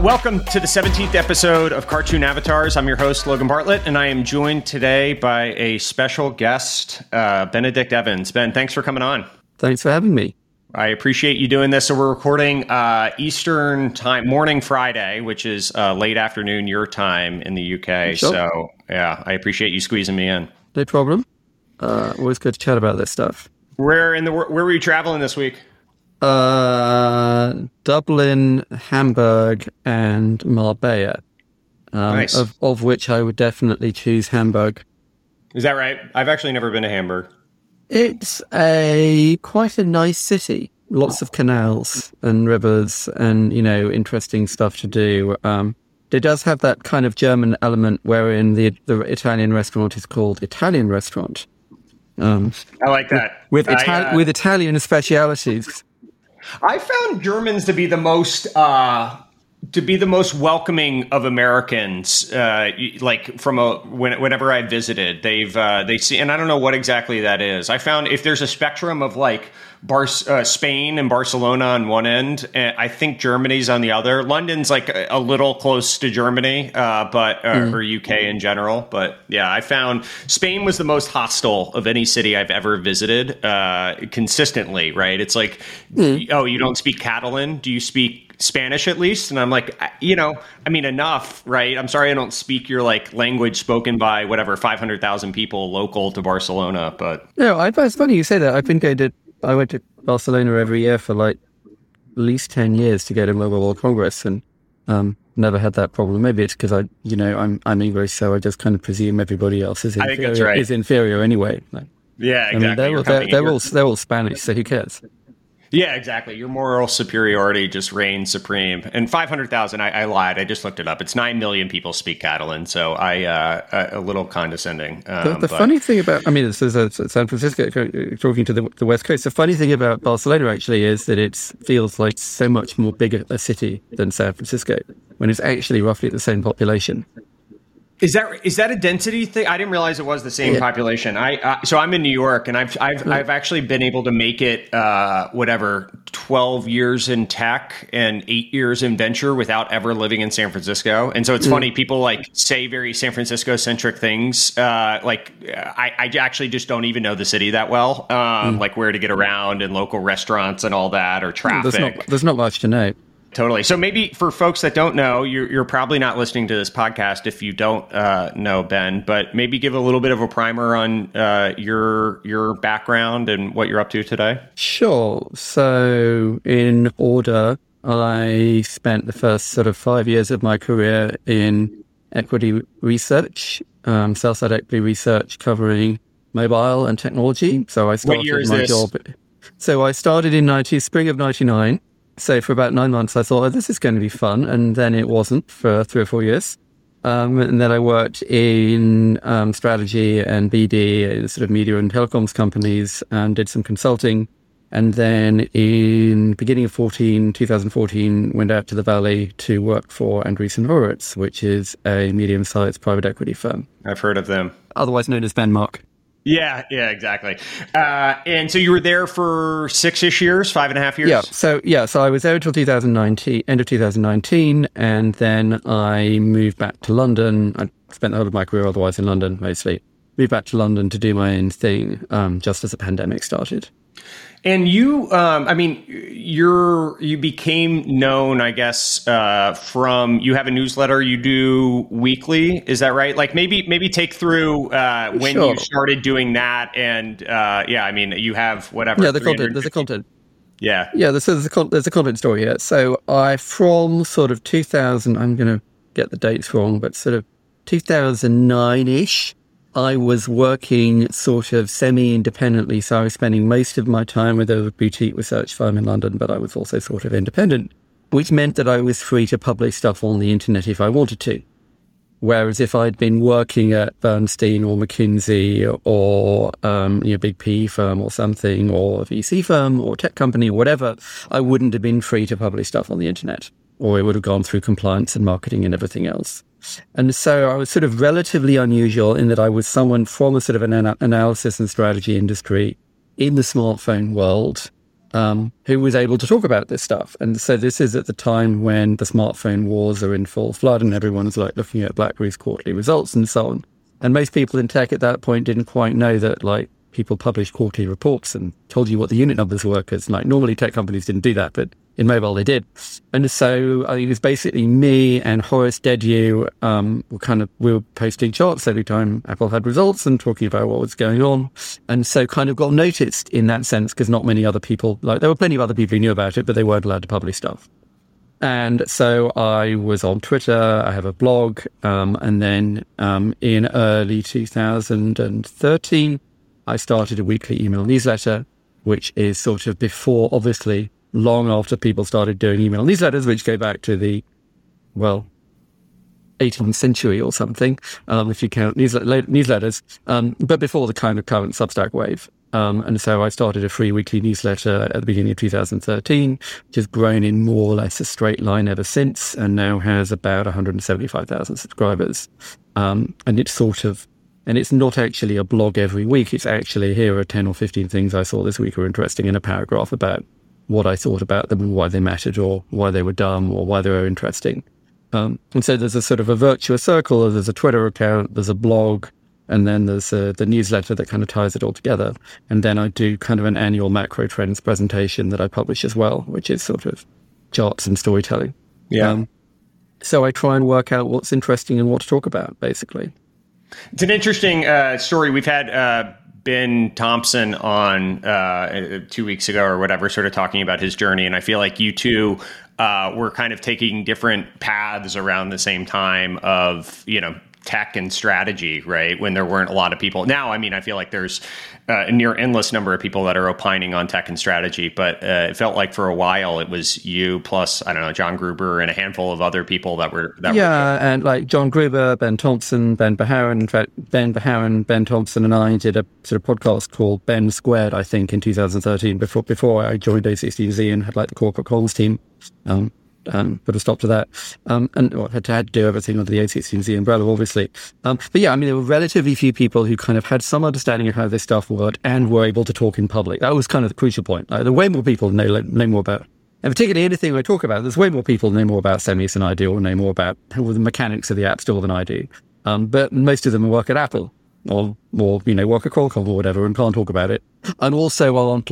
Welcome to the 17th episode of Cartoon Avatars. I'm your host, Logan Bartlett, and I am joined today by a special guest, Benedict Evans. Ben, thanks for coming on. Thanks for having me. I appreciate you doing this. So we're recording Eastern time, morning Friday, which is late afternoon your time in the UK. Sure. So, yeah, I appreciate you squeezing me in. No problem. Always good to chat about this stuff. Where were you traveling this week? Dublin, Hamburg, and Marbella. Nice. Of which I would definitely choose Hamburg. Is that right? I've actually never been to Hamburg. It's quite a nice city. Lots of canals and rivers and, interesting stuff to do. It does have that kind of German element wherein the Italian restaurant is called Italian restaurant. I like that. With Italian specialities. I found Germans to be the most welcoming of Americans. Whenever I visited, they see, and I don't know what exactly that is. I found if there's a spectrum of Spain and Barcelona on one end, and I think Germany's on the other. London's like a little close to Germany, or UK in general. But yeah, I found Spain was the most hostile of any city I've ever visited, consistently, right? It's like, oh, you don't speak Catalan? Do you speak Spanish at least? And I'm like, enough, right? I'm sorry I don't speak your language spoken by 500,000 people local to Barcelona, but... No, it's funny you say that. I went to Barcelona every year for at least 10 years to go to Mobile World Congress, and never had that problem. Maybe it's because I'm English, so I just kind of presume everybody else is inferior, I think that's right. Is inferior anyway. Yeah, exactly. They're all Spanish, so who cares? Yeah, exactly. Your moral superiority just reigns supreme. And 500,000, I lied. I just looked it up. It's 9 million people speak Catalan, so a little condescending. The funny thing about, this is San Francisco, talking to the West Coast, the funny thing about Barcelona actually is that it feels like so much more bigger a city than San Francisco, when it's actually roughly the same population. Is that a density thing? I didn't realize it was the same population. So I'm in New York, and I've actually been able to make it 12 years in tech and 8 years in venture without ever living in San Francisco. And so it's funny, people say very San Francisco centric things. I actually just don't even know the city that well, like where to get around and local restaurants and all that, or traffic. There's not much to know. Totally. So maybe for folks that don't know, you're probably not listening to this podcast if you don't know Ben, but maybe give a little bit of a primer on your background and what you're up to today. Sure. So in order, I spent the first sort of 5 years of my career in equity research, sell-side equity research covering mobile and technology. So I started what year is my this? job. So I started in spring of 99. So for about 9 months, I thought, this is going to be fun. And then it wasn't for 3 or 4 years. And then I worked in strategy and BD, in sort of media and telecoms companies, and did some consulting. And then in beginning of 2014, went out to the Valley to work for Andreessen Horowitz, which is a medium-sized private equity firm. I've heard of them. Otherwise known as Venmark. Yeah, exactly. And so you were there for 6-ish years, 5.5 years? So I was there until end of 2019, and then I moved back to London. I spent the whole of my career otherwise in London, mostly. Moved back to London to do my own thing, just as the pandemic started. And you, you became known, I guess, from, you have a newsletter you do weekly. Is that right? Maybe take through when Sure. you started doing that, and you have whatever. Yeah, there's the content. Yeah. Yeah, there's a content story here. So from sort of 2000, I'm going to get the dates wrong, but sort of 2009-ish, I was working sort of semi-independently. So I was spending most of my time with a boutique research firm in London, but I was also sort of independent, which meant that I was free to publish stuff on the internet if I wanted to. Whereas if I'd been working at Bernstein or McKinsey or a big PE firm or something, or a VC firm or tech company or whatever, I wouldn't have been free to publish stuff on the internet, or it would have gone through compliance and marketing and everything else. And so I was sort of relatively unusual in that I was someone from a sort of an analysis and strategy industry in the smartphone world, who was able to talk about this stuff. And so this is at the time when the smartphone wars are in full flood and everyone's like looking at BlackBerry's quarterly results and so on. And most people in tech at that point didn't quite know that like people published quarterly reports and told you what the unit numbers were, because like normally tech companies didn't do that, but in mobile they did. And so I think it was basically me and Horace Dediu, we were posting charts every time Apple had results and talking about what was going on. And so kind of got noticed in that sense, because not many other people, like there were plenty of other people who knew about it, but they weren't allowed to publish stuff. And so I was on Twitter, I have a blog, and then in early 2013, I started a weekly email newsletter, which is sort of before, obviously, long after people started doing email newsletters, which go back to the, 18th century or something, if you count newsletters, but before the kind of current Substack wave. And so I started a free weekly newsletter at the beginning of 2013, which has grown in more or less a straight line ever since, and now has about 175,000 subscribers. And it's not actually a blog every week. It's actually, here are 10 or 15 things I saw this week are interesting in a paragraph about what I thought about them and why they mattered or why they were dumb or why they were interesting. And so there's a sort of a virtuous circle. There's a Twitter account, there's a blog, and then there's the newsletter that kind of ties it all together. And then I do kind of an annual macro trends presentation that I publish as well, which is sort of charts and storytelling. Yeah. So I try and work out what's interesting and what to talk about, basically. It's an interesting story. We've had Ben Thompson on 2 weeks ago or whatever, sort of talking about his journey. And I feel like you two were kind of taking different paths around the same time of, tech and strategy, right? When there weren't a lot of people. Now, I mean, I feel like there's a near endless number of people that are opining on tech and strategy, but it felt like for a while it was you plus, I don't know, John Gruber and a handful of other people that were. And like John Gruber, Ben Thompson, Ben Beharon. In fact, Ben Beharon, Ben Thompson and I did a sort of podcast called Ben Squared, I think, in 2013, before I joined A16Z and had like the corporate comms team. Put a stop to that. Had to do everything under the A16Z umbrella, obviously. But yeah, I mean, there were relatively few people who kind of had some understanding of how this stuff worked and were able to talk in public. That was kind of the crucial point. Like, there were way more people know more about, and particularly anything I talk about, there's way more people know more about Semis than I do, or know more about the mechanics of the App Store than I do. But most of them work at Apple or work at Qualcomm or whatever and can't talk about it. And also aren't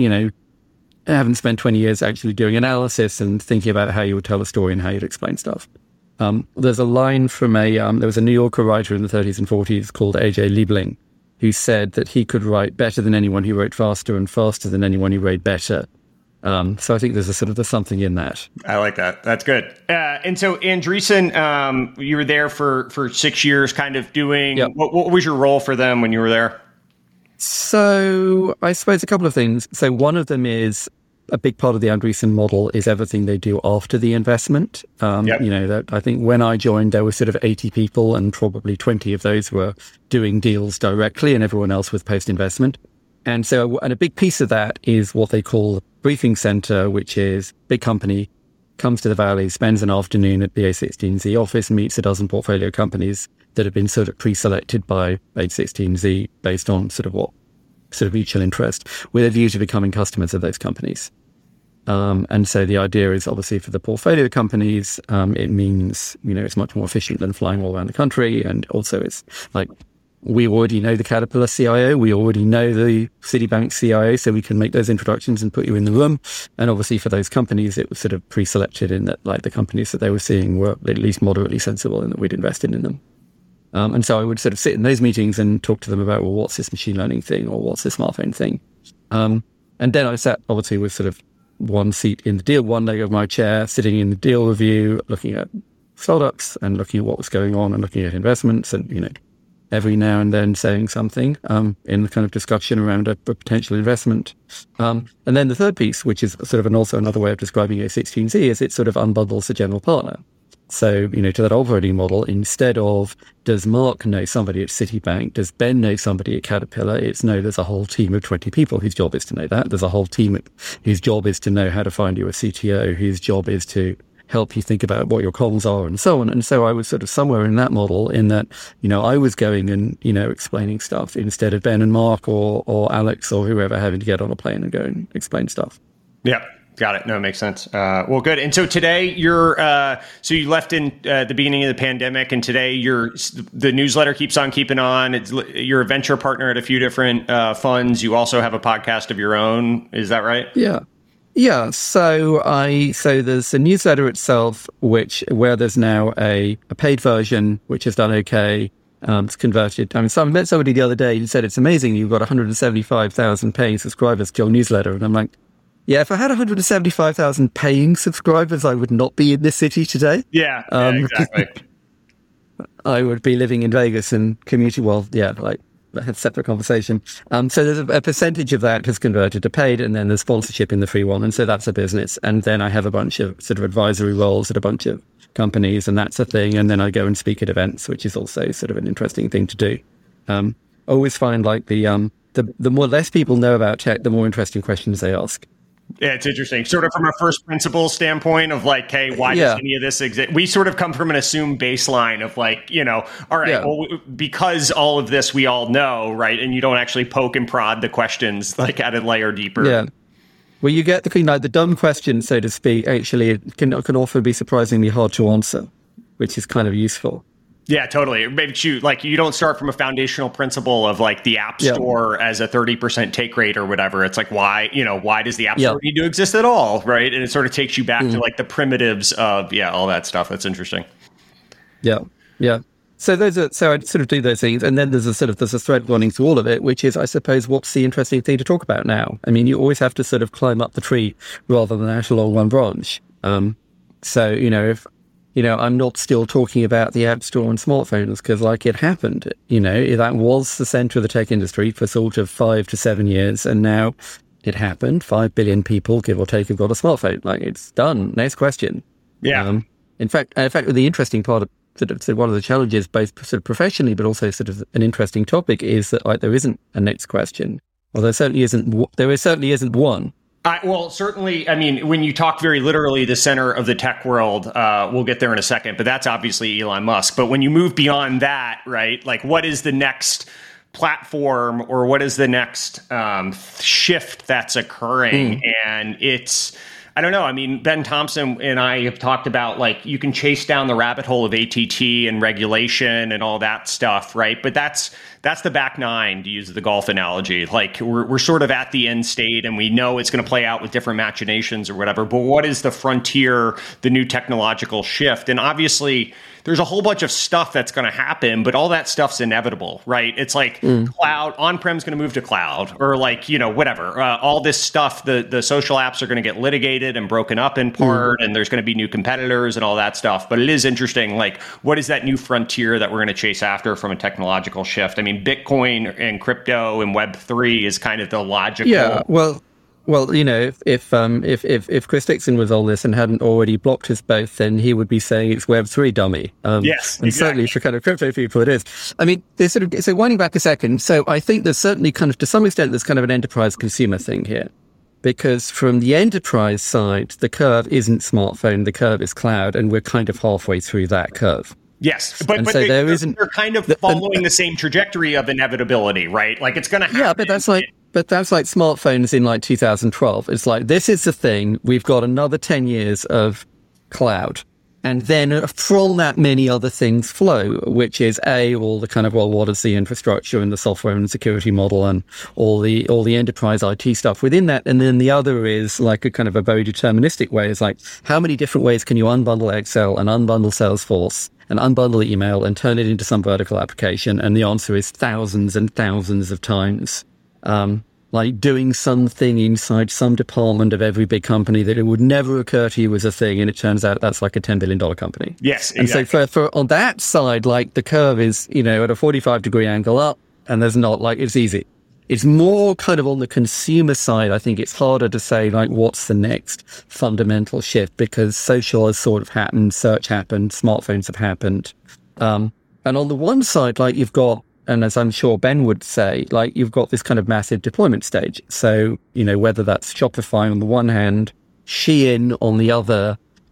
I haven't spent 20 years actually doing analysis and thinking about how you would tell a story and how you'd explain stuff. There's a line from there was a New Yorker writer in the 30s and 40s called A.J. Liebling, who said that he could write better than anyone who wrote faster and faster than anyone who wrote better. So I think there's something in that. I like that. That's good. And so Andreessen, you were there for 6 years kind of doing, Yep. What was your role for them when you were there? So I suppose a couple of things. So one of them is a big part of the Andreessen model is everything they do after the investment. That I think when I joined, there were sort of 80 people and probably 20 of those were doing deals directly and everyone else was post-investment. And a big piece of that is what they call the briefing center, which is big company, comes to the Valley, spends an afternoon at the A16Z office, meets a dozen portfolio companies that have been sort of pre-selected by A16Z based on sort of what sort of mutual interest, with a view to becoming customers of those companies. And so the idea is obviously for the portfolio companies, it means, it's much more efficient than flying all around the country. And also it's like, we already know the Caterpillar CIO, we already know the Citibank CIO, so we can make those introductions and put you in the room. And obviously for those companies, it was sort of pre-selected in that like the companies that they were seeing were at least moderately sensible and that we'd invested in them. And so I would sort of sit in those meetings and talk to them about, well, what's this machine learning thing or what's this smartphone thing? And then I sat obviously with sort of one seat in the deal, one leg of my chair, sitting in the deal review, looking at startups and looking at what was going on and looking at investments and, every now and then saying something in the kind of discussion around a potential investment. And then the third piece, which is sort of also another way of describing A16Z, is it sort of unbundles the general partner. So, to that operating model, instead of does Mark know somebody at Citibank, does Ben know somebody at Caterpillar, it's no, there's a whole team of 20 people whose job is to know that. There's a whole team whose job is to know how to find you a CTO, whose job is to help you think about what your goals are and so on. And so I was sort of somewhere in that model in that, I was going and, explaining stuff instead of Ben and Mark or Alex or whoever having to get on a plane and go and explain stuff. Yep. Got it. No, it makes sense. Well, good. And so today so you left in the beginning of the pandemic, and today the newsletter keeps on keeping on. You're a venture partner at a few different funds. You also have a podcast of your own. Is that right? Yeah. Yeah. So there's a newsletter itself, where there's now a paid version, which has done okay. It's converted. I met somebody the other day who said, it's amazing. You've got 175,000 paying subscribers to your newsletter. And I'm like, yeah, if I had 175,000 paying subscribers, I would not be in this city today. Yeah, exactly. I would be living in Vegas and commuting. Well, yeah, like a separate conversation. So there's a percentage of that has converted to paid, and then there's sponsorship in the free one. And so that's a business. And then I have a bunch of sort of advisory roles at a bunch of companies, and that's a thing. And then I go and speak at events, which is also sort of an interesting thing to do. I always find like the more less people know about tech, the more interesting questions they ask. Yeah, it's interesting. Sort of from a first principle standpoint of like, hey, why does any of this exist? We sort of come from an assumed baseline of like, all right, well, because all of this we all know, right? And you don't actually poke and prod the questions like at a layer deeper. Yeah. Well, you get the dumb questions, so to speak, actually it can often be surprisingly hard to answer, which is kind of useful. Yeah, totally. It makes you like, you don't start from a foundational principle of like the App Store as a 30% take rate or whatever. It's like, why does the App Store need to exist at all? Right. And it sort of takes you back to like the primitives of, all that stuff. That's interesting. Yeah. Yeah. So I sort of do those things. And then there's a thread running through all of it, which is, I suppose, what's the interesting thing to talk about now? I mean, you always have to sort of climb up the tree rather than out along one branch. If I'm not still talking about the App Store and smartphones because, like, it happened. That was the center of the tech industry for sort of 5 to 7 years, and now it happened. 5 billion people, give or take, have got a smartphone. Like, it's done. Next question. Yeah. In fact, the interesting part of one of the challenges, both sort of professionally, but also sort of an interesting topic, is that like there isn't a next question. Well, there certainly isn't one. Certainly, I mean, when you talk very literally the center of the tech world, we'll get there in a second, but that's obviously Elon Musk. But when you move beyond that, right, like what is the next platform or what is the next shift that's occurring? And I don't know. I mean, Ben Thompson and I have talked about like you can chase down the rabbit hole of ATT and regulation and all that stuff, right? But that's the back nine, to use the golf analogy. Like we're sort of at the end state, and we know it's going to play out with different machinations or whatever. But what is the frontier, the new technological shift? And obviously, there's a whole bunch of stuff that's going to happen, but all that stuff's inevitable, right? It's like cloud, on-prem is going to move to cloud, or like, whatever. All this stuff, the social apps are going to get litigated and broken up in part, and there's going to be new competitors and all that stuff. But it is interesting, like, what is that new frontier that we're going to chase after from a technological shift? I mean, Bitcoin and crypto and Web3 is kind of the logical. Yeah, well, if Chris Dixon was on this and hadn't already blocked us both, then he would be saying it's Web3 dummy. Yes, and certainly for kind of crypto people it is. I mean, so winding back a second. So I think there's certainly kind of, to some extent, there's kind of an enterprise consumer thing here. Because from the enterprise side, the curve isn't smartphone, the curve is cloud, and we're kind of halfway through that curve. Yes, but so they're kind of following the same trajectory of inevitability, right? Like it's going to happen. Yeah, but that's like smartphones in like 2012. It's like, this is the thing. We've got another 10 years of cloud. And then from that, many other things flow, which is all the kind of, what is the infrastructure and the software and security model and all the enterprise IT stuff within that. And then the other is like a kind of a very deterministic way. It's like, how many different ways can you unbundle Excel and unbundle Salesforce and unbundle email and turn it into some vertical application? And the answer is thousands and thousands of times. Like doing something inside some department of every big company that it would never occur to you as a thing, and it turns out that's like a $10 billion company. Yes, exactly. And so for on that side, like the curve is, at a 45-degree angle up, and there's not like, it's easy. It's more kind of on the consumer side. I think it's harder to say like what's the next fundamental shift, because social has sort of happened, search happened, smartphones have happened. And on the one side, like you've got, and as I'm sure Ben would say, like you've got this kind of massive deployment stage. So, whether that's Shopify on the one hand, Shein on the other,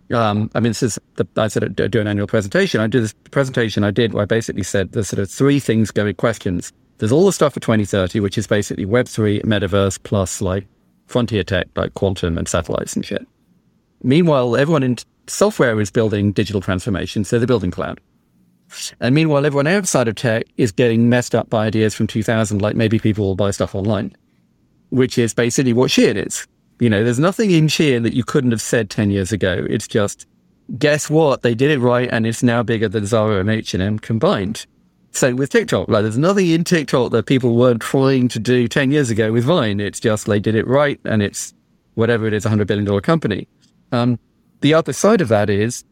This is I said I do an annual presentation. I do this presentation I did where I basically said there's sort of three things going questions. There's all the stuff for 2030, which is basically Web3, metaverse, plus like frontier tech like quantum and satellites and shit. Meanwhile, everyone in software is building digital transformation, so they're building cloud. And meanwhile, everyone outside of tech is getting messed up by ideas from 2000, like maybe people will buy stuff online, which is basically what Shein is. There's nothing in Shein that you couldn't have said 10 years ago. It's just, guess what? They did it right, and it's now bigger than Zara and H&M combined. Same with TikTok. Like, there's nothing in TikTok that people weren't trying to do 10 years ago with Vine. It's just they did it right, and it's whatever it is, $100 billion company. The other side of that is,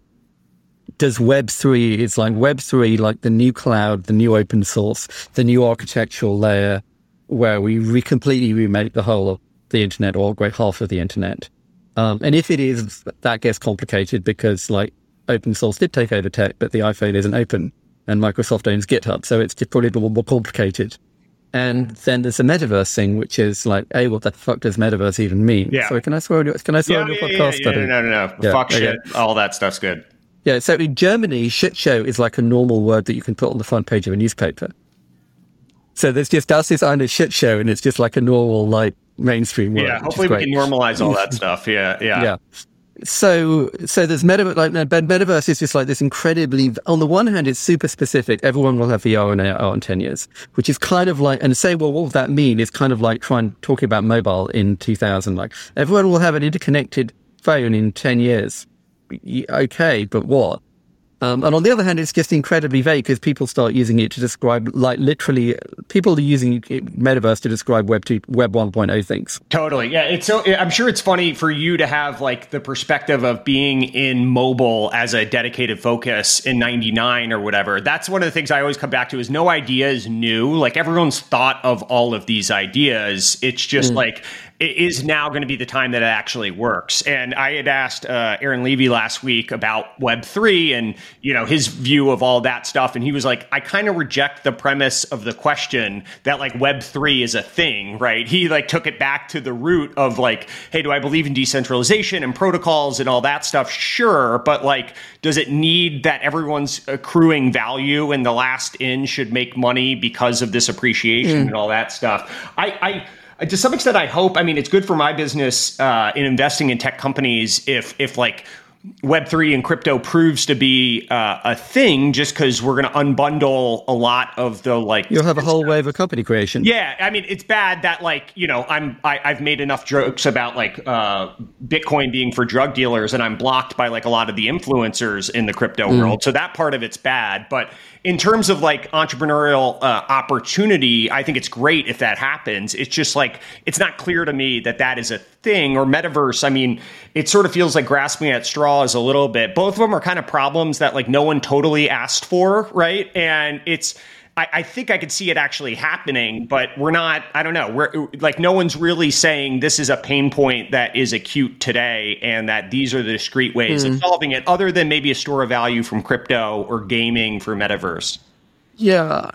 does Web3, it's like Web3, like the new cloud, the new open source, the new architectural layer, where we completely remake the whole of the internet or a great half of the internet. And if it is, that gets complicated because like open source did take over tech, but the iPhone isn't open and Microsoft owns GitHub. So it's probably a little more complicated. And then there's the metaverse thing, which is like, hey, what the fuck does metaverse even mean? Yeah. So can I swear on your podcast? No. Fuck shit. All that stuff's good. Yeah. So in Germany, shit show is like a normal word that you can put on the front page of a newspaper. So there's just us this kind of shit show, and it's just like a normal, like, mainstream word. Yeah, hopefully we can normalize all that stuff. Yeah. So there's metaverse is just like this incredibly, on the one hand, it's super specific. Everyone will have VR and AR in 10 years, which is kind of like, and say, well, what would that mean? It's kind of like talking about mobile in 2000. Like, everyone will have an interconnected phone in 10 years. Okay, but what? And on the other hand, it's just incredibly vague because people start using it to describe, like, literally, people are using metaverse to describe Web 1.0 things. Totally. Yeah. I'm sure it's funny for you to have like the perspective of being in mobile as a dedicated focus in 99 or whatever. That's one of the things I always come back to is no idea is new. Like everyone's thought of all of these ideas. It's just like, it is now going to be the time that it actually works. And I had asked Aaron Levy last week about Web3 and, his view of all that stuff. And he was like, I kind of reject the premise of the question that like Web3 is a thing, right? He like took it back to the root of like, hey, do I believe in decentralization and protocols and all that stuff? Sure. But like, does it need that everyone's accruing value and the last in should make money because of this appreciation and all that stuff? I to some extent, I hope, it's good for my business in investing in tech companies if like Web3 and crypto proves to be a thing, just because we're going to unbundle a lot of the like. You'll have a whole wave of company creation. Yeah, it's bad that like I've made enough jokes about like Bitcoin being for drug dealers, and I'm blocked by like a lot of the influencers in the crypto world. So that part of it's bad, but in terms of like entrepreneurial opportunity, I think it's great if that happens. It's just like, it's not clear to me that is a thing. Or metaverse, it sort of feels like grasping at straws a little bit. Both of them are kind of problems that like no one totally asked for, right? And I think I could see it actually happening, but we're not, I don't know. We're like, no one's really saying this is a pain point that is acute today and that these are the discrete ways of solving it, other than maybe a store of value from crypto or gaming for metaverse. Yeah.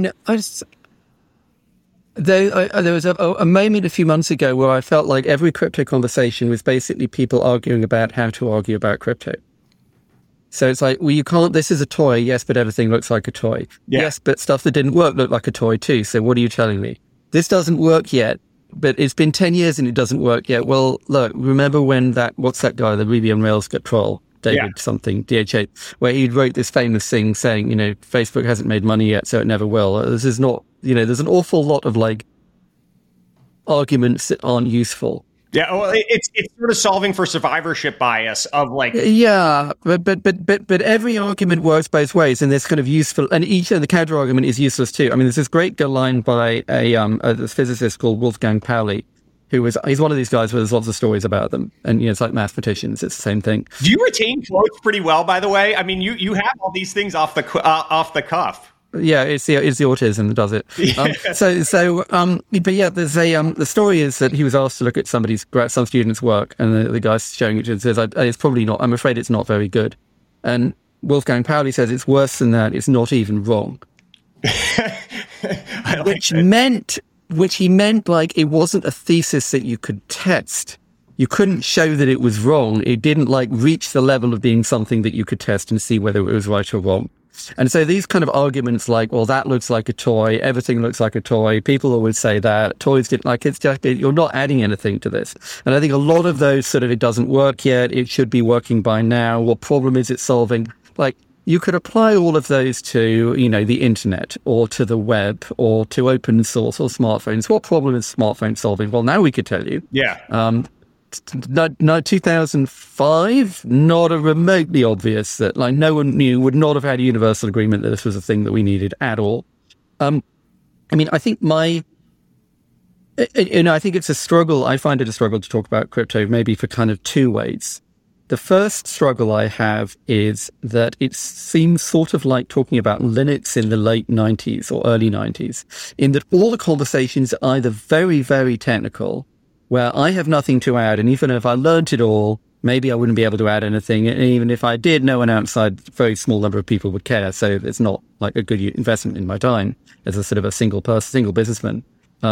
There was a moment a few months ago where I felt like every crypto conversation was basically people arguing about how to argue about crypto. So it's like, well, you can't, this is a toy, yes, but everything looks like a toy. Yeah. Yes, but stuff that didn't work looked like a toy too. So what are you telling me? This doesn't work yet, but it's been 10 years and it doesn't work yet. Well, look, remember when what's that guy, the Ruby on Rails troll, David something, DHA, where he wrote this famous thing saying, Facebook hasn't made money yet, so it never will. This is not, there's an awful lot of like arguments that aren't useful. Yeah, well, it's sort of solving for survivorship bias of like. Yeah, but every argument works both ways, and there's kind of useful, and each of the counter argument is useless too. There's this great line by a physicist called Wolfgang Pauli, he's one of these guys where there's lots of stories about them, and it's like mathematicians, it's the same thing. Do you retain quotes pretty well, by the way? You have all these things off the cuff. Yeah, it's the autism that does it. But yeah, there's the story is that he was asked to look at some student's work, and the guy's showing it and says, it's probably not, I'm afraid it's not very good. And Wolfgang Pauli says it's worse than that, it's not even wrong. Which he meant like it wasn't a thesis that you could test. you couldn't show that it was wrong. It didn't like reach the level of being something that you could test and see whether it was right or wrong. And so these kind of arguments like, well, that looks like a toy, everything looks like a toy, people always say that, toys didn't like, it's just, you're not adding anything to this. And I think a lot of those sort of, it doesn't work yet, it should be working by now, what problem is it solving? Like, you could apply all of those to, you know, the internet or to the web or to open source or smartphones. What problem is smartphone solving? Well, now we could tell you. Yeah. No, 2005, not a remotely obvious that, like, no one would not have had a universal agreement that this was a thing that we needed at all. I mean, I think I think it's a struggle. I find it a struggle to talk about crypto maybe for kind of two ways. The first struggle I have is that it seems sort of like talking about Linux in the late 90s or early 90s, in that all the conversations are either very, very technical, where I have nothing to add, and even if I learned it all, maybe I wouldn't be able to add anything. And even if I did, no one outside, a very small number of people would care. So it's not like a good investment in my time as a sort of a single business person.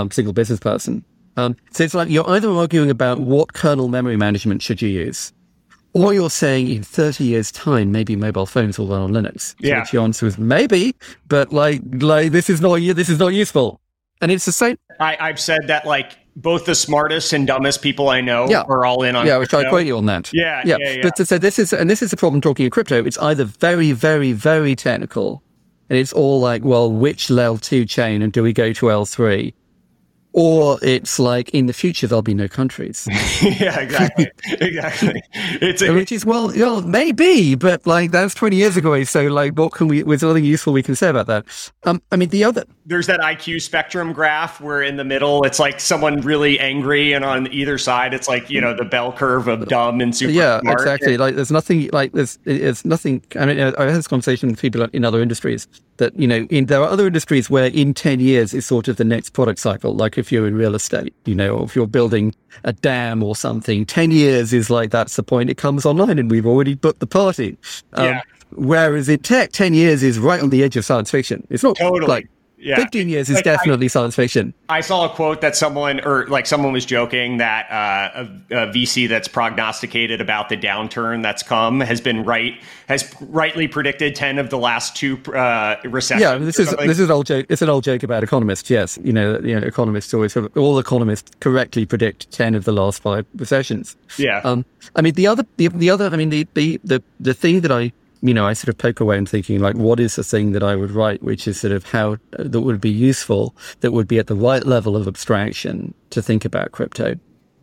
So it's like you're either arguing about what kernel memory management should you use, or you're saying in 30 years' time, maybe mobile phones will run on Linux. Yeah. Which the answer is maybe, but like this is not useful. And it's the same. I've said that, like, both the smartest and dumbest people I know are all in on crypto. crypto. Which I quote you on that. Yeah. But so this is the problem talking of crypto. It's either very, very, very technical, and it's all like, well, which L2 chain, and do we go to L3? Or it's like, in the future, there'll be no countries. Yeah, exactly. Which is, well, maybe, but like, that's 20 years ago. So like, was there something useful we can say about that? I mean, there's that IQ spectrum graph where in the middle, it's like someone really angry, and on either side, it's like, you know, the bell curve of dumb and super smart. Yeah, exactly. Like, there's nothing, I mean, I had this conversation with people in other industries that, you know, there are other industries where in 10 years is sort of the next product cycle. Like if you're in real estate, you know, or if you're building a dam or something, 10 years is like, that's the point it comes online and we've already booked the party. Whereas in tech, 10 years is right on the edge of science fiction. It's not totally. like, yeah. 15 years is definitely science fiction. I saw a quote that someone was joking that a VC that's prognosticated about the downturn that's come has rightly predicted 10 of the last two recessions. Yeah, this is an old joke. It's an old joke about economists. Yes, economists always all economists correctly predict 10 of the last 5 recessions. Yeah. I mean, the thing that I sort of poke away and thinking, like, what is the thing that I would write, which is sort of how that would be useful, that would be at the right level of abstraction to think about crypto.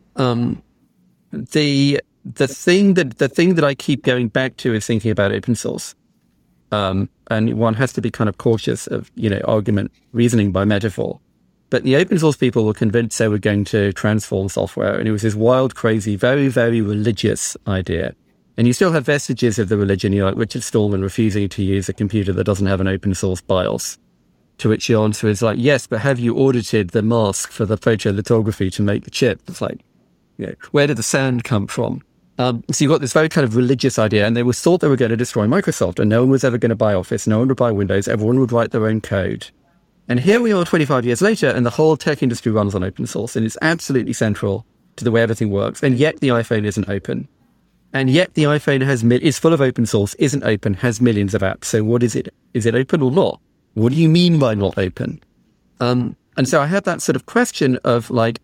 The thing that I keep going back to is thinking about open source. And one has to be kind of cautious of, argument, reasoning by metaphor. But the open source people were convinced they were going to transform software. And it was this wild, crazy, very, very religious idea. And you still have vestiges of the religion, like Richard Stallman refusing to use a computer that doesn't have an open source BIOS. To which the answer is like, yes, but have you audited the mask for the photolithography to make the chip? It's like, where did the sand come from? So you've got this very kind of religious idea, and they thought they were going to destroy Microsoft, and no one was ever going to buy Office, no one would buy Windows, everyone would write their own code. And here we are 25 years later, and the whole tech industry runs on open source, and it's absolutely central to the way everything works, and yet the iPhone isn't open. And yet the iPhone is full of open source, isn't open, has millions of apps. So what is it? Is it open or not? What do you mean by not open? And so I had that sort of question of like,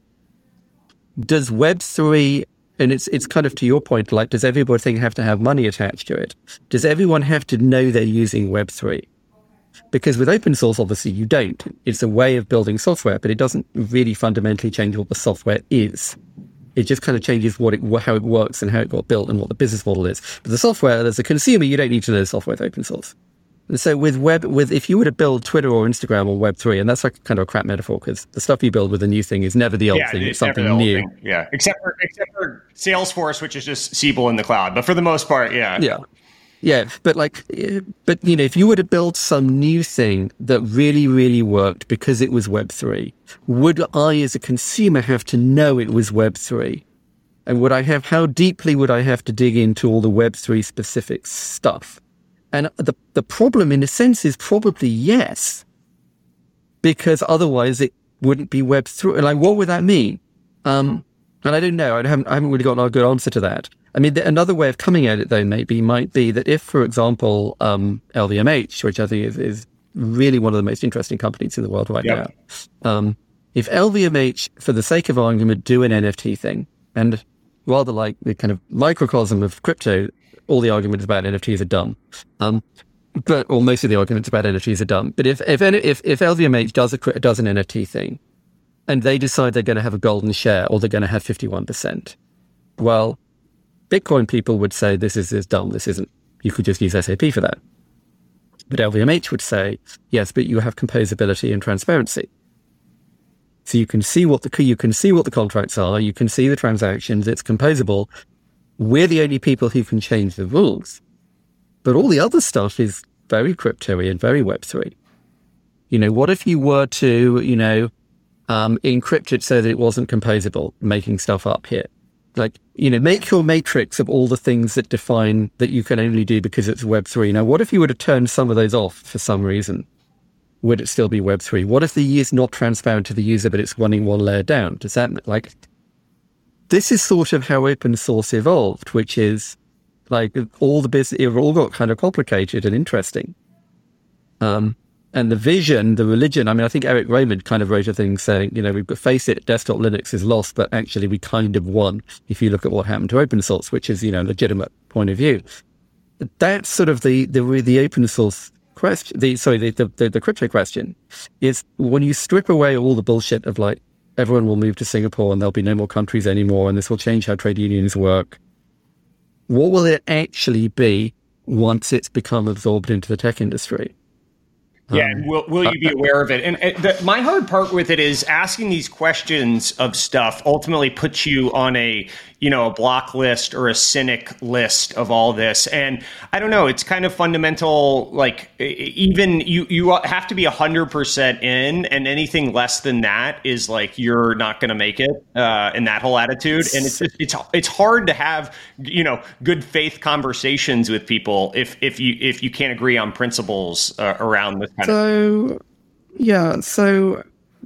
does Web3, and it's kind of to your point, like, does everybody have to have money attached to it? Does everyone have to know they're using Web3? Because with open source, obviously you don't. It's a way of building software, but it doesn't really fundamentally change what the software is. It just kind of changes how it works and how it got built and what the business model is. But the software, as a consumer, you don't need to know the software with open source. And so if you were to build Twitter or Instagram or Web3, and that's like kind of a crap metaphor because the stuff you build with a new thing is never the old thing. It's something new. Thing. Yeah, except for Salesforce, which is just Siebel in the cloud. But for the most part, yeah. Yeah. Yeah, but if you were to build some new thing that really, really worked because it was Web3, would I as a consumer have to know it was Web3? And how deeply would I have to dig into all the Web3 specific stuff? And the problem in a sense is probably yes, because otherwise it wouldn't be Web3. Like, what would that mean? And I don't know. I haven't really gotten a good answer to that. I mean, another way of coming at it, though, might be that if, for example, LVMH, which I think is really one of the most interesting companies in the world right now, if LVMH, for the sake of argument, do an NFT thing, and rather like the kind of microcosm of crypto, all the arguments about NFTs are dumb. Or most of the arguments about NFTs are dumb. But if LVMH does an NFT thing, and they decide they're going to have a golden share or they're going to have 51%, well, Bitcoin people would say this is dumb. This isn't. You could just use SAP for that. But LVMH would say, yes, but you have composability and transparency. So you can see what the contracts are. You can see the transactions. It's composable. We're the only people who can change the rules. But all the other stuff is very crypto-y and very Web3. What if you were to, encrypt it so that it wasn't composable, making stuff up here? Make your matrix of all the things that define that you can only do because it's Web3. Now, what if you were to turn some of those off for some reason? Would it still be Web3? What if the is not transparent to the user, but it's running one layer down? Does that, this is sort of how open source evolved, which is all the business, it all got kind of complicated and interesting. And the vision, the religion, I think Eric Raymond kind of wrote a thing saying, we've got, face it, desktop Linux is lost, but actually we kind of won if you look at what happened to open source, which is, a legitimate point of view. That's sort of the open source question, the crypto question is when you strip away all the bullshit of everyone will move to Singapore and there'll be no more countries anymore and this will change how trade unions work. What will it actually be once it's become absorbed into the tech industry? Yeah, and will you be aware of it? And my hard part with it is asking these questions of stuff ultimately puts you on a block list or a cynic list of all this. And I don't know, it's kind of fundamental, even you have to be 100% in, and anything less than that is you're not going to make it, in that whole attitude. And it's hard to have, good faith conversations with people if you can't agree on principles around this kind of. So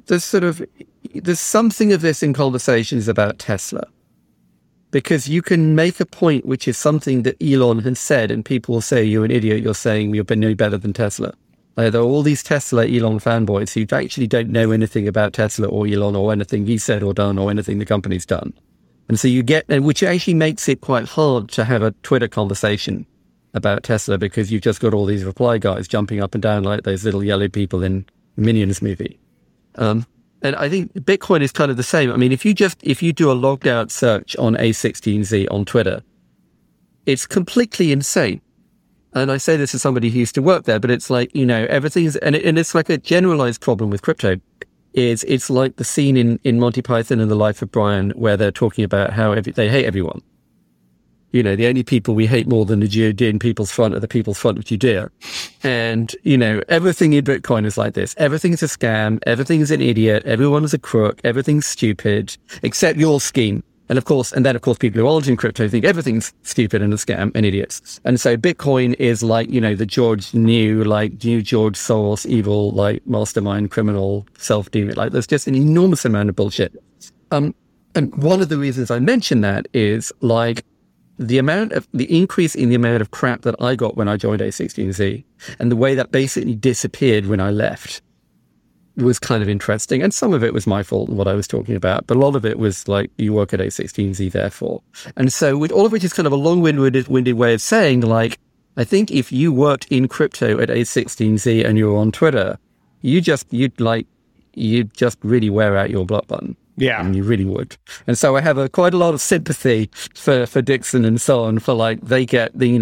there's something of this in conversations about Tesla. Because you can make a point which is something that Elon has said, and people will say, you're an idiot, you're saying you're no better than Tesla. There are all these Tesla Elon fanboys who actually don't know anything about Tesla or Elon or anything he said or done or anything the company's done. And so which actually makes it quite hard to have a Twitter conversation about Tesla, because you've just got all these reply guys jumping up and down like those little yellow people in Minions movie. And I think Bitcoin is kind of the same. If you do a logged out search on A16Z on Twitter, it's completely insane. And I say this as somebody who used to work there, but it's everything's, and it's like a generalized problem with crypto. It's like the scene in Monty Python and the Life of Brian, where they're talking about how they hate everyone. The only people we hate more than the Judean people's front are the people's front of Judea. And, everything in Bitcoin is like this. Everything's a scam. Everything's an idiot. Everyone's a crook. Everything's stupid, except your scheme. And then of course, people who aren't in crypto think everything's stupid and a scam and idiots. And so Bitcoin is the new George Soros, evil, mastermind, criminal, self-demon. There's just an enormous amount of bullshit. And one of the reasons I mention that is the increase in the amount of crap that I got when I joined A16Z and the way that basically disappeared when I left was kind of interesting. And some of it was my fault and what I was talking about, but a lot of it was you work at A16Z, therefore. And so with all of which is kind of a long-winded way of saying, I think if you worked in crypto at A16Z and you were on Twitter, you'd just really wear out your block button. Yeah. And you really would. And so I have quite a lot of sympathy for Dixon and so on, for they get the,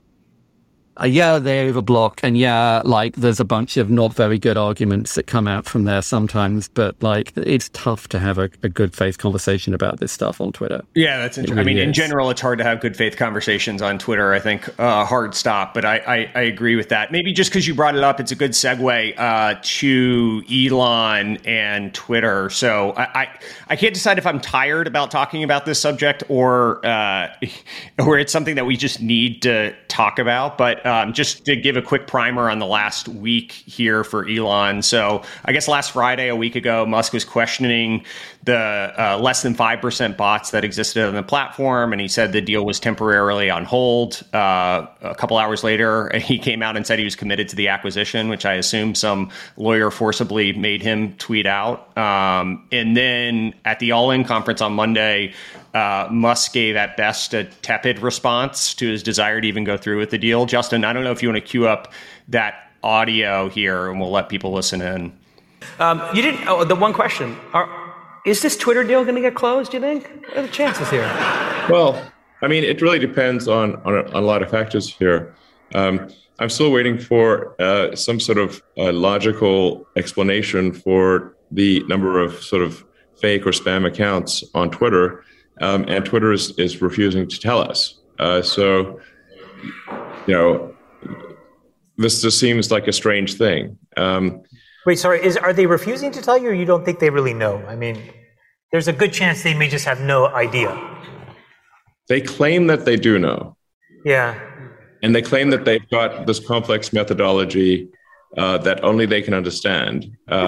they overblock, and there's a bunch of not very good arguments that come out from there sometimes, but it's tough to have a good faith conversation about this stuff on Twitter. Yeah, that's interesting. Really in general, it's hard to have good faith conversations on Twitter. I think hard stop, but I agree with that. Maybe just because you brought it up, it's a good segue to Elon and Twitter. So I can't decide if I'm tired about talking about this subject or it's something that we just need to talk about, but just to give a quick primer on the last week here for Elon. So I guess last Friday, a week ago, Musk was questioning the less than 5% bots that existed on the platform. And he said the deal was temporarily on hold. A couple hours later, he came out and said he was committed to the acquisition, which I assume some lawyer forcibly made him tweet out. And then at the All In conference on Monday, Musk gave at best a tepid response to his desire to even go through with the deal. Justin, I don't know if you want to queue up that audio here and we'll let people listen in. You didn't. Oh, the one question: is this Twitter deal going to get closed? Do you think? What are the chances here? Well, I mean, it really depends on a lot of factors here. I'm still waiting for some sort of logical explanation for the number of sort of fake or spam accounts on Twitter, and Twitter is refusing to tell us. So, you know, this just seems like a strange thing. Wait, sorry. Are they refusing to tell you, or you don't think they really know? I mean, there's a good chance they may just have no idea. They claim that they do know. Yeah. And they claim that they've got this complex methodology that only they can understand.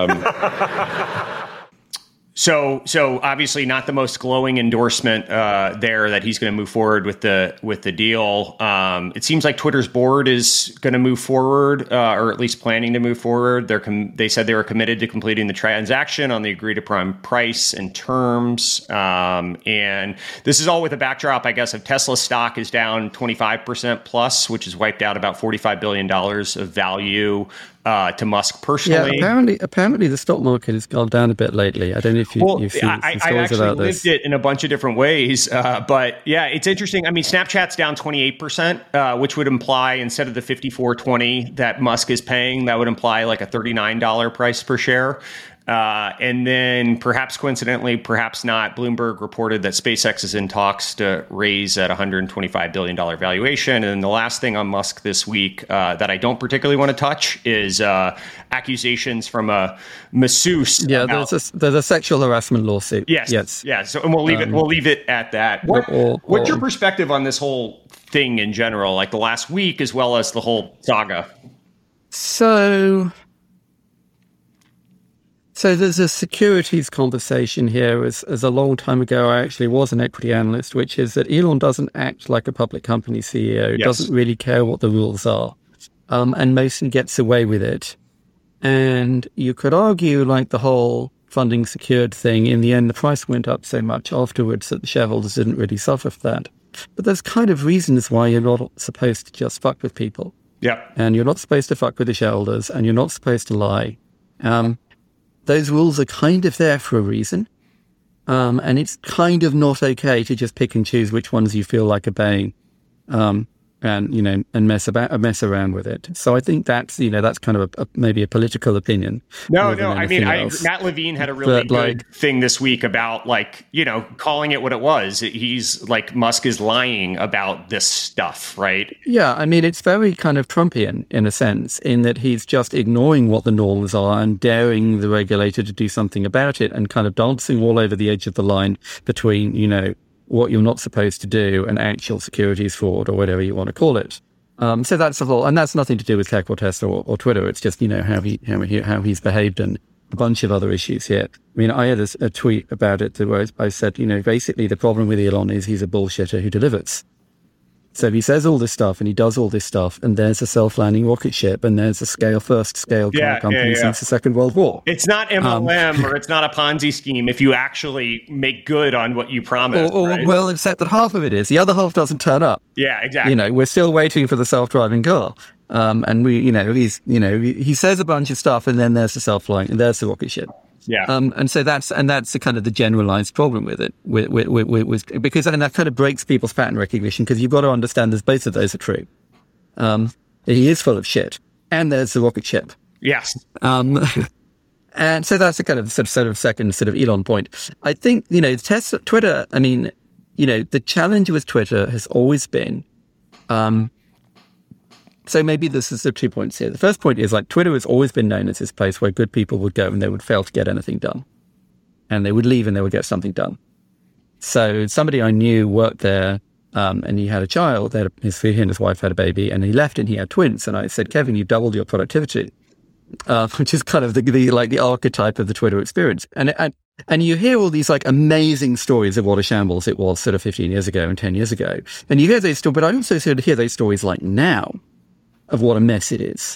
So obviously not the most glowing endorsement there that he's going to move forward with the deal. It seems like Twitter's board is going to move forward, or at least planning to move forward. They said they were committed to completing the transaction on the agreed upon price and terms. And this is all with a backdrop, I guess, of Tesla stock is down 25% plus, which has wiped out about $45 billion of value to Musk personally. Yeah, apparently the stock market has gone down a bit lately. I don't know if you've seen some stories I actually about lived this. it in a bunch of different ways, but yeah, it's interesting. I mean, Snapchat's down 28%, which would imply instead of the $54.20 that Musk is paying, that would imply like a $39 price per share. And then perhaps coincidentally, perhaps not, Bloomberg reported that SpaceX is in talks to raise at $125 billion valuation. And then the last thing on Musk this week that I don't particularly want to touch is accusations from a masseuse. Yeah, there's a sexual harassment lawsuit. Yes. Yeah. So, and we'll leave it at that. What's your perspective on this whole thing in general, like the last week as well as the whole saga? So there's a securities conversation here. As a long time ago, I actually was an equity analyst, which is that Elon doesn't act like a public company CEO, doesn't really care what the rules are, and mostly gets away with it. And you could argue, like the whole funding secured thing, in the end, the price went up so much afterwards that the shareholders didn't really suffer for that. But there's kind of reasons why you're not supposed to just fuck with people. Yeah. And you're not supposed to fuck with the shareholders, and you're not supposed to lie. Those rules are kind of there for a reason. And it's kind of not okay to just pick and choose which ones you feel like obeying, and mess around with it. So I think that's kind of maybe a political opinion. No. I mean, Matt Levine had a really good thing this week about calling it what it was. He's like, Musk is lying about this stuff, right? Yeah, I mean, it's very kind of Trumpian in a sense, in that he's just ignoring what the norms are and daring the regulator to do something about it, and kind of dancing all over the edge of the line between, what you're not supposed to do and actual securities fraud, or whatever you want to call it. So that's the whole, and that's nothing to do with Tech or Tesla or Twitter. It's just, how he's behaved and a bunch of other issues here. I mean, I had a tweet about it where I said, basically the problem with Elon is he's a bullshitter who delivers. So he says all this stuff and he does all this stuff, and there's a self-landing rocket ship, and there's a first scale car company since the Second World War. It's not MLM or it's not a Ponzi scheme if you actually make good on what you promised. Right? Well, except that half of it is. The other half doesn't turn up. Yeah, exactly. We're still waiting for the self-driving car. And he says a bunch of stuff, and then there's the self-flying, and there's the rocket ship. Yeah. And so that's the kind of the generalized problem with it, because that kind of breaks people's pattern recognition, because you've got to understand that both of those are true. He is full of shit, and there's the rocket ship. Yes. And so that's a kind of sort of second sort of Elon point. I think, Tesla, Twitter, I mean, the challenge with Twitter has always been, so maybe this is the 2 points here. The first point is, like, Twitter has always been known as this place where good people would go and they would fail to get anything done. And they would leave and they would get something done. So somebody I knew worked there, and he had a child. He and his wife had a baby, and he left and he had twins. And I said, Kevin, you doubled your productivity, which is kind of the archetype of the Twitter experience. And And you hear all these like amazing stories of what a shambles it was sort of 15 years ago and 10 years ago. And you hear those stories, but I also sort of hear those stories like now of what a mess it is.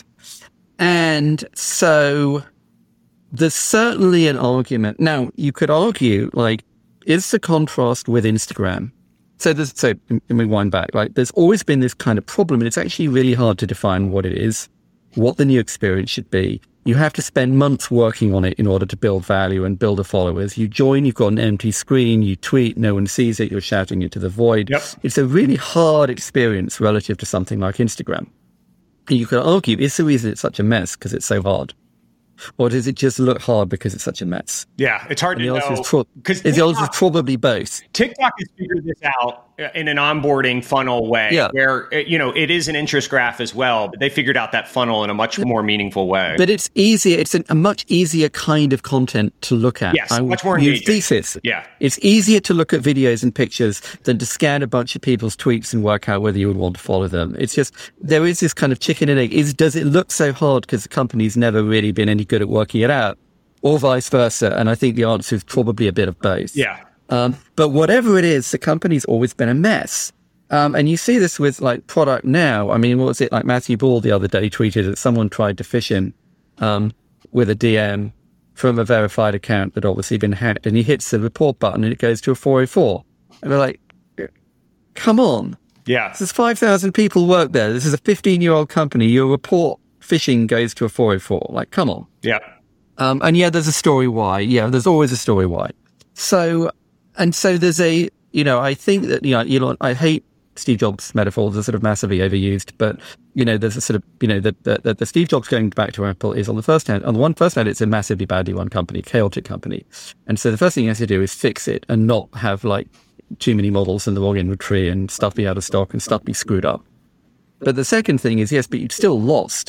And so there's certainly an argument. Now, you could argue, like, is the contrast with Instagram? So let me wind back. Like, there's always been this kind of problem, and it's actually really hard to define what it is, what the new experience should be. You have to spend months working on it in order to build value and build the followers. You join, you've got an empty screen, you tweet, no one sees it, you're shouting it to the void. Yep. It's a really hard experience relative to something like Instagram. And you could argue, is the reason it's such a mess because it's so hard? Or does it just look hard because it's such a mess? Yeah, it's hard to know. Because the answer is probably both. TikTok has figured this out in an onboarding funnel way, where it is an interest graph as well, but they figured out that funnel in a much more meaningful way. But it's easier. It's a much easier kind of content to look at. Yes, much more engaging. Thesis. Yeah, it's easier to look at videos and pictures than to scan a bunch of people's tweets and work out whether you would want to follow them. It's just there is this kind of chicken and egg. Does it look so hard because the company's never really been any good at working it out, or vice versa? And I think the answer is probably a bit of both. Yeah. But whatever it is, the company's always been a mess. And you see this with like product now. I mean, what was it like Matthew Ball the other day tweeted that someone tried to phish him with a DM from a verified account that obviously been hacked, and he hits the report button and it goes to a 404. And they're like, come on. Yeah. There's 5,000 people work there. This is a 15-year-old company. Your report phishing goes to a 404. Like, come on. Yeah. And there's a story why. Yeah, there's always a story why. So there's I think that, Elon, I hate Steve Jobs metaphors, they're sort of massively overused, but, there's a sort of, the Steve Jobs going back to Apple is on the first hand, it's a massively badly run company, chaotic company. And so the first thing he has to do is fix it and not have like too many models in the wrong inventory and stuff be out of stock and stuff be screwed up. But the second thing is, yes, but you've still lost.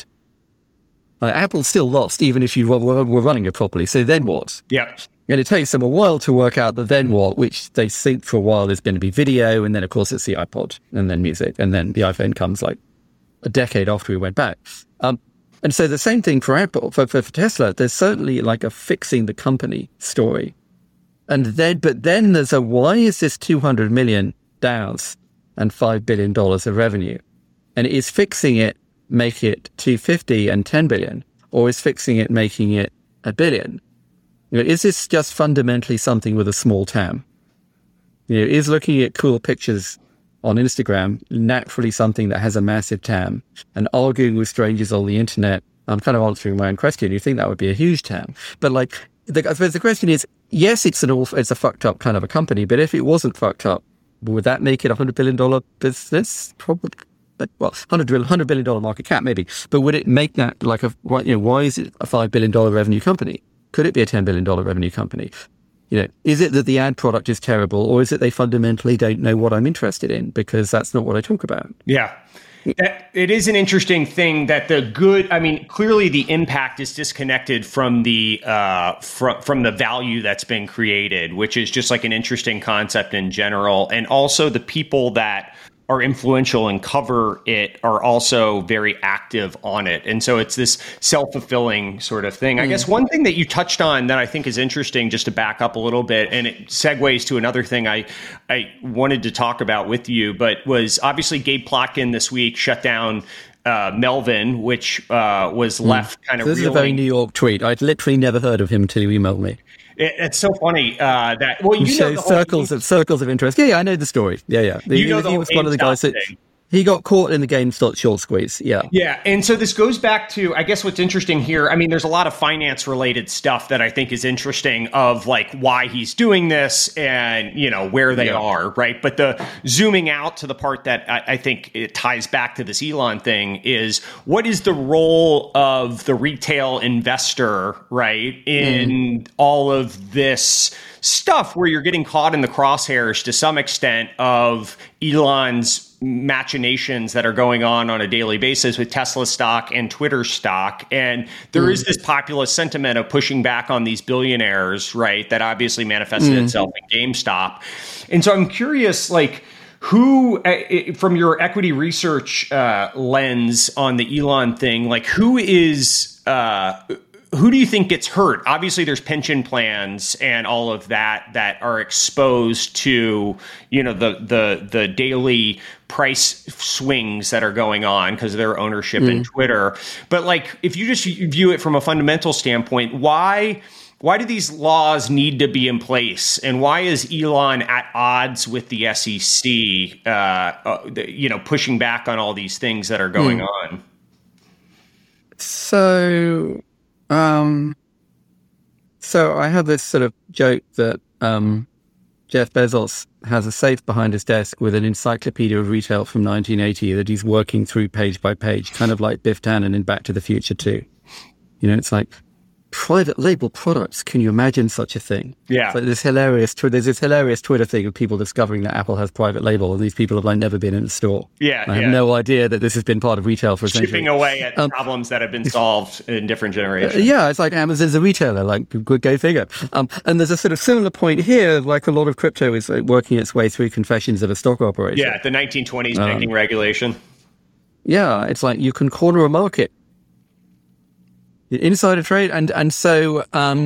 Apple's still lost, even if you were running it properly. So then what? Yeah. And it takes them a while to work out the then what, which they think for a while is going to be video. And then, of course, it's the iPod and then music. And then the iPhone comes like a decade after we went back. And so the same thing for Apple, for Tesla. There's certainly like a fixing the company story. But then there's a, why is this 200 million DAOs and $5 billion of revenue? And is fixing it, make it 250 and 10 billion? Or is fixing it, making it $1 billion? Is this just fundamentally something with a small TAM? Is looking at cool pictures on Instagram naturally something that has a massive TAM? And arguing with strangers on the internet, I'm kind of answering my own question. You think that would be a huge TAM? But I suppose the question is, yes, it's a fucked up kind of a company, but if it wasn't fucked up, would that make it a $100 billion business? Probably. But, well, $100 billion market cap, maybe. But would it make that like why is it a $5 billion revenue company? Could it be a $10 billion revenue company? Is it that the ad product is terrible, or is it they fundamentally don't know what I'm interested in because that's not what I talk about? Yeah. It is an interesting thing that clearly the impact is disconnected from the from the value that's been created, which is just like an interesting concept in general. And also the people that are influential and cover it are also very active on it. And so it's this self-fulfilling sort of thing. I guess one thing that you touched on that I think is interesting, just to back up a little bit, and it segues to another thing I wanted to talk about with you, but was obviously Gabe Plotkin this week shut down Melvin, which was left kind of This is a very New York tweet. I'd literally never heard of him until you emailed me. It's so funny that you show circles of interest. Yeah, I know the story. Yeah. He was one of the guys that he got caught in the GameStop short squeeze. Yeah. And so this goes back to, I guess what's interesting here. I mean, there's a lot of finance related stuff that I think is interesting of like why he's doing this and, where they are. Right. But the zooming out to the part that I think it ties back to this Elon thing is what is the role of the retail investor, right, in all of this stuff where you're getting caught in the crosshairs to some extent of Elon's machinations that are going on a daily basis with Tesla stock and Twitter stock. And there is this populist sentiment of pushing back on these billionaires, right, that obviously manifested itself in GameStop. And so I'm curious, like, who, from your equity research lens on the Elon thing, like who is who do you think gets hurt? Obviously, there's pension plans and all of that are exposed to, the daily price swings that are going on because of their ownership in Twitter. But like, if you just view it from a fundamental standpoint, why do these laws need to be in place? And why is Elon at odds with the SEC, pushing back on all these things that are going on? So I have this sort of joke that Jeff Bezos has a safe behind his desk with an encyclopedia of retail from 1980 that he's working through page by page, kind of like Biff Tannen in Back to the Future 2. It's like, private label products. Can you imagine such a thing? Yeah. So there's this hilarious Twitter thing of people discovering that Apple has private label, and these people have like never been in a store. Yeah. I have no idea that this has been part of retail for a century. Chipping away at problems that have been solved in different generations. It's like Amazon's a retailer, like go figure. And there's a sort of similar point here, like a lot of crypto is working its way through confessions of a stock operator. Yeah, the 1920s banking regulation. Yeah, it's like you can corner a market. Insider trade. And so,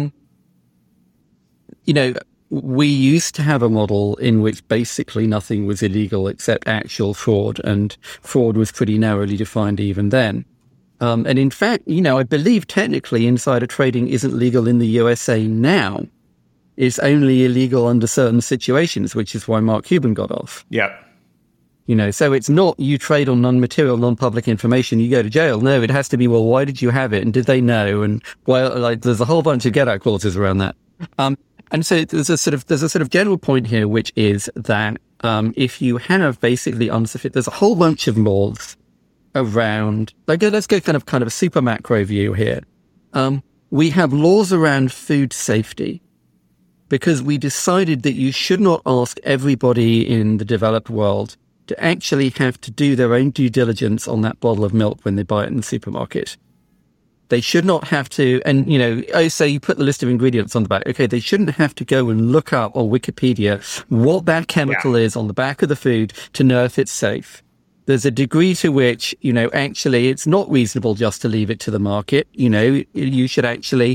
we used to have a model in which basically nothing was illegal except actual fraud, and fraud was pretty narrowly defined even then. And in fact, I believe technically insider trading isn't legal in the USA now. It's only illegal under certain situations, which is why Mark Cuban got off. Yeah. So it's not you trade on non-material, non-public information, you go to jail. No, it has to be, well, why did you have it? And did they know? And there's a whole bunch of get-out clauses around that. And so there's a sort of general point here, which is that if you have basically there's a whole bunch of laws around, let's go kind of a super macro view here. We have laws around food safety, because we decided that you should not ask everybody in the developed world to actually have to do their own due diligence on that bottle of milk when they buy it in the supermarket. They should not have to, and so you put the list of ingredients on the back. Okay, they shouldn't have to go and look up on Wikipedia what that chemical is on the back of the food to know if it's safe. There's a degree to which, actually it's not reasonable just to leave it to the market. You should actually,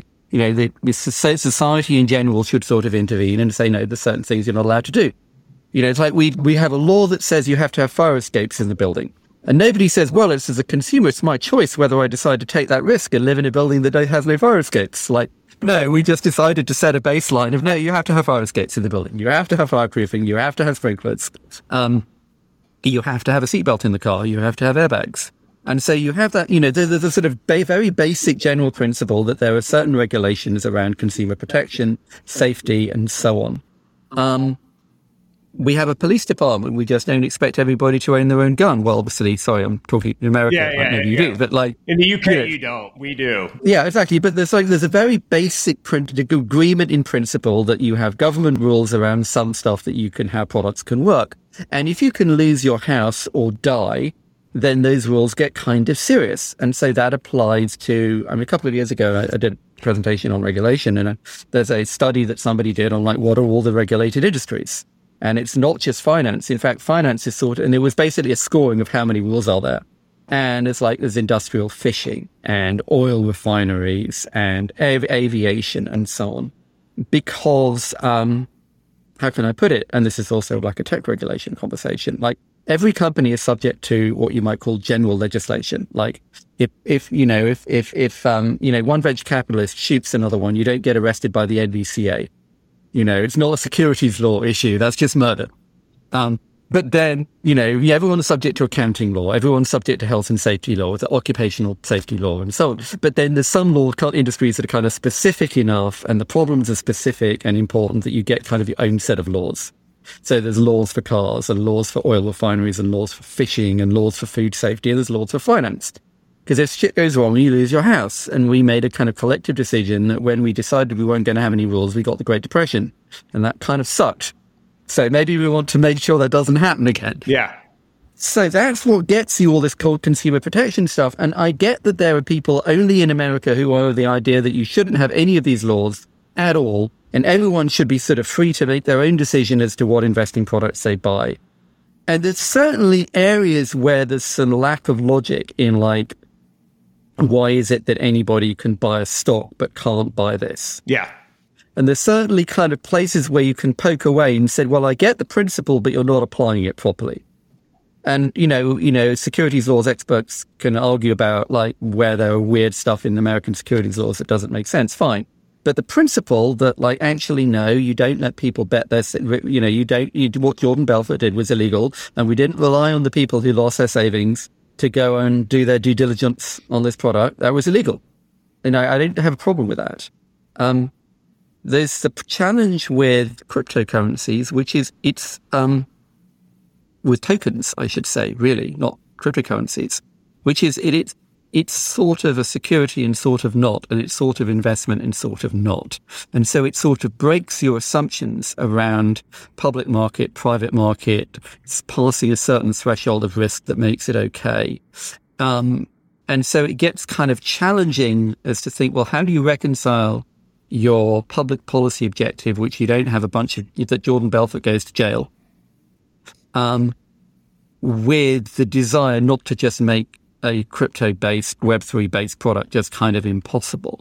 society in general should sort of intervene and say, no, there's certain things you're not allowed to do. It's like we have a law that says you have to have fire escapes in the building. And nobody says, well, it's as a consumer, it's my choice whether I decide to take that risk and live in a building that has no fire escapes. Like, no, we just decided to set a baseline of, no, you have to have fire escapes in the building. You have to have fireproofing. You have to have sprinklers. You have to have a seatbelt in the car. You have to have airbags. And so you have that, there's a sort of very basic general principle that there are certain regulations around consumer protection, safety, and so on. We have a police department. We just don't expect everybody to own their own gun. Well, obviously, sorry, I'm talking in America. Maybe you do, but like in the UK, you don't. We do. Yeah, exactly. But there's a very basic agreement in principle that you have government rules around some stuff that how products can work. And if you can lose your house or die, then those rules get kind of serious. And so that applies to, a couple of years ago, I did a presentation on regulation, and there's a study that somebody did on what are all the regulated industries. And it's not just finance. In fact, finance is and it was basically a scoring of how many rules are there. And there's industrial fishing and oil refineries and aviation and so on. Because, how can I put it? And this is also like a tech regulation conversation. Like, every company is subject to what you might call general legislation. Like, if one venture capitalist shoots another one, you don't get arrested by the NVCA. It's not a securities law issue. That's just murder. But then, everyone's subject to accounting law. Everyone's subject to health and safety law, the occupational safety law, and so on. But then there's some industries that are kind of specific enough, and the problems are specific and important that you get kind of your own set of laws. So there's laws for cars and laws for oil refineries and laws for fishing and laws for food safety, and there's laws for finance. Because if shit goes wrong, you lose your house. And we made a kind of collective decision that when we decided we weren't going to have any rules, we got the Great Depression. And that kind of sucked. So maybe we want to make sure that doesn't happen again. Yeah. So that's what gets you all this cold consumer protection stuff. And I get that there are people only in America who are of the idea that you shouldn't have any of these laws at all. And everyone should be sort of free to make their own decision as to what investing products they buy. And there's certainly areas where there's some lack of logic in why is it that anybody can buy a stock but can't buy this? Yeah. And there's certainly kind of places where you can poke away and say, well, I get the principle, but you're not applying it properly. And, securities laws experts can argue about like where there are weird stuff in American securities laws that doesn't make sense. Fine. But the principle that like, actually, no, you don't let people bet their, what Jordan Belfort did was illegal. And we didn't rely on the people who lost their savings to go and do their due diligence on this product. That was illegal. I didn't have a problem with that. There's the challenge with cryptocurrencies, which is with tokens, I should say, really, not cryptocurrencies, which is it's sort of a security and sort of not, and it's sort of investment and sort of not. And so it sort of breaks your assumptions around public market, private market, it's passing a certain threshold of risk that makes it okay. And so it gets kind of challenging as to think, well, how do you reconcile your public policy objective, which you don't have a bunch of, that Jordan Belfort goes to jail, with the desire not to just make a crypto-based, Web3-based product just kind of impossible.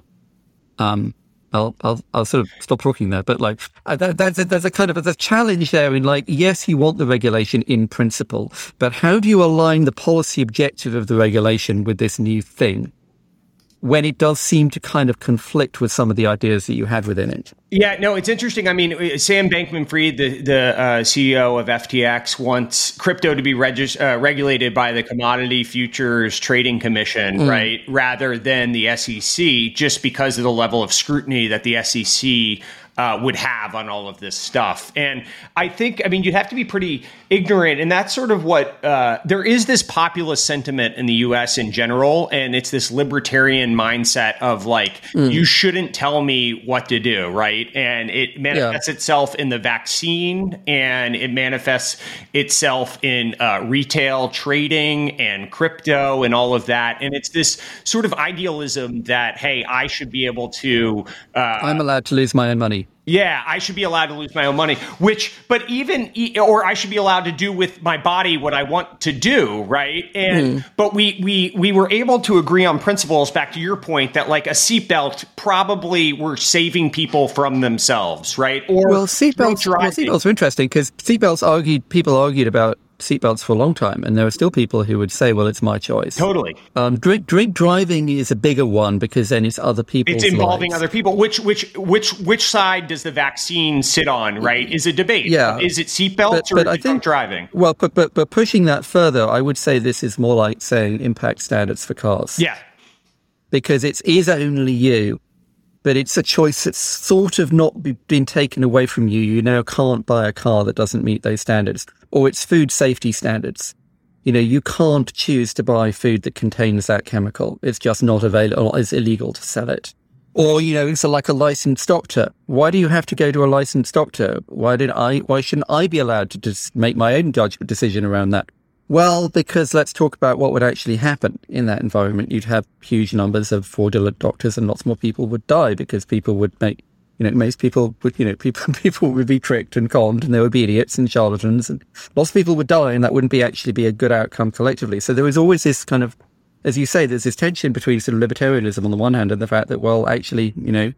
I'll sort of stop talking there, but like there's a kind of a challenge there in like, yes, you want the regulation in principle, but how do you align the policy objective of the regulation with this new thing when it does seem to kind of conflict with some of the ideas that you had within it? Yeah, no, it's interesting. I mean, Sam Bankman-Fried, the CEO of FTX, wants crypto to be regulated by the Commodity Futures Trading Commission, right, rather than the SEC, just because of the level of scrutiny that the SEC would have on all of this stuff. And I think, I mean, you'd have to be pretty ignorant. And that's sort of what, there is this populist sentiment in the US in general. And it's this libertarian mindset of like, you shouldn't tell me what to do, right? And it manifests itself in the vaccine, and it manifests itself in retail trading and crypto and all of that. And it's this sort of idealism that, hey, I should be able to... I'm allowed to lose my own money. Yeah, I should be allowed to lose my own money, or I should be allowed to do with my body what I want to do, right? And but we were able to agree on principles, back to your point, that like a seatbelt probably were saving people from themselves, right? Or seatbelts are interesting because people argued about seatbelts for a long time, and there are still people who would say, well, it's my choice. Totally. Drink driving is a bigger one because then it's other people's It's involving lives. other people. Which side does the vaccine sit on, right? Is a debate. Yeah. Is it seatbelts or is it drunk driving? Well, but pushing that further, I would say this is more like saying impact standards for cars. Yeah. Because it is only you, but it's a choice that's sort of not been taken away from you. You now can't buy a car that doesn't meet those standards. Or it's food safety standards. You can't choose to buy food that contains that chemical. It's just not available. It's illegal to sell it. Or, it's like a licensed doctor. Why do you have to go to a licensed doctor? Why shouldn't I be allowed to just make my own judgment decision around that? Well, because let's talk about what would actually happen in that environment. You'd have huge numbers of fraudulent doctors, and lots more people would die because people would make, most people would, people would be tricked and conned, and there would be idiots and charlatans, and lots of people would die, and that wouldn't actually be a good outcome collectively. So there was always this kind of, as you say, there's this tension between sort of libertarianism on the one hand and the fact that, well, actually,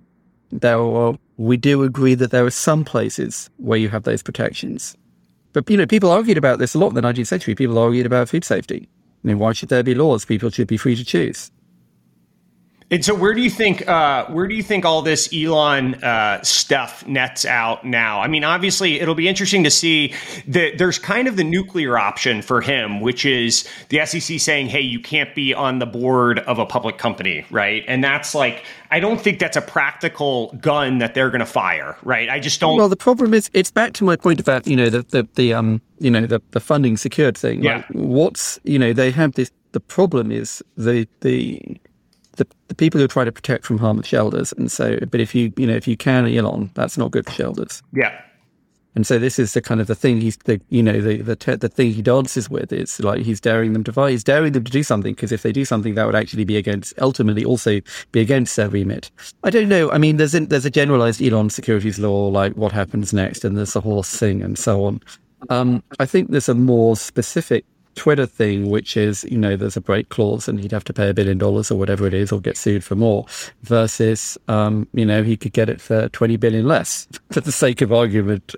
we do agree that there are some places where you have those protections. But, people argued about this a lot in the 19th century. People argued about food safety. Why should there be laws? People should be free to choose. And so where do you think all this Elon stuff nets out now? I mean, obviously, it'll be interesting to see that there's kind of the nuclear option for him, which is the SEC saying, hey, you can't be on the board of a public company, right? And that's like, I don't think that's a practical gun that they're going to fire, right? I just don't. Well, the problem is, it's back to my point about, the funding secured thing. Yeah. Like, they have this, the problem is the people who try to protect from harm of shareholders. And so, but if you can, Elon, that's not good for shareholders. Yeah. And so this is the kind of the thing the thing he dances with is like, he's daring them to do something, because if they do something that would actually be ultimately also be against their remit. I don't know. I mean, there's a generalized Elon securities law, like what happens next, and there's a horse thing and so on. I think there's a more specific Twitter thing, which is, there's a break clause and he'd have to pay $1 billion or whatever it is, or get sued for more, versus, he could get it for 20 billion less for the sake of argument.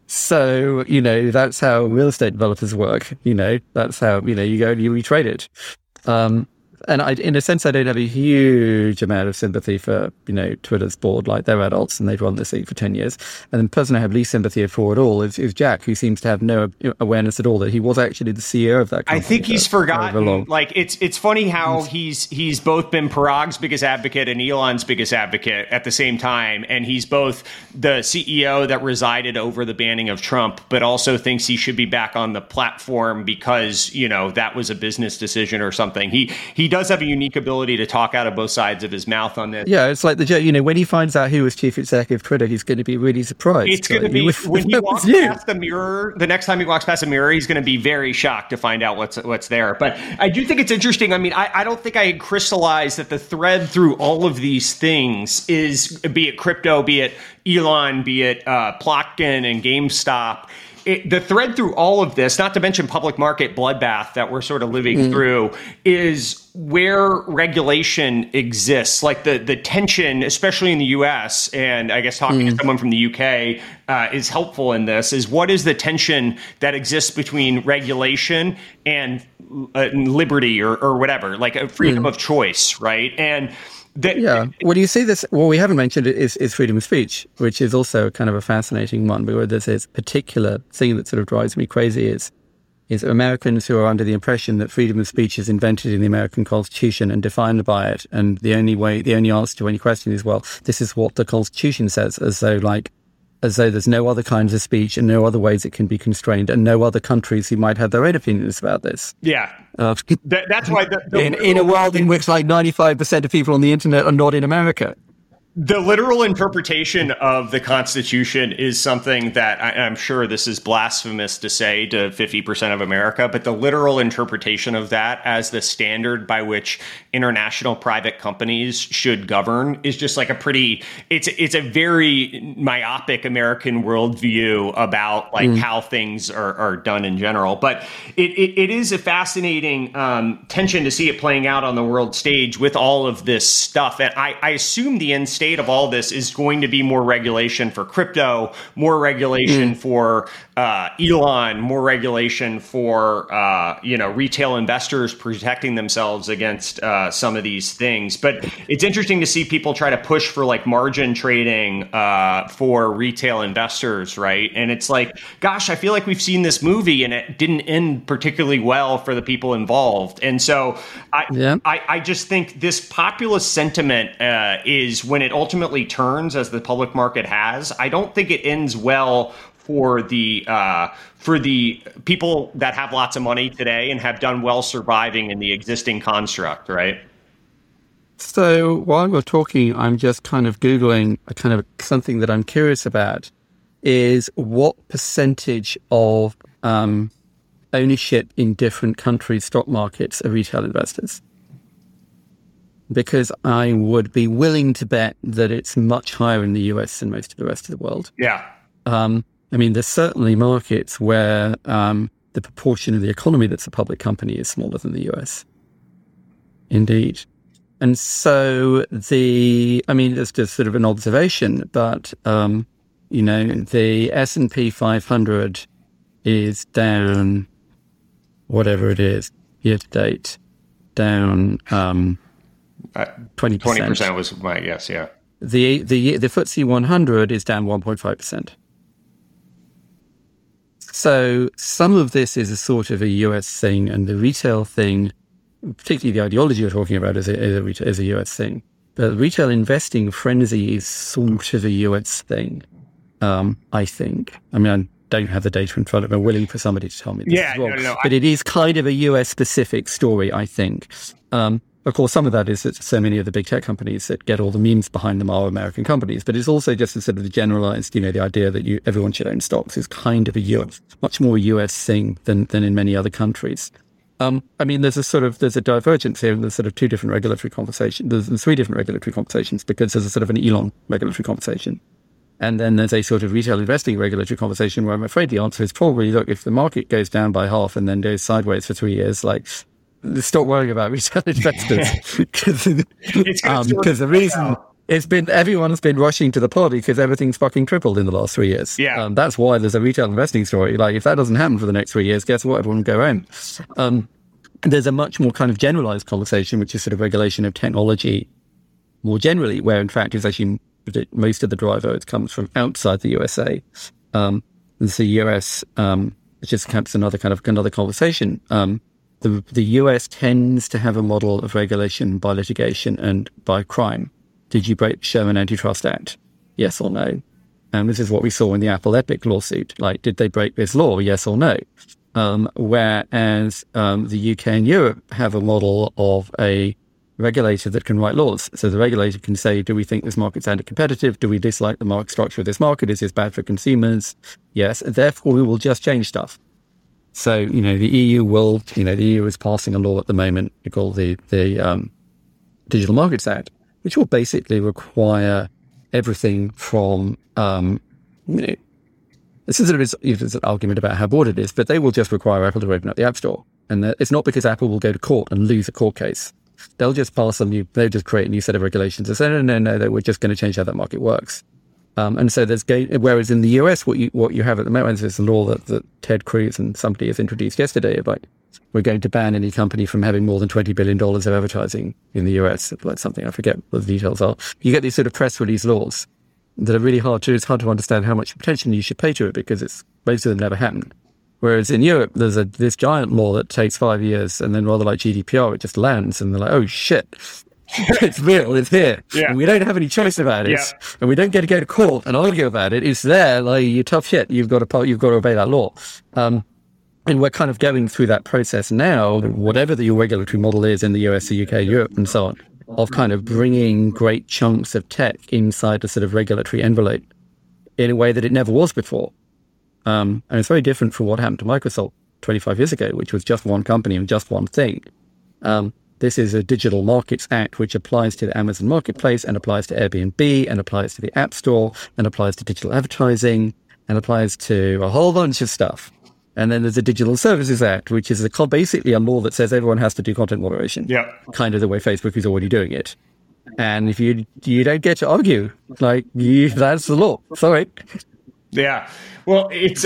So, that's how real estate developers work. That's how, you go and you retrade it. And in a sense, I don't have a huge amount of sympathy for, Twitter's board. Like, they're adults and they've run this thing for 10 years. And the person I have least sympathy for at all is Jack, who seems to have no awareness at all that he was actually the CEO of that company. I think he's forgotten. Like, it's funny how he's both been Parag's biggest advocate and Elon's biggest advocate at the same time. And he's both the CEO that resided over the banning of Trump, but also thinks he should be back on the platform because, that was a business decision or something. He does have a unique ability to talk out of both sides of his mouth on this. Yeah, it's like the joke, when he finds out who was chief executive Twitter, he's going to be really surprised. It's going to be, when he walks past the mirror, the next time he walks past the mirror, he's going to be very shocked to find out what's there. But I do think it's interesting. I mean, I don't think I had crystallized that the thread through all of these things is, be it crypto, be it Elon, be it Plotkin and GameStop, the thread through all of this, not to mention public market bloodbath that we're sort of living through, is where regulation exists. Like the tension, especially in the US, and I guess talking to someone from the UK is helpful in this, is what is the tension that exists between regulation and liberty or whatever, like a freedom of choice, right? And well, you see this, what we haven't mentioned is freedom of speech, which is also kind of a fascinating one, but where there's this particular thing that sort of drives me crazy is Americans who are under the impression that freedom of speech is invented in the American Constitution and defined by it, and the only answer to any question is, well, this is what the Constitution says, as though there's no other kinds of speech and no other ways it can be constrained, and no other countries who might have their own opinions about this. Yeah. That's why in a world in which 95% of people on the internet are not in America. The literal interpretation of the Constitution is something that I'm sure this is blasphemous to say to 50% of America, but the literal interpretation of that as the standard by which international private companies should govern is just like it's a very myopic American worldview about how things are done in general. But it is a fascinating tension to see it playing out on the world stage with all of this stuff. And I assume the end state of all this is going to be more regulation for crypto, more regulation for Elon, more regulation for retail investors protecting themselves against some of these things. But it's interesting to see people try to push for like margin trading for retail investors, right? And it's like, gosh, I feel like we've seen this movie and it didn't end particularly well for the people involved. And so I just think this populist sentiment is, when it ultimately turns, as the public market has, I don't think it ends well for the people that have lots of money today and have done well surviving in the existing construct, right? So while we're talking, I'm just kind of Googling something that I'm curious about, is what percentage of ownership in different countries' stock markets are retail investors? Because I would be willing to bet that it's much higher in the US than most of the rest of the world. Yeah. I mean, there's certainly markets where the proportion of the economy that's a public company is smaller than the US. Indeed. And so it's just sort of an observation, but, the S&P 500 is down, whatever it is, year to date, down 20%. 20% was my guess, yeah. The FTSE 100 is down 1.5%. So some of this is a sort of a US thing, and the retail thing, particularly the ideology you're talking about, is a US thing. But retail investing frenzy is sort of a US thing, I think. I mean, I don't have the data in front of me. I'm willing for somebody to tell me this as well. No. But it is kind of a US-specific story, I think. Of course, some of that is that so many of the big tech companies that get all the memes behind them are American companies, but it's also just a sort of the generalized, the idea that everyone should own stocks is kind of much more a US thing than in many other countries. I mean, there's a divergence here, and there's sort of two different regulatory conversations. There's three different regulatory conversations, because there's a sort of an Elon regulatory conversation, And then there's a sort of retail investing regulatory conversation where I'm afraid the answer is probably, look, if the market goes down by half and then goes sideways for 3 years, like, stop worrying about retail investors. Because the reason everyone's been rushing to the party because everything's fucking tripled in the last 3 years. Yeah. That's why there's a retail investing story. Like, if that doesn't happen for the next 3 years, guess what? Everyone will go home. There's a much more kind of generalized conversation, which is sort of regulation of technology more generally, where in fact it's actually most of the driver it comes from outside the USA. It's the US, which is perhaps another conversation. The US tends to have a model of regulation by litigation and by crime. Did you break the Sherman Antitrust Act? Yes or no? And this is what we saw in the Apple Epic lawsuit. Like, did they break this law? Yes or no? Whereas the UK and Europe have a model of a regulator that can write laws. So the regulator can say, do we think this market's anti-competitive? Do we dislike the market structure of this market? Is this bad for consumers? Yes. And therefore, we will just change stuff. So, the EU the EU is passing a law at the moment called the Digital Markets Act, which will basically require everything from, this is an argument about how broad it is, but they will just require Apple to open up the App Store. And it's not because Apple will go to court and lose a court case. They'll just they'll just create a new set of regulations and say, no, we're just going to change how that market works. And so whereas in the US, what you have at the moment is a law that Ted Cruz and somebody has introduced yesterday about we're going to ban any company from having more than $20 billion of advertising in the US, like something, I forget what the details are. You get these sort of press release laws that are really it's hard to understand how much attention you should pay to it because most of them never happen. Whereas in Europe, there's this giant law that takes 5 years, and then rather like GDPR, it just lands, and they're like, oh shit, it's real, it's here. Yeah. And we don't have any choice about it, and we don't get to go to court and argue about it. It's there, like, you tough shit, you've got to obey that law. And we're kind of going through that process now, whatever the regulatory model is in the US, the UK, Europe, and so on, of kind of bringing great chunks of tech inside the sort of regulatory envelope in a way that it never was before. And it's very different from what happened to Microsoft 25 years ago, which was just one company and just one thing. This is a Digital Markets Act, which applies to the Amazon Marketplace and applies to Airbnb and applies to the App Store and applies to digital advertising and applies to a whole bunch of stuff. And then there's the Digital Services Act, which is basically a law that says everyone has to do content moderation. Yeah. Kind of the way Facebook is already doing it. And if you don't get to argue, that's the law. Sorry. Yeah. Well, it's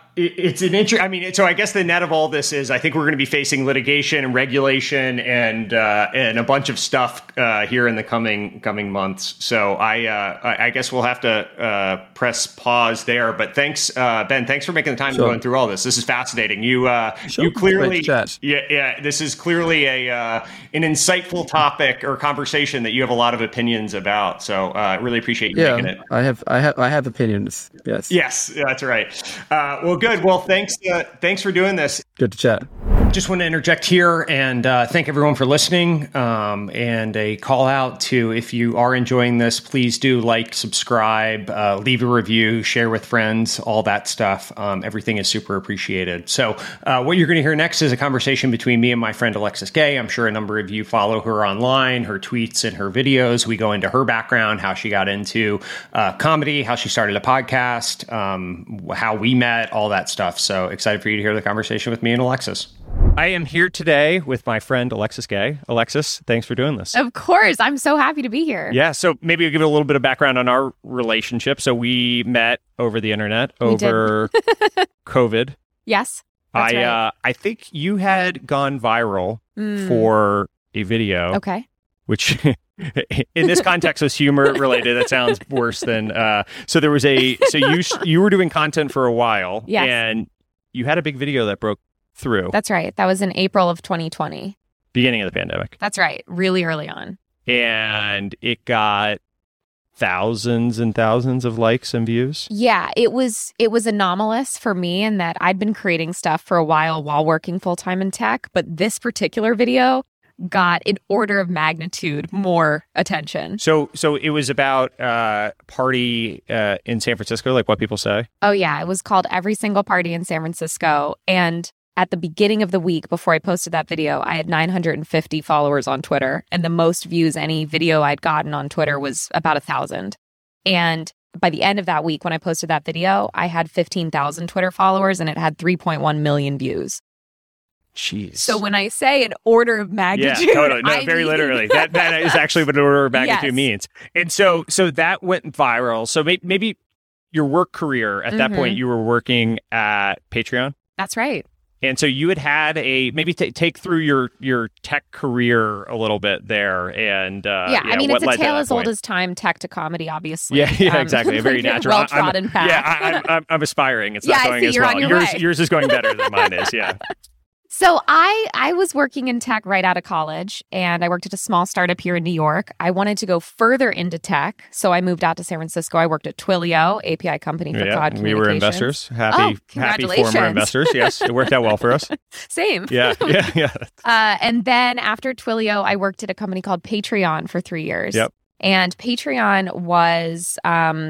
an interesting. I mean, so I guess the net of all this is, I think we're going to be facing litigation and regulation and a bunch of stuff here in the coming months. So I guess we'll have to press pause there. But thanks, Ben. Thanks for making the time to going through all this. This is fascinating. You clearly, this is clearly an insightful topic or conversation that you have a lot of opinions about. So really appreciate you making it. I have opinions. Yes. Yes, that's right. Well, good. Well, thanks for doing this. Good to chat. Just want to interject here and thank everyone for listening. And a call out to, if you are enjoying this, please do like, subscribe, leave a review, share with friends, all that stuff. Everything is super appreciated. So what you're going to hear next is a conversation between me and my friend Alexis Gay. I'm sure a number of you follow her online, her tweets and her videos. We go into her background, how she got into comedy, how she started a podcast, how we met, all that stuff. So excited for you to hear the conversation with me and Alexis. I am here today with my friend Alexis Gay. Alexis, thanks for doing this. Of course. I'm so happy to be here. Yeah. So maybe I'll give it a little bit of background on our relationship. So we met over the internet, over COVID. Yes. That's right. I think you had gone viral for a video. Okay. Which in this context was humor related. That sounds worse than, so there was you were doing content for a while. Yes. And you had a big video that broke through. That's right. That was in April of 2020. Beginning of the pandemic. That's right. Really early on. And it got thousands and thousands of likes and views. Yeah, it was anomalous for me in that I'd been creating stuff for a while working full-time in tech, but this particular video got an order of magnitude more attention. So it was about party in San Francisco, like what people say? Oh yeah, it was called Every Single Party in San Francisco. And at the beginning of the week before I posted that video, I had 950 followers on Twitter. And the most views any video I'd gotten on Twitter was about 1,000. And by the end of that week, when I posted that video, I had 15,000 Twitter followers and it had 3.1 million views. Jeez. So when I say an order of magnitude, yeah, totally. No, very literally. That is actually what an order of magnitude means. And so that went viral. So maybe your work career at that point, you were working at Patreon. That's right. And so you had maybe take through your tech career a little bit there, and I mean, it's a tale as old as time, tech to comedy, obviously. Yeah, exactly. A very natural, well-trodden path. Yeah, I'm aspiring. It's not going as you're well. On your way. Yours is going better than mine is. Yeah. So I was working in tech right out of college, and I worked at a small startup here in New York. I wanted to go further into tech, so I moved out to San Francisco. I worked at Twilio, API company for cloud communications. We were investors. Happy former investors. Yes, it worked out well for us. Same. Yeah. And then after Twilio, I worked at a company called Patreon for 3 years. Yep. And Patreon was,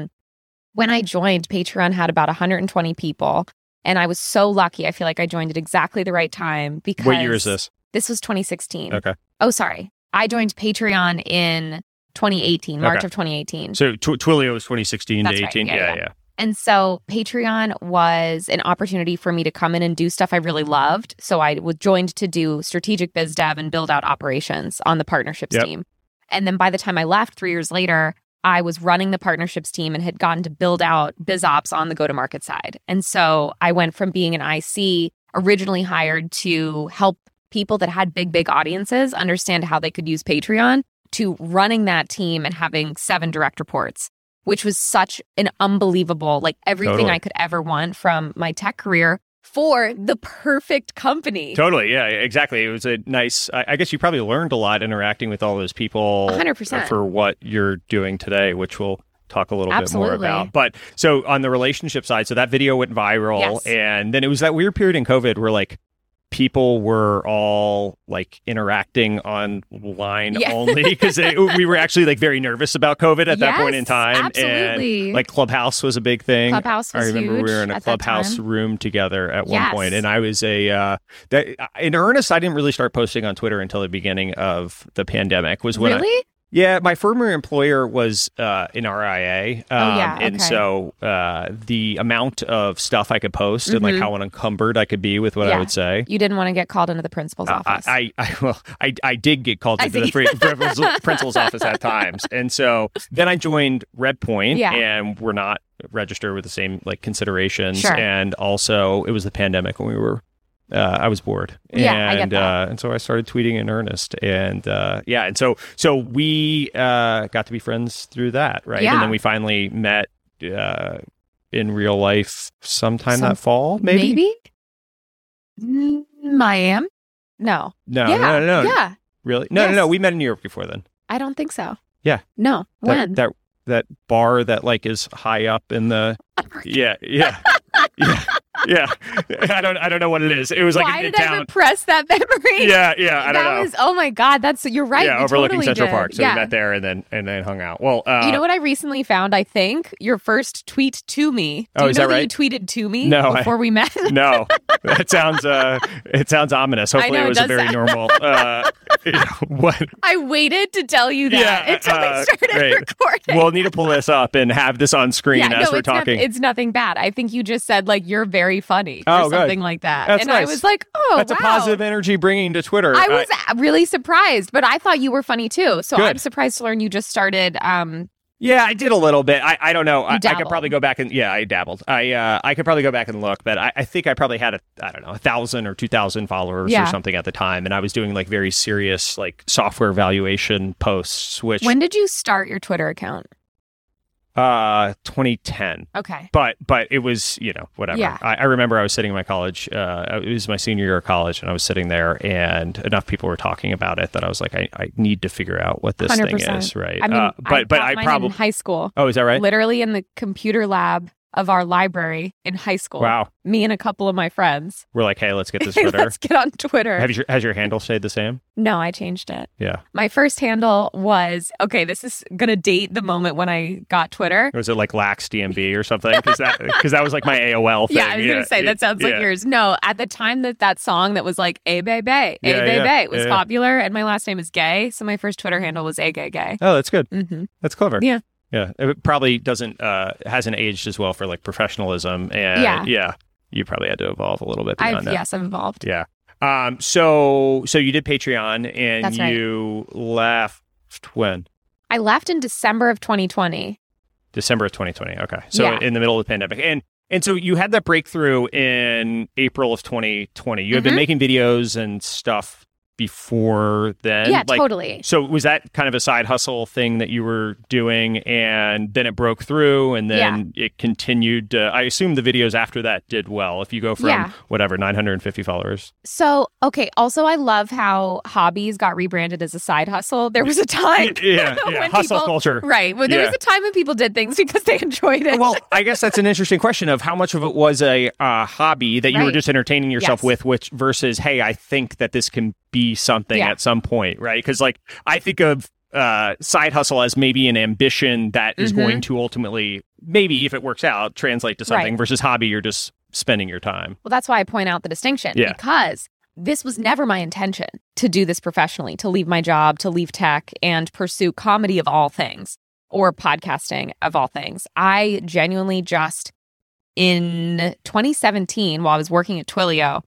when I joined, Patreon had about 120 people. And I was so lucky. I feel like I joined at exactly the right time because... What year is this? This was 2016. Okay. Oh, sorry. I joined Patreon in 2018, March of 2018. So Twilio was 2016 That's to 18? Right. Yeah. Yeah. And so Patreon was an opportunity for me to come in and do stuff I really loved. So I was joined to do strategic biz dev and build out operations on the partnerships team. And then by the time I left 3 years later, I was running the partnerships team and had gotten to build out biz ops on the go-to-market side. And so I went from being an IC, originally hired to help people that had big audiences understand how they could use Patreon, to running that team and having 7 direct reports, which was such an unbelievable, like everything I could ever want from my tech career for the perfect company. Totally. Yeah, exactly. It was a nice, I guess you probably learned a lot interacting with all those people 100%. For what you're doing today, which we'll talk a little bit more about. But so on the relationship side, so that video went viral, and then it was that weird period in COVID where like people were all like interacting online only because we were actually like very nervous about COVID at that point in time. Absolutely. And like Clubhouse was a big thing. Clubhouse was I remember huge we were in a Clubhouse room together at one point, and I was in earnest. I didn't really start posting on Twitter until the beginning of the pandemic. Was when my former employer was an RIA. And so the amount of stuff I could post and like how unencumbered I could be with what I would say. You didn't want to get called into the principal's office. I did get called into the principal's office at times. And so then I joined Redpoint, and we're not registered with the same like considerations. Sure. And also it was the pandemic when we were I was bored. I get that. And so I started tweeting in earnest. And and so we got to be friends through that, right? Yeah. And then we finally met in real life sometime that fall, maybe? Miami? No. No. Yeah. Really? No. We met in New York before then. I don't think so. Yeah. No. When? That bar that like is high up in the yeah. I don't know what it is. It was like why did I repress that memory? Yeah. I don't know. Oh my God, you're right. Yeah, you overlooking totally Central did. Park. So we met there and then hung out. Well, you know what I recently found? I think your first tweet to me. Do you is know that right? You tweeted to me before we met. No, that sounds it sounds ominous. Hopefully, it was a very normal. What? I waited to tell you that until I started recording. We'll need to pull this up and have this on screen as we're talking. It's nothing bad. I think you just said like you're very funny or something like that. That's and nice. I was like, that's wow. a positive energy bringing to Twitter. I was really surprised, but I thought you were funny too. So Good. I'm surprised to learn you just started. Yeah, I did a little bit. I don't know. I dabbled. could probably go back and I dabbled. I could probably go back and look, but I think I probably had 1,000 or 2,000 followers or something at the time, and I was doing like very serious like software valuation posts. Which when did you start your Twitter account? 2010. Okay. But it was, whatever. Yeah. I remember I was sitting in my college. It was my senior year of college, and I was sitting there, and enough people were talking about it that I was like, I need to figure out what this 100%. thing is, right? I mean, I probably in high school. Oh, is that right? Literally in the computer lab of our library in high school. Wow. Me and a couple of my friends. We're like, hey, let's get this Twitter. Let's get on Twitter. Has your handle stayed the same? No, I changed it. Yeah. My first handle was, this is going to date the moment when I got Twitter. Was it like LaxDMB or something? Because that was like my AOL thing. Yeah, I was going to say, that sounds like yours. No, at the time that song that was like, A Bay was popular, and my last name is Gay, so my first Twitter handle was A Gay Gay. Oh, that's good. Mm-hmm. That's clever. Yeah. Yeah. It probably hasn't aged as well for like professionalism. And you probably had to evolve a little bit beyond that. Yes, I've evolved. Yeah. So you did Patreon and That's right. you left when? I left in December of 2020. December of 2020. Okay. So in the middle of the pandemic. And so you had that breakthrough in April of 2020. You had been making videos and stuff before then? Yeah, totally. So was that kind of a side hustle thing that you were doing and then it broke through and then it continued? I assume the videos after that did well if you go from 950 followers. So, okay. Also, I love how hobbies got rebranded as a side hustle. There was a time. when hustle culture. Right. Well, there was a time when people did things because they enjoyed it. Well, I guess that's an interesting question of how much of it was a hobby that you were just entertaining yourself with, which versus, hey, I think that this can be something at some point, right? Because like I think of side hustle as maybe an ambition that is going to ultimately, maybe if it works out, translate to something versus hobby, you're just spending your time. Well, that's why I point out the distinction because this was never my intention to do this professionally, to leave my job, to leave tech and pursue comedy of all things or podcasting of all things. I genuinely just in 2017, while I was working at Twilio,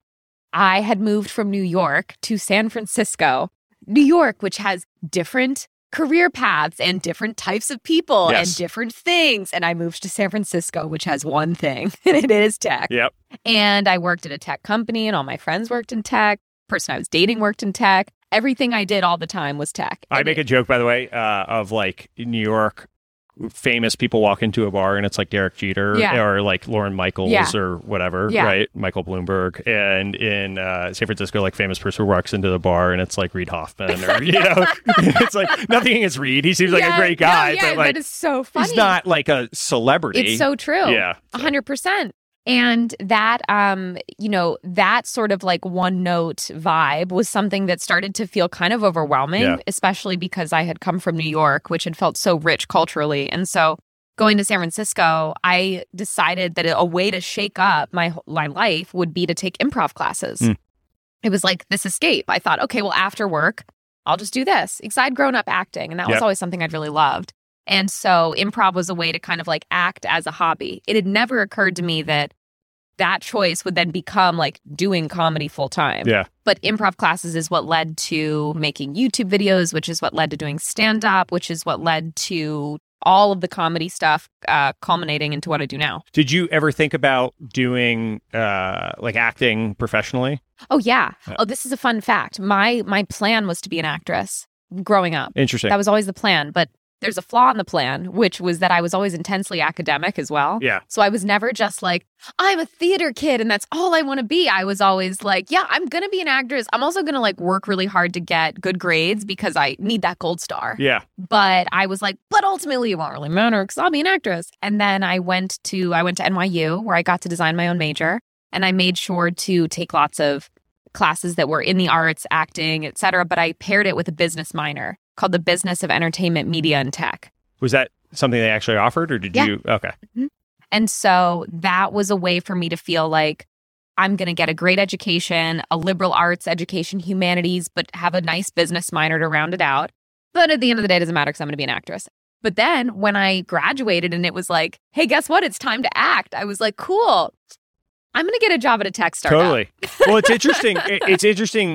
I had moved from New York to San Francisco, New York, which has different career paths and different types of people and different things. And I moved to San Francisco, which has one thing, and it is tech. Yep. And I worked at a tech company, and all my friends worked in tech. The person I was dating worked in tech. Everything I did all the time was tech. I make a joke, by the way, of like New York famous people walk into a bar and it's like Derek Jeter or like Lorne Michaels or whatever, right? Michael Bloomberg. And in San Francisco, like famous person walks into the bar and it's like Reid Hoffman or, you know, it's like nothing against Reid. He seems like a great guy. But like, that is so funny. He's not like a celebrity. It's so true. Yeah. 100%. And that, you know, that sort of like one note vibe was something that started to feel kind of overwhelming, especially because I had come from New York, which had felt so rich culturally. And so going to San Francisco, I decided that a way to shake up my life would be to take improv classes. It was like this escape. I thought, okay, well, after work, I'll just do this. Because I'd grown up acting and that was always something I'd really loved. And so improv was a way to kind of like act as a hobby. It had never occurred to me that that choice would then become like doing comedy full time. Yeah. But improv classes is what led to making YouTube videos, which is what led to doing stand up, which is what led to all of the comedy stuff culminating into what I do now. Did you ever think about doing like acting professionally? Oh, yeah. Oh, this is a fun fact. My plan was to be an actress growing up. Interesting. That was always the plan. But there's a flaw in the plan, which was that I was always intensely academic as well. Yeah. So I was never just like, I'm a theater kid and that's all I want to be. I was always like, yeah, I'm going to be an actress. I'm also going to like work really hard to get good grades because I need that gold star. Yeah. But I was like, but ultimately it won't really matter because I'll be an actress. And then I went to NYU where I got to design my own major. And I made sure to take lots of classes that were in the arts, acting, et cetera. But I paired it with a business minor called the Business of Entertainment, Media, and Tech. Was that something they actually offered or did you? Okay. Mm-hmm. And so that was a way for me to feel like I'm going to get a great education, a liberal arts education, humanities, but have a nice business minor to round it out. But at the end of the day, it doesn't matter because I'm going to be an actress. But then when I graduated and it was like, hey, guess what? It's time to act. I was like, cool. I'm going to get a job at a tech startup. Totally. Well, it's interesting. It's interesting.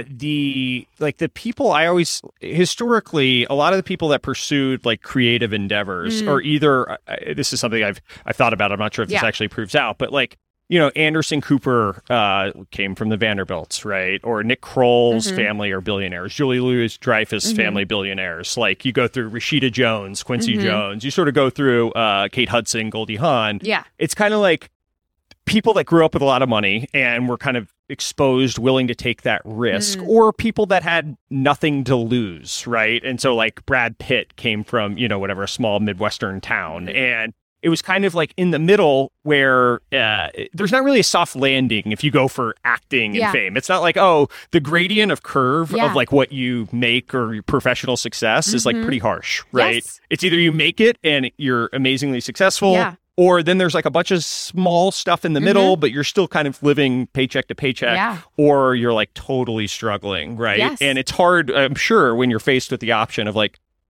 The people I always, historically, a lot of the people that pursued like creative endeavors or either, this is something I've thought about. I'm not sure if this actually proves out, but like, you know, Anderson Cooper came from the Vanderbilts, right? Or Nick Kroll's family are billionaires. Julie Louis-Dreyfus family billionaires. Like you go through Rashida Jones, Quincy Jones. You sort of go through Kate Hudson, Goldie Hawn. Yeah. It's kind of like people that grew up with a lot of money and were kind of exposed, willing to take that risk, or people that had nothing to lose, right? And so like Brad Pitt came from, you know, whatever, a small Midwestern town. And it was kind of like in the middle where there's not really a soft landing if you go for acting and fame. It's not like, oh, the gradient of curve of like what you make or your professional success is like pretty harsh, right? Yes. It's either you make it and you're amazingly successful, or then there's like a bunch of small stuff in the middle, but you're still kind of living paycheck to paycheck, or you're like totally struggling, right? Yes. And it's hard, I'm sure, when you're faced with the option of like,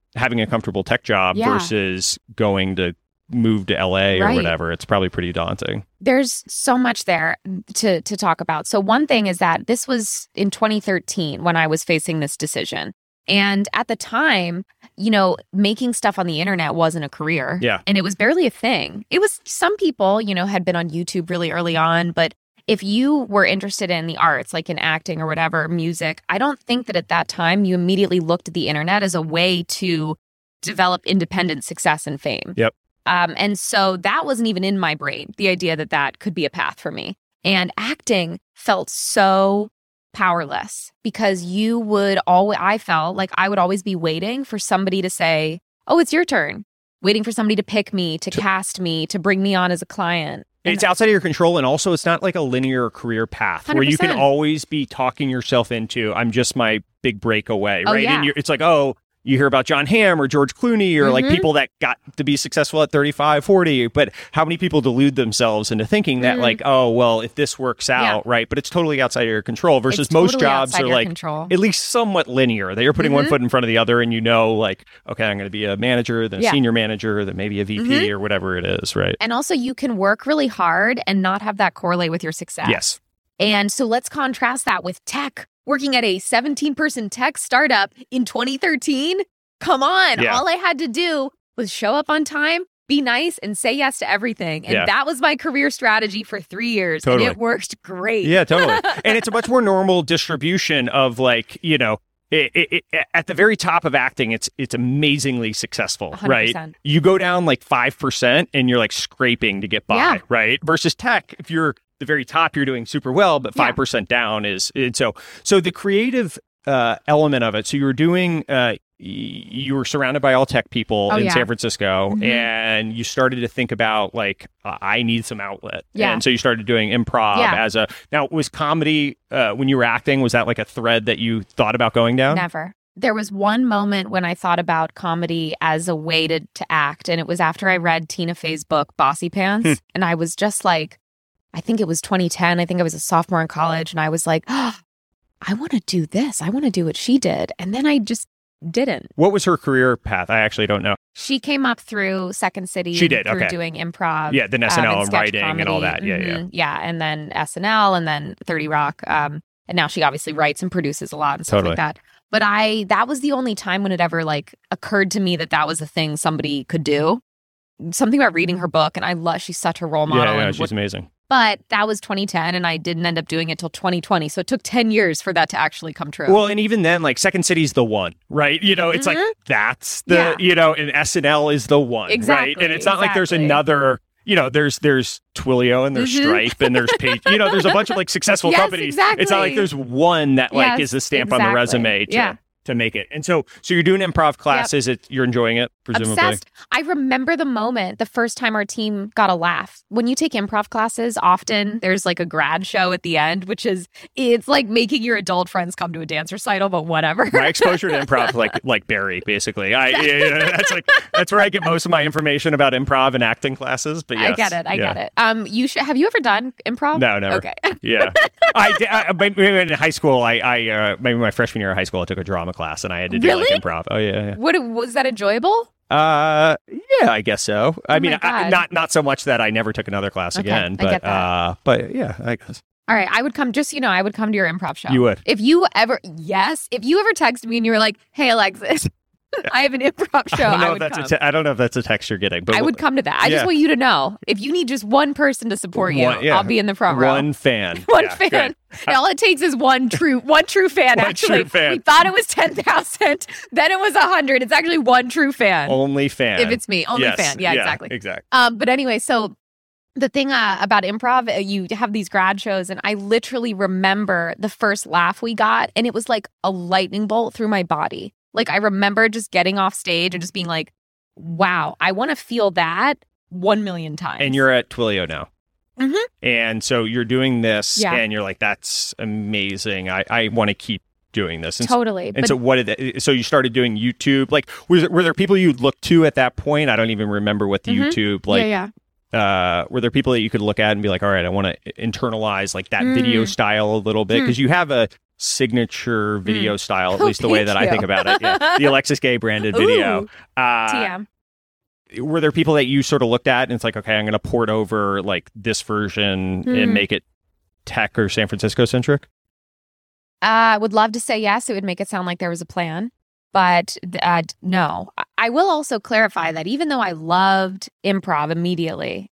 having a comfortable tech job versus going to move to LA or whatever. It's probably pretty daunting. There's so much there to talk about. So one thing is that this was in 2013 when I was facing this decision. And at the time, making stuff on the internet wasn't a career. Yeah. And it was barely a thing. It was, some people, had been on YouTube really early on, but if you were interested in the arts, like in acting or whatever, music, I don't think that at that time you immediately looked at the internet as a way to develop independent success and fame. Yep. And so that wasn't even in my brain, the idea that that could be a path for me. And acting felt so powerless because I felt like I would always be waiting for somebody to say, oh, it's your turn. Waiting for somebody to pick me, to cast me, to bring me on as a client. It's outside of your control. And also it's not like a linear career path 100%. Where you can always be talking yourself into, I'm just my big breakaway, right? Yeah. And it's like, oh, you hear about John Hamm or George Clooney or like people that got to be successful at 35, 40. But how many people delude themselves into thinking that like, oh, well, if this works out, right? But it's totally outside of your control versus It's most totally jobs outside are your like control. at least somewhat linear. They are putting one foot in front of the other and like, okay, I'm going to be a manager, then a senior manager, then maybe a VP or whatever it is, right? And also you can work really hard and not have that correlate with your success. Yes. And so let's contrast that with tech. Working at a 17-person tech startup in 2013. Come on. Yeah. All I had to do was show up on time, be nice, and say yes to everything. And that was my career strategy for 3 years. Totally. And it worked great. Yeah, totally. And it's a much more normal distribution of like, at the very top of acting, it's amazingly successful, 100%. right? You go down like 5% and you're like scraping to get by, right? Versus tech, if you're the very top, you're doing super well, but 5% down is so the creative element of it. So you were surrounded by all tech people in San Francisco and you started to think about like, I need some outlet. Yeah. And so you started doing improv now was comedy, when you were acting, was that like a thread that you thought about going down? Never. There was one moment when I thought about comedy as a way to act. And it was after I read Tina Fey's book, Bossy Pants. And I was just like, I think it was 2010. I think I was a sophomore in college. And I was like, oh, I want to do this. I want to do what she did. And then I just didn't. What was her career path? I actually don't know. She came up through Second City. She did, through okay. doing improv. Yeah, then SNL and sketch writing comedy. and all that. Yeah. Yeah, and then SNL and then 30 Rock. And now she obviously writes and produces a lot and stuff like that. But that was the only time when it ever like occurred to me that was a thing somebody could do. Something about reading her book, and she's such a role model. Yeah, she's amazing. But that was 2010, and I didn't end up doing it till 2020. So it took 10 years for that to actually come true. Well, and even then, like Second City's the one, right? It's like that's the, and SNL is the one, exactly, right? And it's not like there's another, there's Twilio and there's Stripe and there's Page, there's a bunch of like successful companies. Exactly. It's not like there's one that like is the stamp on the resume to make it. And so you're doing improv classes. You're enjoying it, presumably. Obsessed. I remember the first time our team got a laugh. When you take improv classes, often there's like a grad show at the end, it's like making your adult friends come to a dance recital, but whatever. My exposure to improv, like Barry, basically. That's where I get most of my information about improv and acting classes. But yes, I get it. Have you ever done improv? No, never. Okay. Yeah, maybe in high school. Maybe my freshman year of high school, I took a drama class and I had to do like improv. Oh yeah. What was that enjoyable? Yeah, I guess so. I mean, not so much that I never took another class again, but yeah, I guess. All right, I would come to your improv show. You would. If you ever texted me and you were like, "Hey Alexis, I have an improv show," I don't know if that's a text you're getting, but I would come to that. I just want you to know, if you need just one person to support you, I'll be in the front row. One fan. One fan. All it takes is one true fan. Actually, we thought it was 10,000. Then it was 100. It's actually one true fan. Only fan. If it's me, only fan. Yeah, exactly. Exactly. But anyway, so the thing about improv, you have these grad shows, and I literally remember the first laugh we got, and it was like a lightning bolt through my body. Like, I remember just getting off stage and just being like, wow, I want to feel that 1 million times. And you're at Twilio now. Mm-hmm. And so you're doing this and you're like, that's amazing. I want to keep doing this. And totally. So so you started doing YouTube. Like, were there people you looked to at that point? I don't even remember what the YouTube, like, were there people that you could look at and be like, all right, I want to internalize like that video style a little bit? Because you have signature video style, at least the way that I think about it. Yeah. The Alexis Gay branded Ooh, video. TM. Were there people that you sort of looked at and it's like, okay, I'm going to port over like this version and make it tech or San Francisco centric? I would love to say yes. It would make it sound like there was a plan. But no. I will also clarify that even though I loved improv immediately,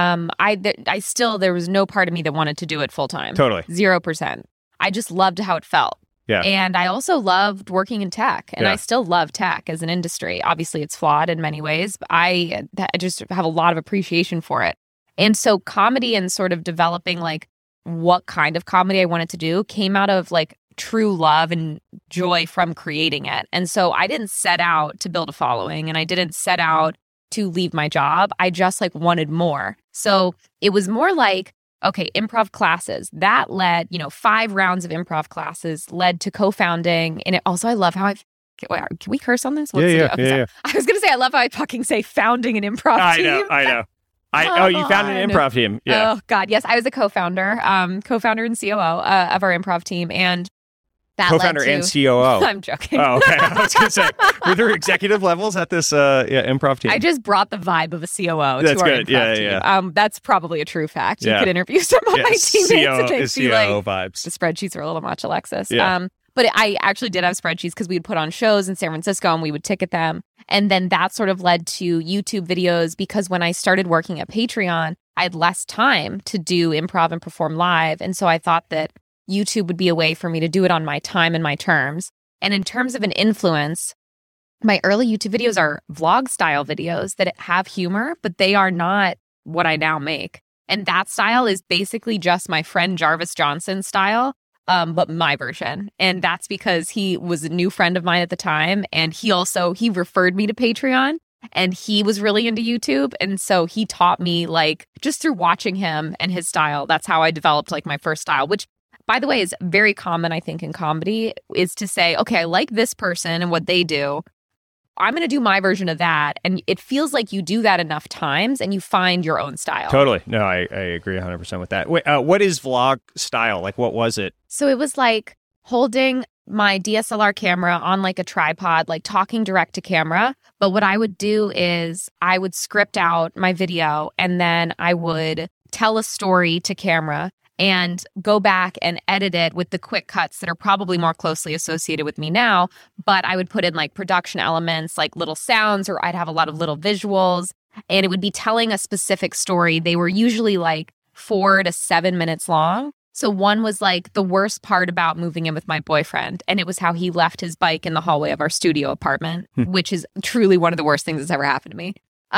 I still, there was no part of me that wanted to do it full time. Totally. 0%. I just loved how it felt. Yeah. And I also loved working in tech, and Yeah. I still love tech as an industry. Obviously, it's flawed in many ways, but I just have a lot of appreciation for it. And so comedy and sort of developing like what kind of comedy I wanted to do came out of like true love and joy from creating it. And so I didn't set out to build a following, and I didn't set out to leave my job. I just like wanted more. So it was more like, okay, improv classes that led, 5 rounds of improv classes led to co-founding. And it also, I love how can we curse on this? Yeah. I was going to say, I love how I fucking say founding an improv team. I know. You founded an improv team. Yeah. Oh God. Yes. I was a co-founder and COO of our improv team. And that co-founder led to, and COO. I'm joking. Oh, okay. I was going to say, were there executive levels at this improv team? I just brought the vibe of a COO That's to our good. improv team. Yeah. That's probably a true fact. Yeah. You could interview some of my teammates and they'd be like, vibes. the spreadsheets are a little much, Alexis. Yeah. But I actually did have spreadsheets because we would put on shows in San Francisco and we would ticket them. And then that sort of led to YouTube videos because when I started working at Patreon, I had less time to do improv and perform live. And so I thought that YouTube would be a way for me to do it on my time and my terms. And in terms of an influence, my early YouTube videos are vlog style videos that have humor, but they are not what I now make. And that style is basically just my friend Jarvis Johnson style, but my version. And that's because he was a new friend of mine at the time. And he referred me to Patreon. And he was really into YouTube. And so he taught me like just through watching him and his style. That's how I developed like my first style, which by the way is very common, I think, in comedy, is to say, okay, I like this person and what they do. I'm going to do my version of that. And it feels like you do that enough times and you find your own style. Totally. No, I agree 100% with that. Wait, what is vlog style? Like, what was it? So it was like holding my DSLR camera on like a tripod, like talking direct to camera. But what I would do is I would script out my video and then I would tell a story to camera and go back and edit it with the quick cuts that are probably more closely associated with me now. But I would put in like production elements, like little sounds, or I'd have a lot of little visuals, and it would be telling a specific story. They were usually like 4 to 7 minutes long. So one was like the worst part about moving in with my boyfriend, and it was how he left his bike in the hallway of our studio apartment, which is truly one of the worst things that's ever happened to me.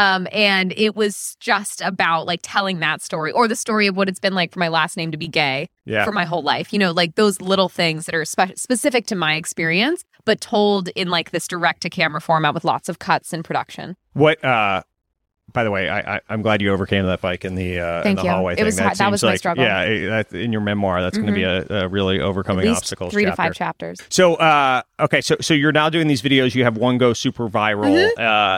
And it was just about like telling that story, or the story of what it's been like for my last name to be gay for my whole life. Like those little things that are specific to my experience, but told in like this direct to camera format with lots of cuts and production. What, by the way, I'm glad you overcame that bike in the hallway thing. That was my struggle. Yeah, in your memoir, that's going to be a really overcoming obstacles 3 chapter. to 5 chapters. So, okay, so you're now doing these videos. You have one go super viral,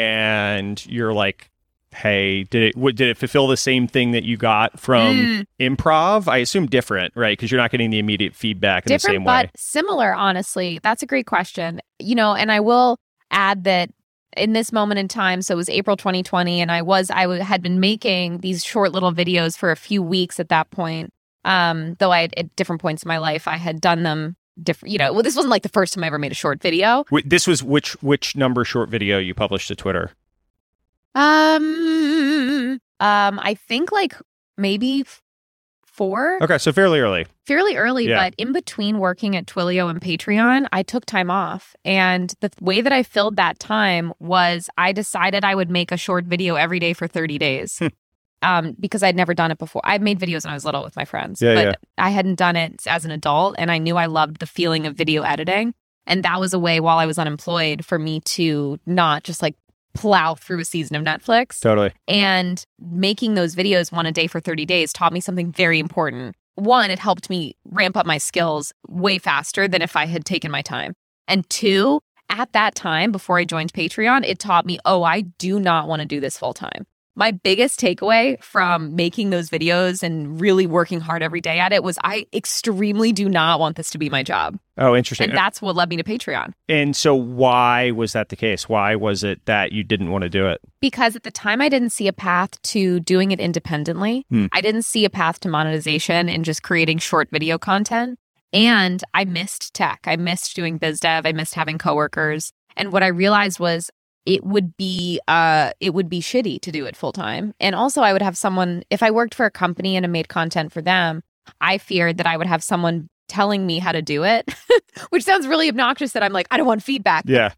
and you're like, hey, did it fulfill the same thing that you got from improv? I assume different, right? Because you're not getting the immediate feedback in the same way. Different, but similar, honestly. That's a great question. And I will add that in this moment in time, so it was April 2020, and I had been making these short little videos for a few weeks at that point. Though at different points in my life, I had done them different. This wasn't like the first time I ever made a short video. This was which number short video you published to Twitter? I think like maybe 4. Okay, so fairly early. Yeah. But in between working at Twilio and Patreon, I took time off. And the way that I filled that time was I decided I would make a short video every day for 30 days. Because I'd never done it before. I made videos when I was little with my friends, but I hadn't done it as an adult. And I knew I loved the feeling of video editing. And that was a way while I was unemployed for me to not just like plow through a season of Netflix. Totally. And making those videos one a day for 30 days taught me something very important. One, it helped me ramp up my skills way faster than if I had taken my time. And 2, at that time, before I joined Patreon, it taught me, I do not want to do this full time. my biggest takeaway from making those videos and really working hard every day at it was I extremely do not want this to be my job. Oh, interesting. And that's what led me to Patreon. And so why was that the case? Why was it that you didn't want to do it? Because at the time, I didn't see a path to doing it independently. I didn't see a path to monetization and just creating short video content. And I missed tech. I missed doing biz dev. I missed having coworkers. And what I realized was it would be shitty to do it full time. And also I would have someone, if I worked for a company and I made content for them, I feared that I would have someone telling me how to do it, which sounds really obnoxious that I'm like, I don't want feedback. Yeah.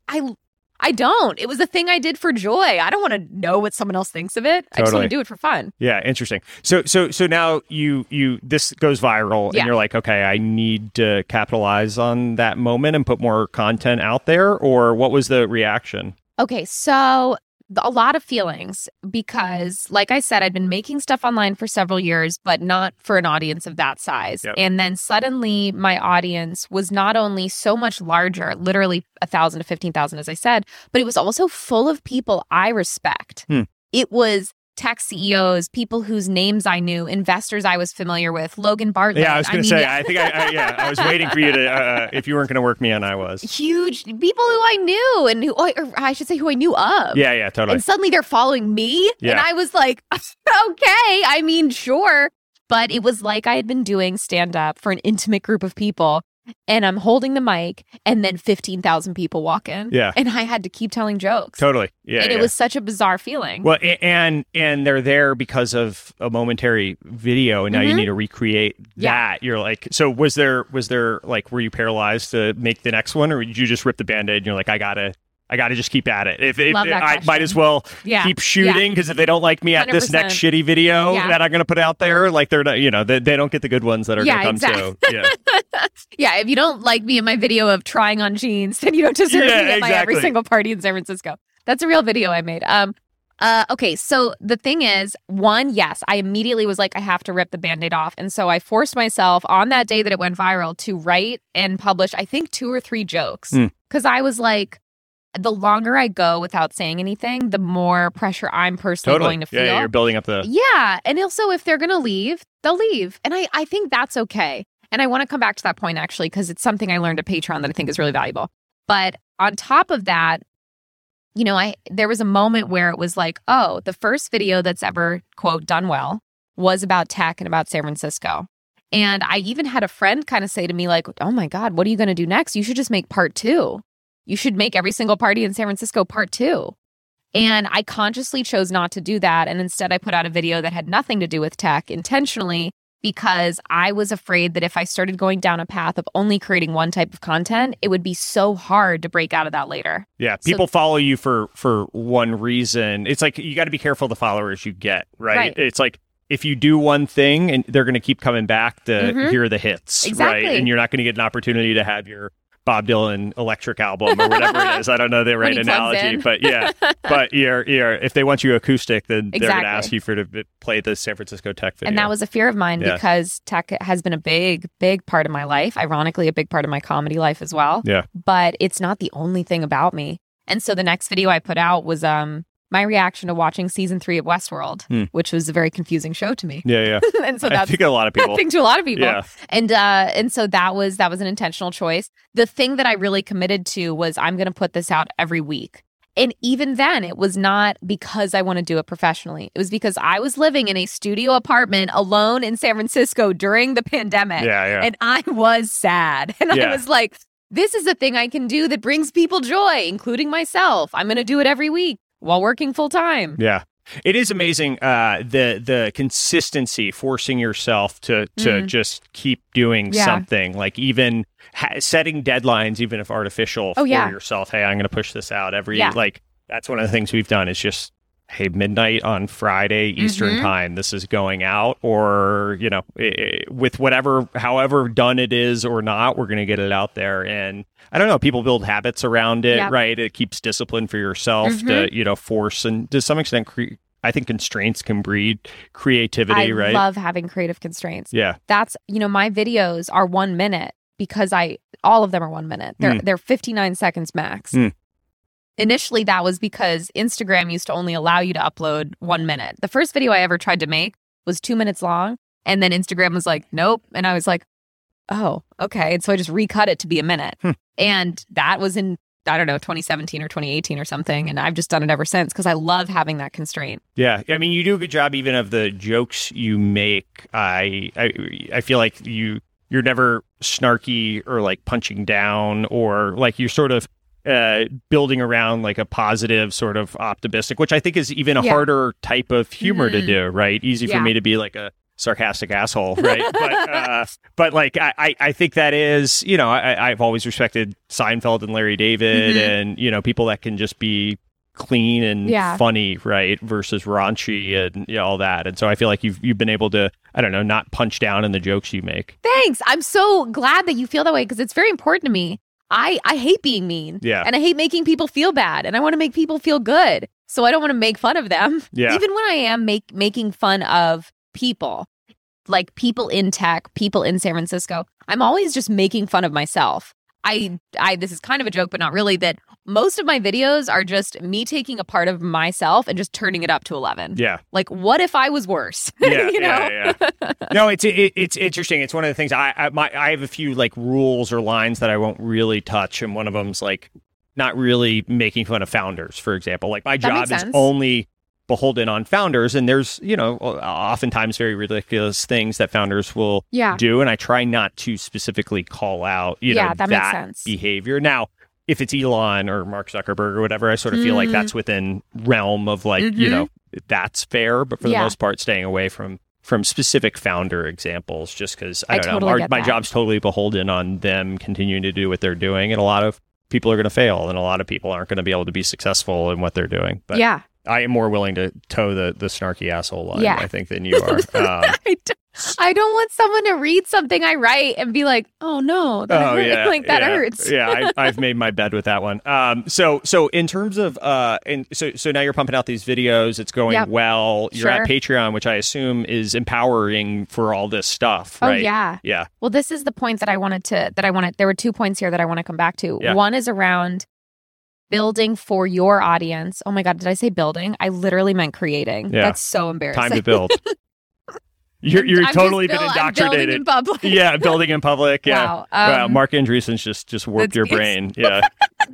I don't. It was a thing I did for joy. I don't want to know what someone else thinks of it. I just want to do it for fun. Yeah, interesting. So now you this goes viral and you're like, okay, I need to capitalize on that moment and put more content out there, or what was the reaction? Okay, so a lot of feelings because, like I said, I'd been making stuff online for several years, but not for an audience of that size. Yep. And then suddenly my audience was not only so much larger, literally 1,000 to 15,000, as I said, but it was also full of people I respect. It was tech CEOs, people whose names I knew, investors I was familiar with, Logan Bartlett. Yeah, I was going to say, I think I was waiting for you to, if you weren't going to work me in, I was. Huge people who I knew and who I should say who I knew of. Yeah, totally. And suddenly they're following me. Yeah. And I was like, okay, I mean, sure. But it was like I had been doing stand-up for an intimate group of people. And I'm holding the mic, and then 15,000 people walk in. Yeah. And I had to keep telling jokes. Totally. Yeah. And it was such a bizarre feeling. Well, and they're there because of a momentary video, and now you need to recreate that. You're like, so was there like, were you paralyzed to make the next one, or did you just rip the Band-Aid and you're like, I gotta just keep at it. If I might as well keep shooting, because if they don't like me at 100%. This next shitty video that I'm going to put out there, like they're not, they don't get the good ones that are going to come exactly. to. Yeah. Yeah, if you don't like me in my video of trying on jeans, then you don't deserve me at my every single party in San Francisco. That's a real video I made. Okay, so the thing is, one, yes, I immediately was like, I have to rip the Band-Aid off. And so I forced myself on that day that it went viral to write and publish, I think, 2 or 3 jokes. Because I was like, the longer I go without saying anything, the more pressure I'm personally going to feel. Yeah, you're building up the... Yeah, and also if they're going to leave, they'll leave. And I think that's okay. And I want to come back to that point, actually, because it's something I learned at Patreon that I think is really valuable. But on top of that, there was a moment where it was like, oh, the first video that's ever, quote, done well was about tech and about San Francisco. And I even had a friend kind of say to me like, oh my God, what are you going to do next? You should just make part 2. You should make every single party in San Francisco part 2. And I consciously chose not to do that. And instead I put out a video that had nothing to do with tech intentionally, because I was afraid that if I started going down a path of only creating one type of content, it would be so hard to break out of that later. Yeah, people follow you for one reason. It's like, you got to be careful the followers you get, right? It's like, if you do one thing, and they're going to keep coming back to hear the hits, right? And you're not going to get an opportunity to have your Bob Dylan electric album or whatever it is. I don't know the right analogy, but yeah. But if they want you acoustic, then they're going to ask you to play the San Francisco tech video. And that was a fear of mine because tech has been a big, big part of my life. Ironically, a big part of my comedy life as well. Yeah. But it's not the only thing about me. And so the next video I put out was my reaction to watching season 3 of Westworld, which was a very confusing show to me. Yeah. And so that's, I think a lot of people. I think to a lot of people. Yeah. And so that was an intentional choice. The thing that I really committed to was I'm going to put this out every week. And even then, it was not because I want to do it professionally. It was because I was living in a studio apartment alone in San Francisco during the pandemic. Yeah. And I was sad. And I was like, this is a thing I can do that brings people joy, including myself. I'm going to do it every week while working full time. Yeah. It is amazing, the consistency, forcing yourself to just keep doing something, like even setting deadlines, even if artificial, for yourself. Hey, I'm going to push this out every, like, that's one of the things we've done is just, hey, midnight on Friday, Eastern time, this is going out, or, with however done it is or not, we're going to get it out there. And I don't know, people build habits around it, right? It keeps discipline for yourself to, force, and to some extent, I think constraints can breed creativity, right? I love having creative constraints. Yeah. That's, my videos are 1 minute because all of them are 1 minute. They're 59 seconds max. initially that was because Instagram used to only allow you to upload 1 minute. The first video I ever tried to make was 2 minutes long. And then Instagram was like, nope. And I was like, oh, okay. And so I just recut it to be a minute. And that was in, I don't know, 2017 or 2018 or something. And I've just done it ever since because I love having that constraint. Yeah. I mean, you do a good job even of the jokes you make. I feel like you're never snarky or like punching down, or like you're sort of building around like a positive sort of optimistic, which I think is even a harder type of humor to do, right? Easy for me to be like a sarcastic asshole, right? But like I think that is, you know, I've always respected Seinfeld and Larry David and, you know, people that can just be clean and funny, right, versus raunchy and, you know, all that. And so I feel like you've been able to, I don't know, not punch down in the jokes you make. Thanks. I'm so glad that you feel that way because it's very important to me. I hate being mean. Yeah. And I hate making people feel bad. And I want to make people feel good. So I don't want to make fun of them. Yeah. Even when I am making fun of people, like people in tech, people in San Francisco, I'm always just making fun of myself. This is kind of a joke, but not really, that most of my videos are just me taking a part of myself and just turning it up to 11. Yeah. Like, what if I was worse? Yeah, you know? yeah. No, it's interesting. It's one of the things I have a few like rules or lines that I won't really touch, and one of them's like not really making fun of founders, for example. Like my job is only beholden on founders, and there's, you know, oftentimes very ridiculous things that founders will do, and I try not to specifically call out, you know, that makes sense. behavior. Now, if it's Elon or Mark Zuckerberg or whatever, I sort of feel like that's within realm of like, you know, that's fair, but for the most part, staying away from specific founder examples, just because I don't know, my job's totally beholden on them continuing to do what they're doing, and a lot of people are going to fail, and a lot of people aren't going to be able to be successful in what they're doing. But I am more willing to toe the snarky asshole line, I think, than you are. I don't want someone to read something I write and be like, "Oh no, that hurts." Yeah, I've made my bed with that one. So in terms of so now you're pumping out these videos. It's going well. You're at Patreon, which I assume is empowering for all this stuff, right? Oh yeah. Well, this is the point that I wanted. There were 2 points here that I want to come back to. Yeah. One is around building for your audience. Oh my God, did I say building? I literally meant creating. Yeah. That's so embarrassing. Time to build. You're totally been indoctrinated. Building in public. Yeah, building in public. Yeah. Wow. Wow. Mark Andreessen's just warped your brain. Yeah.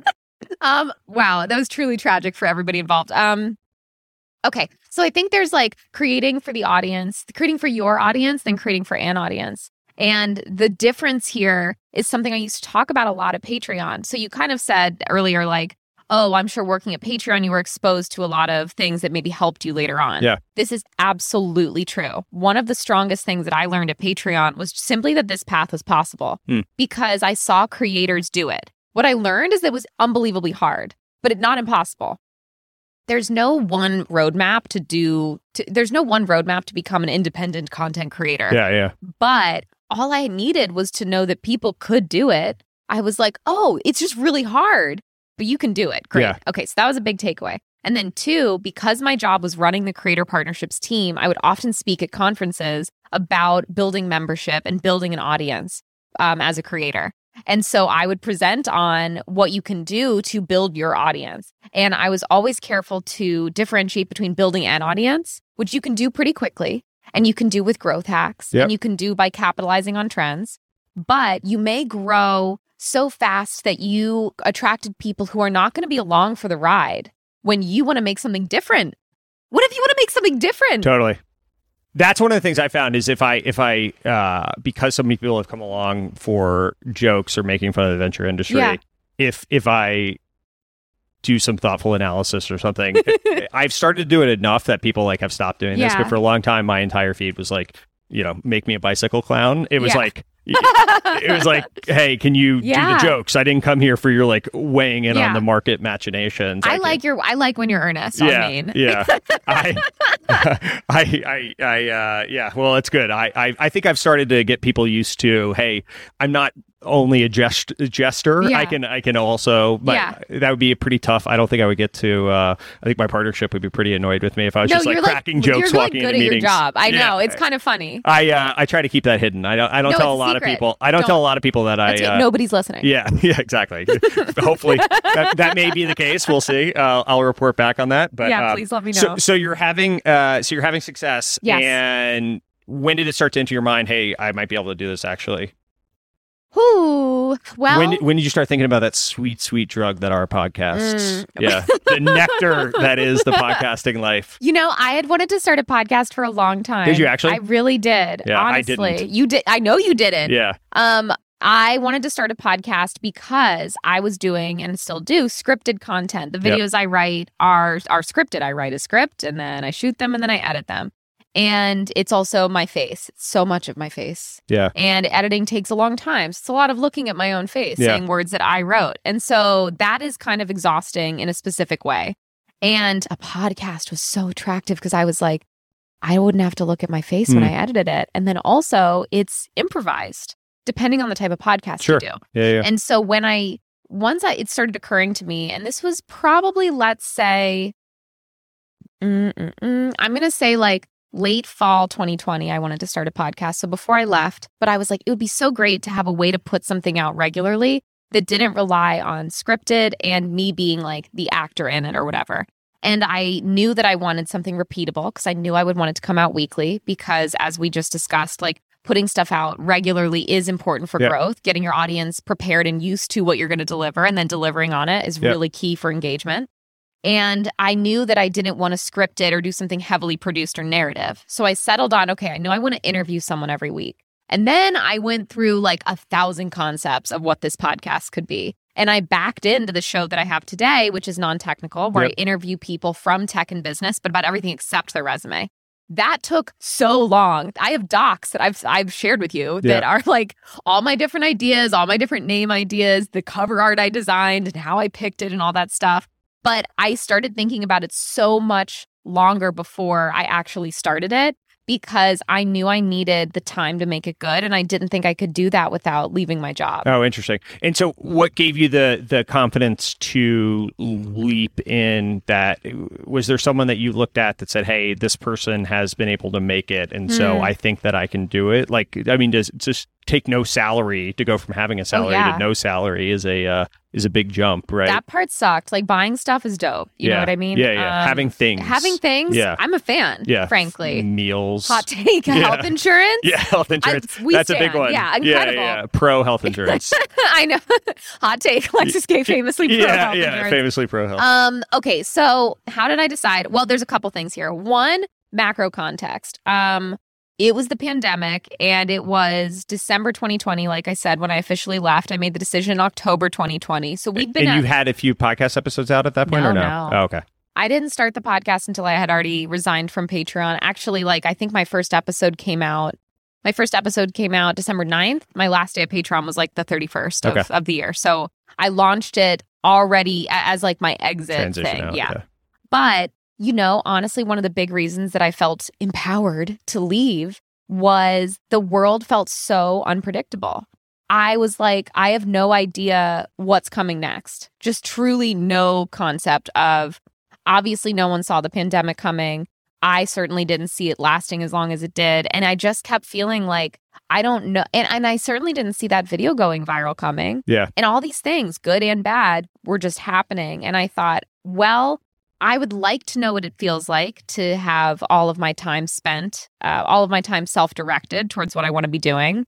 Wow, that was truly tragic for everybody involved. Okay, so I think there's like creating for the audience, creating for your audience, then creating for an audience. And the difference here is something I used to talk about a lot at Patreon. So you kind of said earlier, like, oh, I'm sure working at Patreon, you were exposed to a lot of things that maybe helped you later on. Yeah. This is absolutely true. One of the strongest things that I learned at Patreon was simply that this path was possible because I saw creators do it. What I learned is that it was unbelievably hard, but not impossible. There's no one roadmap there's no one roadmap to become an independent content creator. Yeah. But all I needed was to know that people could do it. I was like, oh, it's just really hard, but you can do it. Great. Yeah. Okay, so that was a big takeaway. And then 2, because my job was running the Creator Partnerships team, I would often speak at conferences about building membership and building an audience as a creator. And so I would present on what you can do to build your audience. And I was always careful to differentiate between building an audience, which you can do pretty quickly, and you can do with growth hacks, and you can do by capitalizing on trends. But you may grow so fast that you attracted people who are not going to be along for the ride when you want to make something different. What if you want to make something different? Totally. That's one of the things I found is if I because so many people have come along for jokes or making fun of the venture industry, if I do some thoughtful analysis or something, I've started to do it enough that people like have stopped doing this. But for a long time, my entire feed was like, you know, make me a bicycle clown. It was like, it was like, hey, can you do the jokes? I didn't come here for your like weighing in on the market machinations. I like when you're earnest. Well, it's good. I think I've started to get people used to, hey, I'm not only a jester. Yeah. I can also, but Yeah. that would be pretty tough. I don't think I would get to, I think my partnership would be pretty annoyed with me if I was just like cracking jokes you're walking good into at meetings. Your job. I Yeah. know. It's kind of funny. I try to keep that hidden. I don't No, tell a it's a lot of secret. people. I don't tell a lot of people that Nobody's listening. Yeah, exactly. Hopefully that may be the case. We'll see. I'll report back on that. But Yeah, please let me know. So you're having success. Yes. And when did it start to enter your mind, hey, I might be able to do this actually? Ooh, well, When did you start thinking about that sweet, sweet drug that our podcasts? Yeah, the nectar that is the podcasting life. I had wanted to start a podcast for a long time. Did you actually? I really did. Yeah, I honestly, didn't. You did. I know you didn't. Yeah. I wanted to start a podcast because I was doing and still do scripted content. The videos I write are scripted. I write a script and then I shoot them and then I edit them. And it's also my face. It's so much of my face. Yeah. And editing takes a long time. So it's a lot of looking at my own face, Yeah. saying words that I wrote. And so that is kind of exhausting in a specific way. And a podcast was so attractive because I was like, I wouldn't have to look at my face when I edited it. And then also it's improvised, depending on the type of podcast you do. Yeah. And so it started occurring to me, and this was probably, let's say, I'm going to say like late fall 2020, I wanted to start a podcast. So before I left, but I was like, it would be so great to have a way to put something out regularly that didn't rely on scripted and me being like the actor in it or whatever. And I knew that I wanted something repeatable because I knew I would want it to come out weekly because, as we just discussed, like putting stuff out regularly is important for growth. Getting your audience prepared and used to what you're going to deliver and then delivering on it is really key for engagement. And I knew that I didn't want to script it or do something heavily produced or narrative. So I settled on, okay, I know I want to interview someone every week. And then I went through like 1,000 concepts of what this podcast could be. And I backed into the show that I have today, which is non-technical, where I interview people from tech and business, but about everything except their resume. That took so long. I have docs that I've shared with you that are like all my different ideas, all my different name ideas, the cover art I designed and how I picked it and all that stuff. But I started thinking about it so much longer before I actually started it because I knew I needed the time to make it good. And I didn't think I could do that without leaving my job. Oh, interesting. And so what gave you the confidence to leap in that? Was there someone that you looked at that said, hey, this person has been able to make it, and so I think that I can do it? Like, I mean, does just take no salary to go from having a salary to no salary is a big jump, right? That part sucked. Like buying stuff is dope. You know what I mean? Yeah. Having things. Yeah. I'm a fan, frankly. Meals. Hot take, health insurance. Yeah, health insurance. That's a big one. Yeah, incredible. Yeah. Pro health insurance. I know. Hot take. Alexis Gay famously pro health insurance. Yeah, famously pro health. Okay, so how did I decide? Well, there's a couple things here. One, macro context. It was the pandemic, and it was December 2020, like I said, when I officially left. I made the decision in October 2020. So we've been... And you had a few podcast episodes out at that point, or no? No. Oh, okay. I didn't start the podcast until I had already resigned from Patreon. Actually, I think my first episode came out December 9th. My last day of Patreon was the 31st of the year. So I launched it already as my exit transition thing. Out, yeah. But... honestly, one of the big reasons that I felt empowered to leave was the world felt so unpredictable. I was like, I have no idea what's coming next. Just truly no concept of, obviously no one saw the pandemic coming. I certainly didn't see it lasting as long as it did. And I just kept feeling like, I don't know. And I certainly didn't see that video going viral coming. Yeah. And all these things, good and bad, were just happening. And I thought, well, I would like to know what it feels like to have all of my time spent, all of my time self-directed towards what I want to be doing.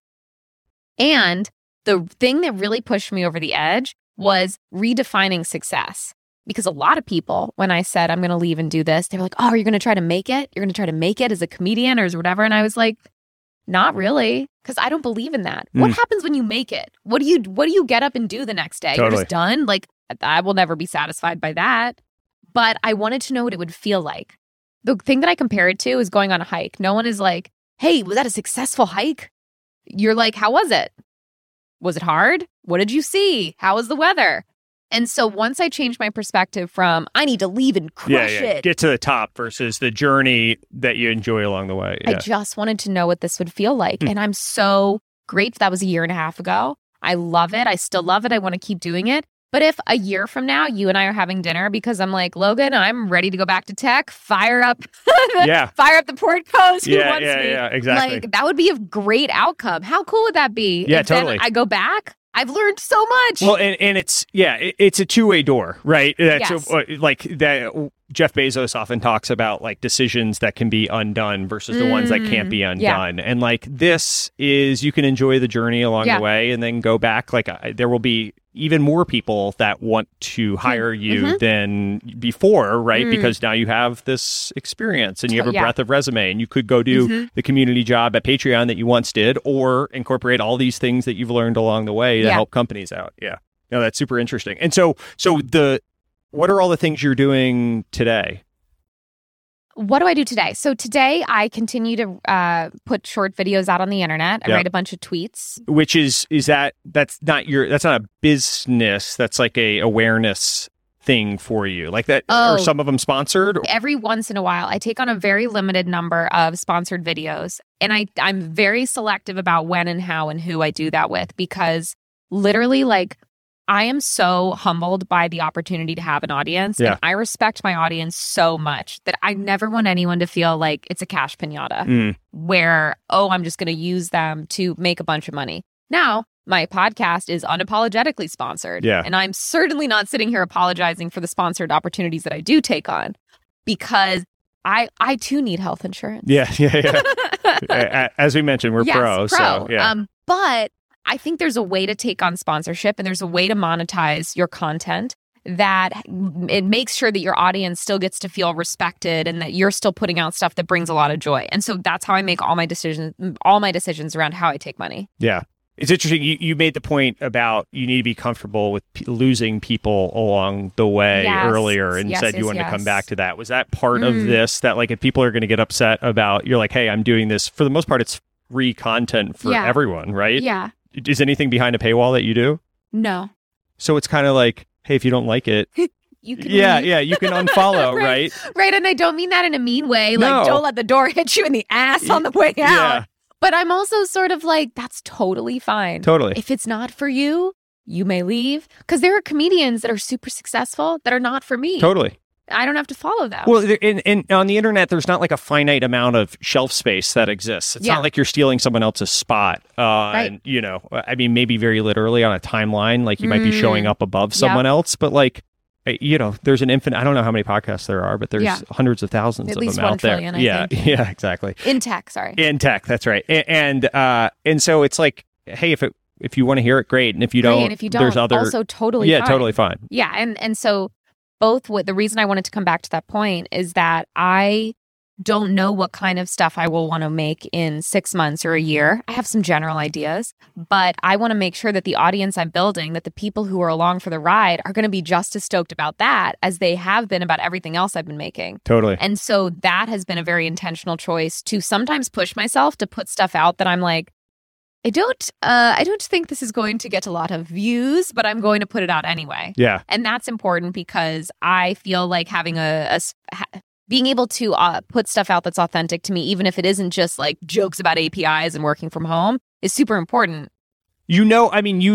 And the thing that really pushed me over the edge was redefining success. Because a lot of people, when I said I'm going to leave and do this, they were like, oh, are you going to try to make it? You're going to try to make it as a comedian or as whatever? And I was like, not really, because I don't believe in that. What happens when you make it? What do you get up and do the next day? Totally. You're just done? I will never be satisfied by that. But I wanted to know what it would feel like. The thing that I compare it to is going on a hike. No one is like, hey, was that a successful hike? You're like, how was it? Was it hard? What did you see? How was the weather? And so once I changed my perspective from, I need to leave and crush it. Get to the top versus the journey that you enjoy along the way. Yeah. I just wanted to know what this would feel like. And I'm so grateful. That was a year and a half ago. I love it. I still love it. I want to keep doing it. But if a year from now, you and I are having dinner because I'm like, Logan, I'm ready to go back to tech, fire up fire up the portcos. Who wants me? Yeah, exactly. Like, that would be a great outcome. How cool would that be? Yeah, if totally. Then I go back. I've learned so much. Well, and it's a two-way door, right? That's Yes. like that. Jeff Bezos often talks about like decisions that can be undone versus the ones that can't be undone. And like this is, you can enjoy the journey along the way and then go back. Like there will be even more people that want to hire you than before, right? Because now you have this experience and you have a breadth of resume, and you could go do the community job at Patreon that you once did, or incorporate all these things that you've learned along the way to help companies out. Yeah. No, that's super interesting. And so what are all the things you're doing today? What do I do today? So today I continue to put short videos out on the internet. I write a bunch of tweets. Which that's not a business. That's like a awareness thing for you. Like that, are some of them sponsored? Every once in a while, I take on a very limited number of sponsored videos. And I'm very selective about when and how and who I do that with, because literally, like, I am so humbled by the opportunity to have an audience. And I respect my audience so much that I never want anyone to feel like it's a cash pinata where, I'm just going to use them to make a bunch of money. Now, my podcast is unapologetically sponsored. Yeah. And I'm certainly not sitting here apologizing for the sponsored opportunities that I do take on, because I too need health insurance. Yeah. As we mentioned, we're pro. So, yeah. But I think there's a way to take on sponsorship, and there's a way to monetize your content that it makes sure that your audience still gets to feel respected and that you're still putting out stuff that brings a lot of joy. And so that's how I make all my decisions around how I take money. Yeah. It's interesting. You made the point about you need to be comfortable with losing people along the way earlier, and said you wanted to come back to that. Was that part of this, that like if people are going to get upset about, you're like, hey, I'm doing this, for the most part, it's free content for everyone, right? Yeah. Is anything behind a paywall that you do? No. So it's kind of like, hey, if you don't like it, you can you can unfollow, right? Right. And I don't mean that in a mean way. Like, don't let the door hit you in the ass on the way out. Yeah. But I'm also sort of like, that's totally fine. Totally. If it's not for you, you may leave. Because there are comedians that are super successful that are not for me. Totally. I don't have to follow them. Well, and on the internet, there's not like a finite amount of shelf space that exists. It's not like you're stealing someone else's spot. Right. And, you know, I mean, maybe very literally on a timeline, like you might be showing up above someone else, but like, you know, there's an infinite, I don't know how many podcasts there are, but there's hundreds of thousands at of least them 1 out there. trillion, I think. Yeah, exactly. In tech, sorry. In tech, that's right. And so it's like, hey, if you want to hear it, great. And if you don't, and if you don't, there's other, also totally fine. totally fine. Yeah, and so the reason I wanted to come back to that point is that I don't know what kind of stuff I will want to make in 6 months or a year. I have some general ideas, but I want to make sure that the audience I'm building, that the people who are along for the ride are going to be just as stoked about that as they have been about everything else I've been making. Totally. And so that has been a very intentional choice to sometimes push myself to put stuff out that I'm like, I don't think this is going to get a lot of views, but I'm going to put it out anyway. Yeah. And that's important because I feel like having being able to put stuff out that's authentic to me, even if it isn't just like jokes about APIs and working from home, is super important. You know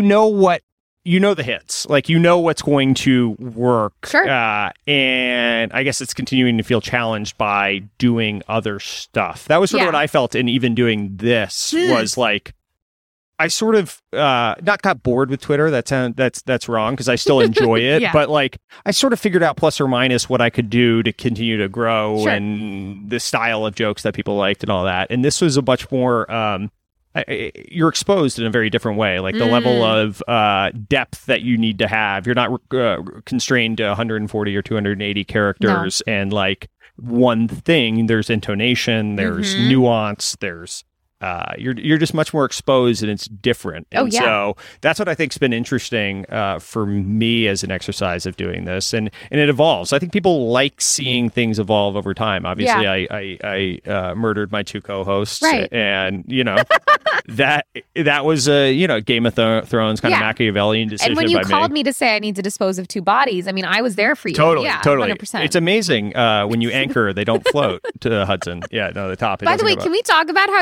the hits, like, you know what's going to work. Sure. And I guess it's continuing to feel challenged by doing other stuff. That was sort of what I felt in even doing this was like, I sort of not got bored with Twitter. That's wrong, because I still enjoy it. But like, I sort of figured out plus or minus what I could do to continue to grow and the style of jokes that people liked and all that. And this was a much more you're exposed in a very different way. Like the level of depth that you need to have. You're not constrained to 140 or 280 characters and like one thing. There's intonation. There's nuance. There's you're just much more exposed, and it's different. And so that's what I think's been interesting for me as an exercise of doing this, and it evolves. I think people like seeing things evolve over time. Obviously, I murdered my 2 co-hosts, and you know that was a Game of Thrones kind of Machiavellian decision. And when you called me to say I need to dispose of 2 bodies, I mean, I was there for you. Totally. 100%. It's amazing when you anchor, they don't float to the Hudson. Yeah, no, the top. By the way, can we talk about how you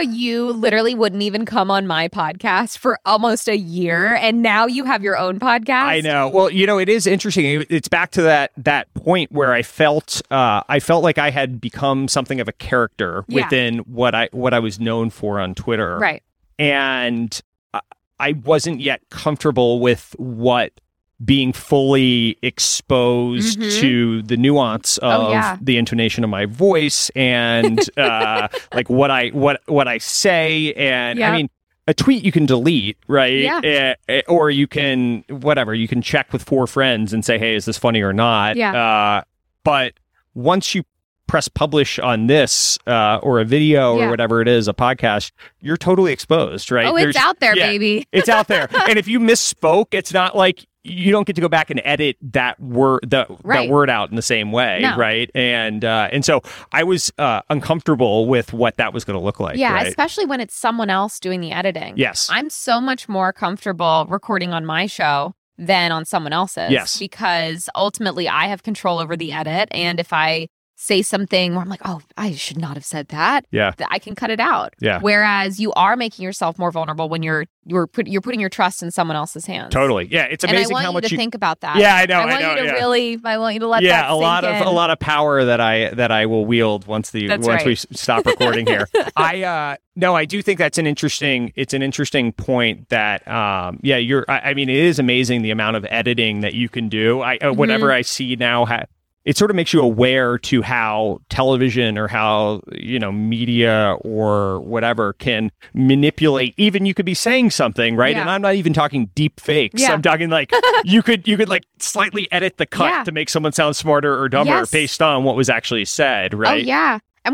you literally wouldn't even come on my podcast for almost a year, and now you have your own podcast. I know. Well, it is interesting. It's back to that point where I felt like I had become something of a character within what I was known for on Twitter. Right. And I wasn't yet comfortable with what being fully exposed to the nuance of the intonation of my voice and like what I say. And I mean, a tweet you can delete, right? Yeah. Or you can you can check with 4 friends and say, hey, is this funny or not? Yeah. But once you press publish on this or a video or whatever it is, a podcast, you're totally exposed, right? Oh, it's out there, baby. It's out there. And if you misspoke, it's not like you don't get to go back and edit that word that word out in the same way, right? And so I was uncomfortable with what that was going to look like. Yeah, right? especially when it's someone else doing the editing. Yes. I'm so much more comfortable recording on my show than on someone else's. Yes. Because ultimately I have control over the edit, and if I say something where I'm like, oh, I should not have said that. Yeah. I can cut it out. Yeah. Whereas you are making yourself more vulnerable when you're putting your trust in someone else's hands. Totally. Yeah. It's amazing how much you think about that. Yeah, I know. I want you to really. I want you to let that sink in. A lot of power that I will wield once we stop recording here. I do think that's an interesting point that I mean, it is amazing the amount of editing that you can do. Whatever I see now it sort of makes you aware to how television or how, media or whatever can manipulate. Even you could be saying something, right? Yeah. And I'm not even talking deep fakes. Yeah. I'm talking like you could like slightly edit the cut to make someone sound smarter or dumber based on what was actually said, right? Oh, yeah. And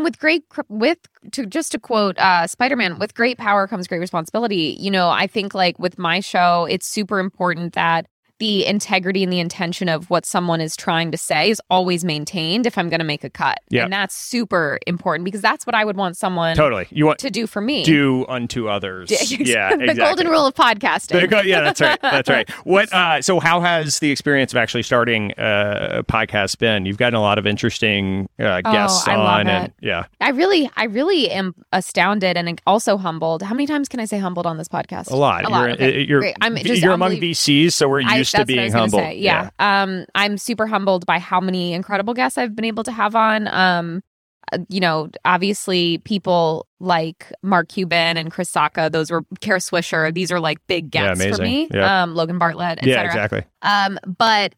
to quote Spider-Man, with great power comes great responsibility. I think like with my show, it's super important that the integrity and the intention of what someone is trying to say is always maintained if I'm going to make a cut. Yeah. And that's super important because that's what I would want someone to do for me. Do unto others. Yeah, the golden rule of podcasting. That's right. That's right. So how has the experience of actually starting a podcast been? You've gotten a lot of interesting guests on. Love it. I really am astounded and also humbled. How many times can I say humbled on this podcast? A lot. Okay. You're among VCs, so we're used to being humble. Yeah. I'm super humbled by how many incredible guests I've been able to have on. Obviously people like Mark Cuban and Chris Sacca, Kara Swisher. These are like big guests for me. Yeah. Logan Bartlett, etc. Yeah, exactly. But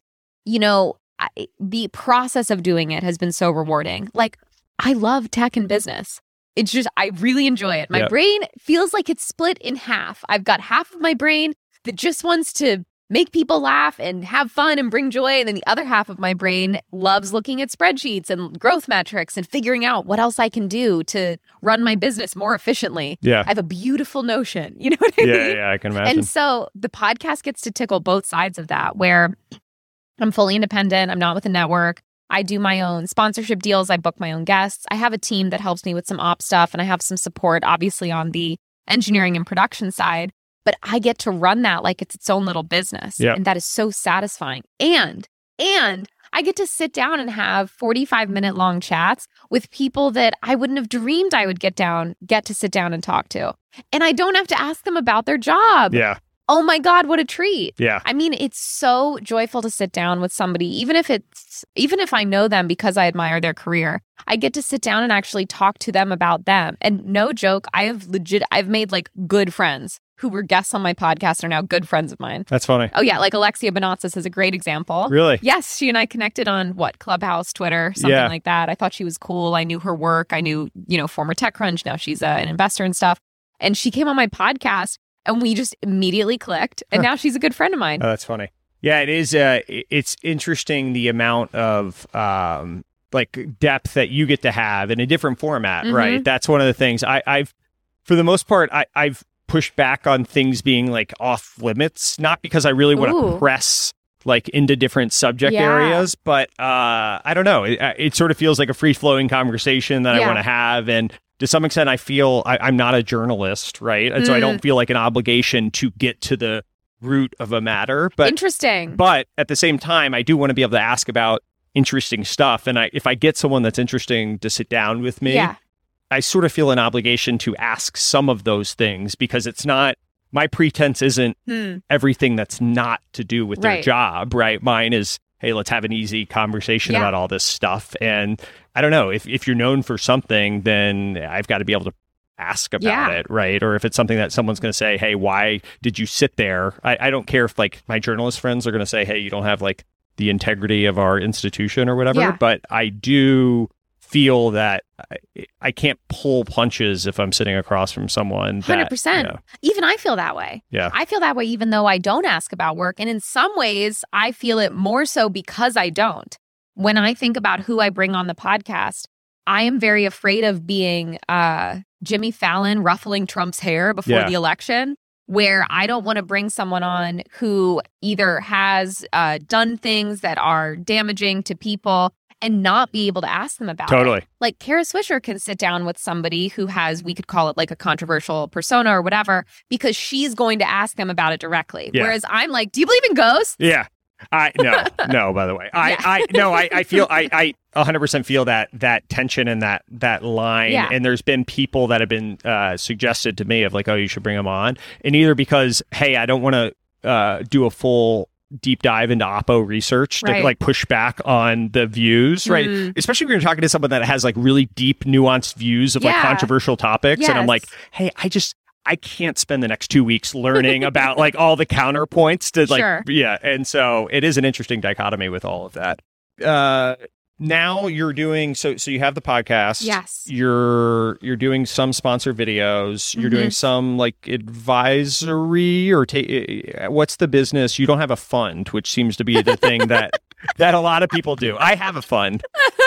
the process of doing it has been so rewarding. Like, I love tech and business. It's just, I really enjoy it. My brain feels like it's split in half. I've got half of my brain that just wants to make people laugh and have fun and bring joy. And then the other half of my brain loves looking at spreadsheets and growth metrics and figuring out what else I can do to run my business more efficiently. Yeah. I have a beautiful notion. You know what I mean? Yeah, I can imagine. And so the podcast gets to tickle both sides of that, where I'm fully independent. I'm not with a network. I do my own sponsorship deals. I book my own guests. I have a team that helps me with some op stuff, and I have some support, obviously, on the engineering and production side. But I get to run that like it's its own little business. Yep. And that is so satisfying. And I get to sit down and have 45-minute long chats with people that I wouldn't have dreamed I would get to sit down and talk to. And I don't have to ask them about their job. Yeah. Oh my God, what a treat. Yeah. I mean, it's so joyful to sit down with somebody, even if I know them because I admire their career. I get to sit down and actually talk to them about them. And no joke, I've made like good friends who were guests on my podcast are now good friends of mine. That's funny. Oh yeah, like Alexia Bonatzis is a great example. Really? Yes, she and I connected on Clubhouse, Twitter, something like that. I thought she was cool. I knew her work. I knew, former TechCrunch. Now she's an investor and stuff. And she came on my podcast and we just immediately clicked. And now she's a good friend of mine. Oh, that's funny. Yeah, it is. It's interesting the amount of depth that you get to have in a different format, right? That's one of the things I've, for the most part, I've pushed back on things being like off limits, not because I really want to press like into different subject areas, but I don't know. It sort of feels like a free flowing conversation that I want to have. And to some extent, I feel I'm not a journalist, right? And so I don't feel like an obligation to get to the root of a matter. But interesting. But at the same time, I do want to be able to ask about interesting stuff. And if I get someone that's interesting to sit down with me, I sort of feel an obligation to ask some of those things because it's not, my pretense isn't everything that's not to do with their job, right? Mine is, hey, let's have an easy conversation about all this stuff. And I don't know, if you're known for something, then I've got to be able to ask about it, right? Or if it's something that someone's going to say, hey, why did you sit there? I don't care if like my journalist friends are going to say, hey, you don't have like the integrity of our institution or whatever, but I do feel that I can't pull punches if I'm sitting across from someone. 100%. Even I feel that way. Yeah. I feel that way even though I don't ask about work. And in some ways, I feel it more so because I don't. When I think about who I bring on the podcast, I am very afraid of being Jimmy Fallon ruffling Trump's hair before the election, where I don't want to bring someone on who either has done things that are damaging to people and not be able to ask them about it. Like Kara Swisher can sit down with somebody who has, we could call it like a controversial persona or whatever, because she's going to ask them about it directly. Whereas I'm like, do you believe in ghosts? Yeah. No, by the way. I feel, I 100% feel that tension and that line. Yeah. And there's been people that have been suggested to me of like, oh, you should bring them on. And either because, hey, I don't want to do a full deep dive into Oppo research to like push back on the views, right? Especially when you're talking to someone that has like really deep, nuanced views of like controversial topics. And I'm like, hey, I can't spend the next 2 weeks learning about like all the counterpoints to like, And so it is an interesting dichotomy with all of that. Now you're doing, so you have the podcast. Yes. You're doing some sponsor videos. You're doing some like advisory or what's the business? You don't have a fund, which seems to be the thing that a lot of people do. I have a fund.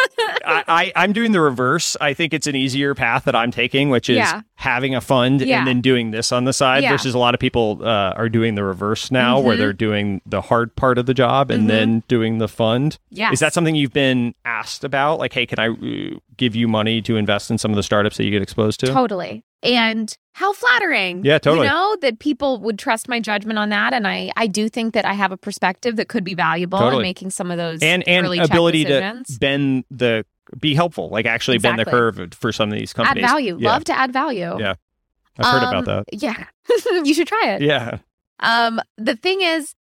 I'm doing the reverse. I think it's an easier path that I'm taking, which is having a fund and then doing this on the side versus a lot of people are doing the reverse now where they're doing the hard part of the job and then doing the fund. Yes. Is that something you've been asked about? Like, hey, can I give you money to invest in some of the startups that you get exposed to? Totally. And how flattering. Yeah, totally. You know, that people would trust my judgment on that. And I do think that I have a perspective that could be valuable in making some of those and early ability check decisions. to be helpful, like actually bend the curve for some of these companies. Add value. Love to add value. Yeah. I've heard about that. Yeah. You should try it. Yeah. The thing is,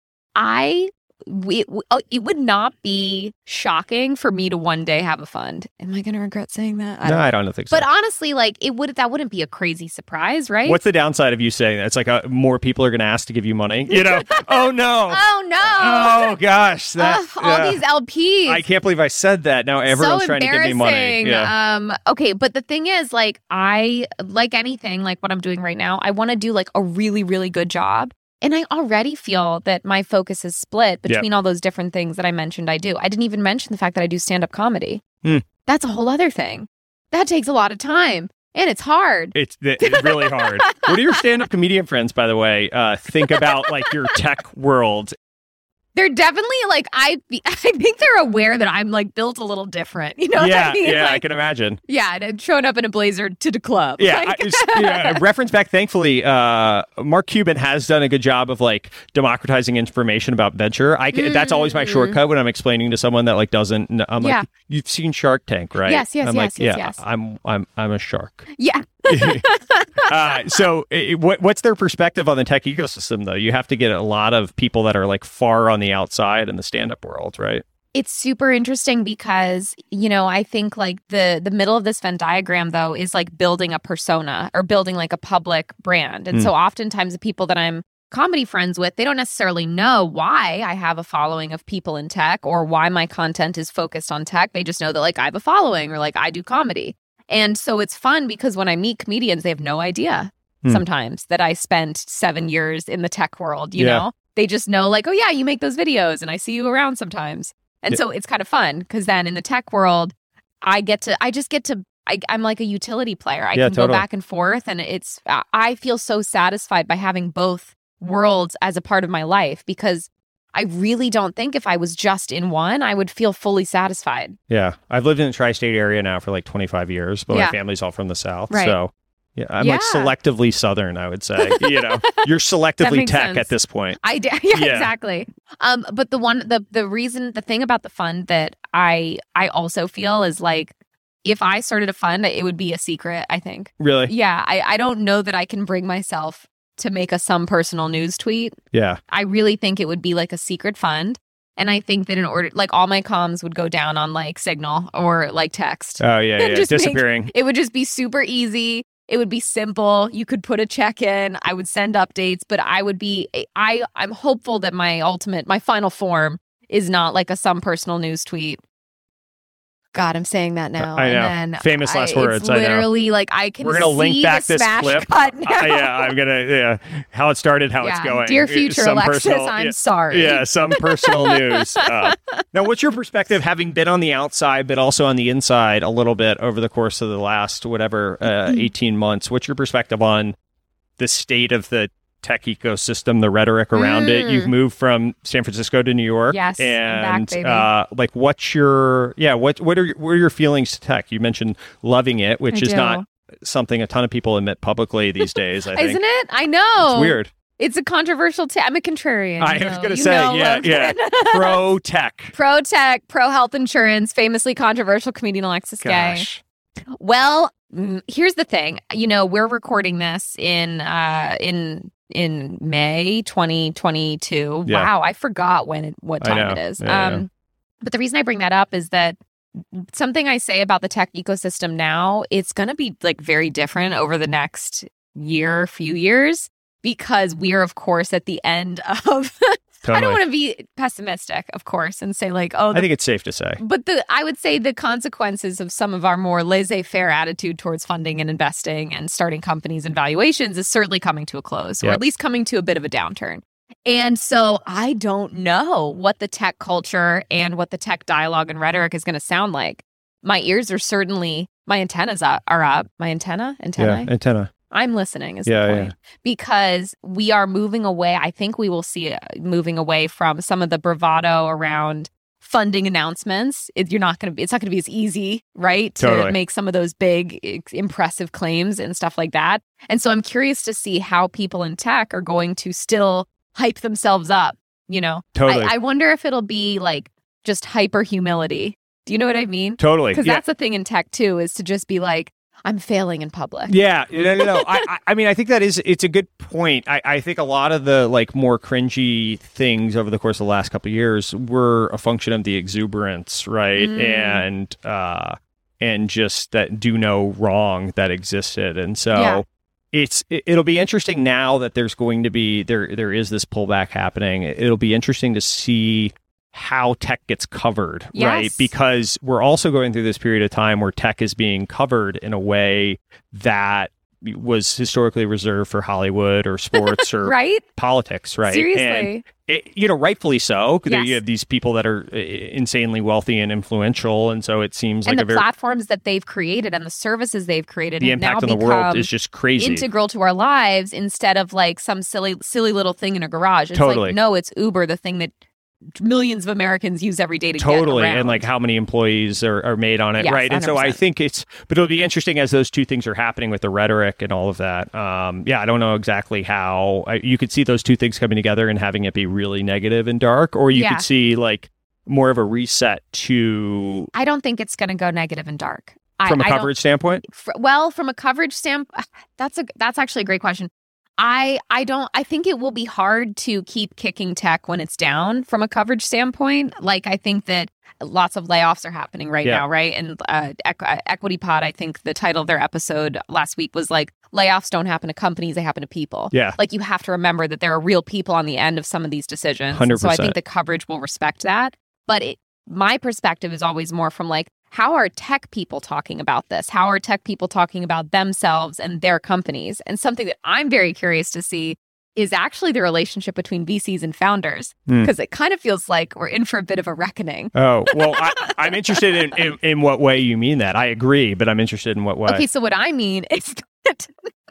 it would not be shocking for me to one day have a fund. Am I going to regret saying that? I don't think so. But honestly, like that wouldn't be a crazy surprise, right? What's the downside of you saying that? It's like more people are going to ask to give you money. You know? Oh no! Oh no! Oh gosh! All these LPs. I can't believe I said that. Now everyone's trying to give me money. Yeah. Okay, but the thing is, like like anything, like what I'm doing right now, I want to do like a really, really good job. And I already feel that my focus is split between all those different things that I mentioned I do. I didn't even mention the fact that I do stand-up comedy. That's a whole other thing. That takes a lot of time. And it's hard. It's really hard. What do your stand-up comedian friends, by the way, think about like your tech world? They're definitely like, I think they're aware that I'm like built a little different. You know what I mean? Yeah, like, I can imagine. Yeah, and showing up in a blazer to the club. Yeah, reference back, thankfully, Mark Cuban has done a good job of like democratizing information about venture. That's always my shortcut when I'm explaining to someone that like doesn't, I'm like, you've seen Shark Tank, right? Yes, I'm like, yes. I'm a shark. Yeah. So what's their perspective on the tech ecosystem, though? You have to get a lot of people that are like far on the outside in the stand-up world, right? It's super interesting because, you know, I think like the middle of this Venn diagram, though, is like building a persona or building like a public brand. And so oftentimes the people that I'm comedy friends with, they don't necessarily know why I have a following of people in tech or why my content is focused on tech. They just know that like I have a following or like I do comedy. And so it's fun because when I meet comedians, they have no idea sometimes that I spent 7 years in the tech world, you know? They just know like, oh yeah, you make those videos and I see you around sometimes. And so it's kind of fun because then in the tech world, I'm like a utility player. I can go back and forth and I feel so satisfied by having both worlds as a part of my life because I really don't think if I was just in one, I would feel fully satisfied. Yeah. I've lived in the tri-state area now for like 25 years, but my family's all from the South. Right. So yeah, I'm like selectively Southern, I would say. You know, you're selectively tech sense. At this point. Exactly. But the thing about the fund that I also feel is like if I started a fund, it would be a secret, I think. Really? Yeah. I don't know that I can bring myself to make some personal news tweet. Yeah. I really think it would be like a secret fund. And I think that in order, like all my comms would go down on like Signal or like text. Oh, yeah. Disappearing. It would just be super easy. It would be simple. You could put a check in. I would send updates, but I'm hopeful that my final form is not like some personal news tweet. God, I'm saying that now. I know. And then famous last words. It's literally like I can. We're gonna link back this clip. Cut now. I'm gonna. Yeah, how it started, how it's going. Dear future Alexis, I'm sorry. Yeah, some personal news. Now, what's your perspective, having been on the outside, but also on the inside a little bit over the course of the last 18 months? What's your perspective on the state of the tech ecosystem, the rhetoric around it? You've moved from San Francisco to New York. Yes, and I'm back, baby. like, what's your what are your feelings to tech? You mentioned loving it, which is not something a ton of people admit publicly these days. I think. Isn't it? I know. It's weird. It's a controversial I'm a contrarian. I was going to say, yeah. Pro tech, pro health insurance, famously controversial comedian Alexis Gay. Well, here's the thing. We're recording this in May 2022. Yeah. Wow, I forgot what time it is. Yeah. But the reason I bring that up is that something I say about the tech ecosystem now, it's going to be like very different over the next few years, because we are, of course, at the end of Totally. I don't want to be pessimistic, of course, and say like, I think it's safe to say. But I would say the consequences of some of our more laissez-faire attitude towards funding and investing and starting companies and valuations is certainly coming to a close, or at least coming to a bit of a downturn. And so I don't know what the tech culture and what the tech dialogue and rhetoric is going to sound like. My ears are certainly, my antennas are up. My antenna? Yeah, antenna. I'm listening is the point. Because we are moving away. I think we will see moving away from some of the bravado around funding announcements. It's not going to be as easy, right? To make some of those big, impressive claims and stuff like that. And so I'm curious to see how people in tech are going to still hype themselves up, Totally. I wonder if it'll be like just hyper humility. Do you know what I mean? Totally. Because that's the thing in tech too, is to just be like, I'm failing in public. Yeah, no. I mean, I think it's a good point. I think a lot of the like more cringy things over the course of the last couple of years were a function of the exuberance, right? And just that do no wrong that existed. And so it'll be interesting now that there's going to be, there is this pullback happening. It'll be interesting to see how tech gets covered, right? Because we're also going through this period of time where tech is being covered in a way that was historically reserved for Hollywood or sports or politics, right? Seriously. And rightfully so, because you have these people that are insanely wealthy and influential, and so it seems like the platforms that they've created and the services they've created, the impact on the world is just crazy, integral to our lives, instead of like some silly little thing in a garage. It's like, no, it's Uber, the thing that millions of Americans use every day to get around. And like how many employees are made on it, right? 100%. And so I think but it'll be interesting as those two things are happening with the rhetoric and all of that. I don't know exactly how you could see those two things coming together and having it be really negative and dark, or you could see like more of a reset to. I don't think it's going to go negative and dark. From a coverage standpoint? From a coverage standpoint, that's actually a great question. I think it will be hard to keep kicking tech when it's down from a coverage standpoint. Like, I think that lots of layoffs are happening right now, right? And Equity Pod, I think the title of their episode last week was like, layoffs don't happen to companies, they happen to people. Yeah. Like, you have to remember that there are real people on the end of some of these decisions. 100%. So I think the coverage will respect that. But my perspective is always more from like, how are tech people talking about this? How are tech people talking about themselves and their companies? And something that I'm very curious to see is actually the relationship between VCs and founders, because it kind of feels like we're in for a bit of a reckoning. Oh, well, I'm interested in what way you mean that. I agree, but I'm interested in what way. Okay, so what I mean is that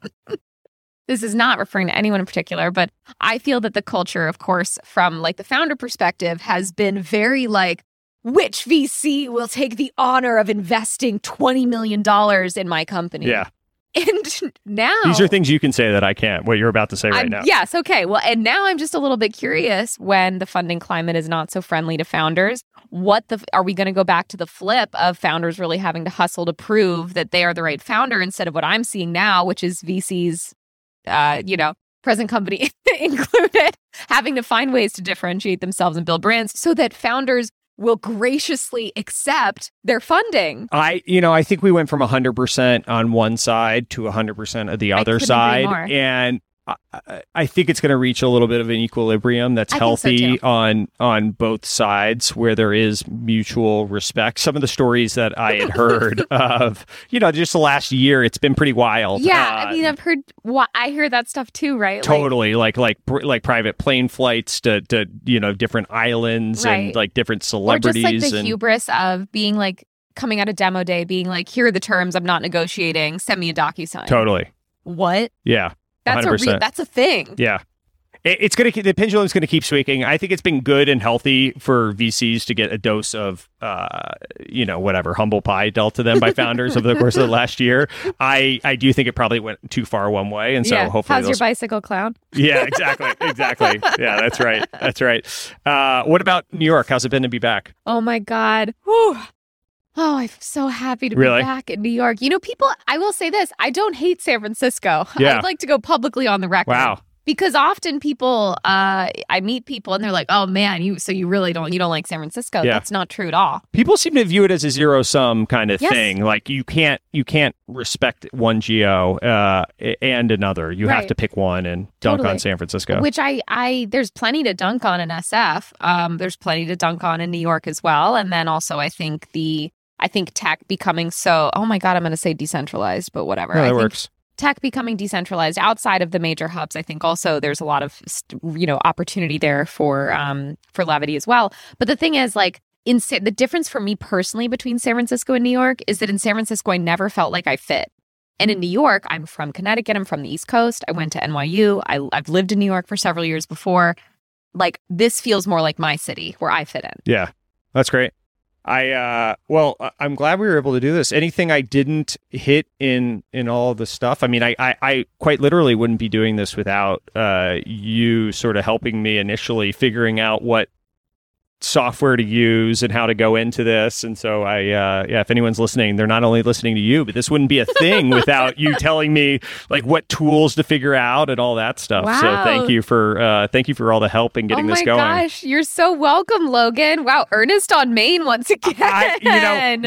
this is not referring to anyone in particular, but I feel that the culture, of course, from like the founder perspective, has been very like, which VC will take the honor of investing $20 million in my company? Yeah. And now these are things you can say that I can't, what you're about to say right now. Yes. Okay. Well, and now I'm just a little bit curious when the funding climate is not so friendly to founders. Are we going to go back to the flip of founders really having to hustle to prove that they are the right founder instead of what I'm seeing now, which is VCs, present company included, having to find ways to differentiate themselves and build brands so that founders will graciously accept their funding. I think we went from 100% on one side to 100% of the other side. And I think it's going to reach a little bit of an equilibrium that's healthy on both sides where there is mutual respect. Some of the stories that I had heard of, just the last year, it's been pretty wild. Yeah, I hear that stuff too, right? Totally, like private plane flights to different islands and like different celebrities. Or just like the hubris of being like coming out of demo day, being like, here are the terms, I'm not negotiating, send me a DocuSign. Totally. What? Yeah. That's a thing. Yeah. The pendulum's going to keep swinging. I think it's been good and healthy for VCs to get a dose of, humble pie dealt to them by founders over the course of the last year. I do think it probably went too far one way. And so hopefully how's your bicycle clown? Yeah, exactly. Yeah, that's right. What about New York? How's it been to be back? Oh my God. Whew. Oh, I'm so happy to be back in New York. I will say this, I don't hate San Francisco. Yeah. I'd like to go publicly on the record. Wow. Because often people, I meet people and they're like, oh man, you really don't like San Francisco. Yeah. That's not true at all. People seem to view it as a zero-sum kind of thing. Like you can't respect one geo and another. You have to pick one and dunk on San Francisco. Which there's plenty to dunk on in SF. There's plenty to dunk on in New York as well. And then also I think tech becoming so, oh my God, I'm going to say decentralized, but whatever. Yeah, that works. Tech becoming decentralized outside of the major hubs. I think also there's a lot of, opportunity there for Levity as well. But the thing is, like, the difference for me personally between San Francisco and New York is that in San Francisco, I never felt like I fit. And in New York, I'm from Connecticut. I'm from the East Coast. I went to NYU. I've lived in New York for several years before. Like, this feels more like my city where I fit in. Yeah, that's great. I'm glad we were able to do this. Anything I didn't hit in all the stuff? I mean, I quite literally wouldn't be doing this without you sort of helping me initially figuring out what software to use and how to go into this. And so if anyone's listening, they're not only listening to you, but this wouldn't be a thing without you telling me like what tools to figure out and all that stuff. Wow. So thank you for all the help in getting this going. Oh my gosh, you're so welcome, Logan. Wow, Ernest on Main once again.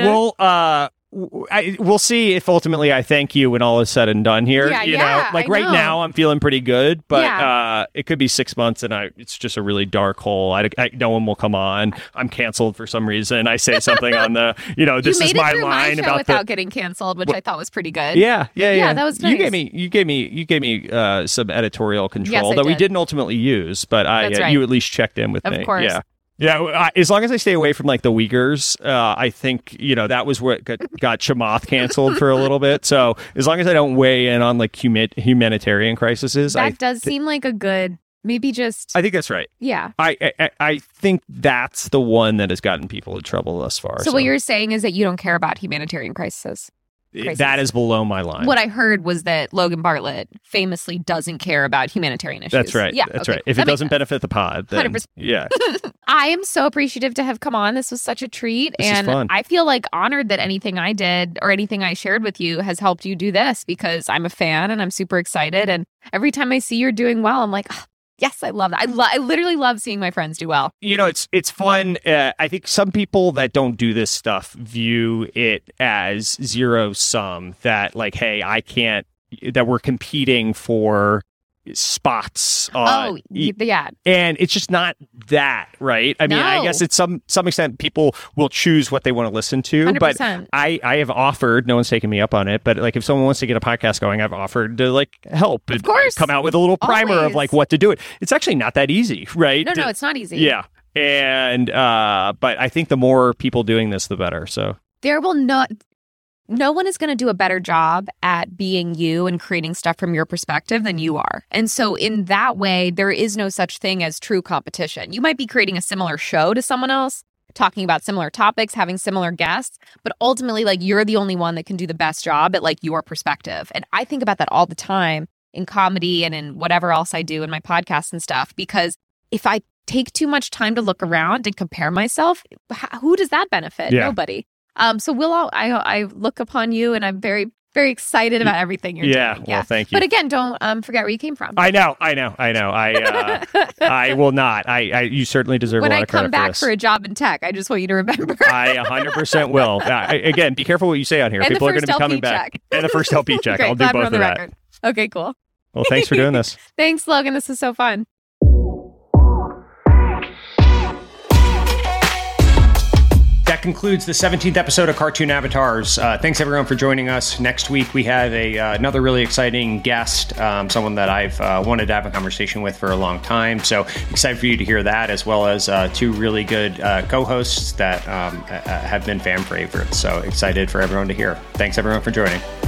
We'll see if ultimately I thank you when all is said and done here. Right now I'm feeling pretty good, but it could be 6 months and it's just a really dark hole. No one will come on. I'm canceled for some reason. I say something on the, this is my line about without getting canceled, which I thought was pretty good. Yeah. That was nice. You gave me some editorial control that we didn't ultimately use, but you at least checked in with me. Of course. Yeah. Yeah, as long as I stay away from like the Uyghurs, I think, that was what got Chamath canceled for a little bit. So as long as I don't weigh in on like humanitarian crises. That does seem like a good, maybe just. I think that's right. Yeah. I think that's the one that has gotten people in trouble thus far. So what you're saying is that you don't care about humanitarian crises? That is below my line. What I heard was that Logan Bartlett famously doesn't care about humanitarian issues. That's right. Yeah, that's right. If it doesn't benefit the pod, then 100%. Yeah. I am so appreciative to have come on. This was such a treat. This is fun. I feel like honored that anything I did or anything I shared with you has helped you do this because I'm a fan and I'm super excited. And every time I see you're doing well, I'm like, oh, yes, I love that. I literally love seeing my friends do well. It's fun. I think some people that don't do this stuff view it as zero sum. That like, hey, that we're competing for spots. Yeah. And it's just not that, right? I mean, I guess it's some extent people will choose what they want to listen to. 100%. But I have offered, no one's taken me up on it, but like if someone wants to get a podcast going, I've offered to like help. Of course. Come out with a little primer of like what to do. It's actually not that easy, right? No, it's not easy. Yeah. And but I think the more people doing this, the better. So no one is going to do a better job at being you and creating stuff from your perspective than you are. And so in that way, there is no such thing as true competition. You might be creating a similar show to someone else, talking about similar topics, having similar guests, but ultimately like you're the only one that can do the best job at like your perspective. And I think about that all the time in comedy and in whatever else I do in my podcasts and stuff, because if I take too much time to look around and compare myself, who does that benefit? Nobody. So I look upon you, and I'm very, very excited about everything you're doing. Well, thank you. But again, don't forget where you came from. I know. I will not. You certainly deserve a lot of credit for this. When I come back for a job in tech, I just want you to remember. I 100% will. Again, be careful what you say on here. And people are going to be coming back. And the first LP check. Great, I'll do both of that. Record. Okay, cool. Well, thanks for doing this. Thanks, Logan. This is so fun. That concludes the 17th episode of Cartoon Avatars. Thanks, everyone, for joining us. Next week, we have another really exciting guest, someone that I've wanted to have a conversation with for a long time. So excited for you to hear that, as well as two really good co-hosts that have been fan favorites. So excited for everyone to hear. Thanks, everyone, for joining.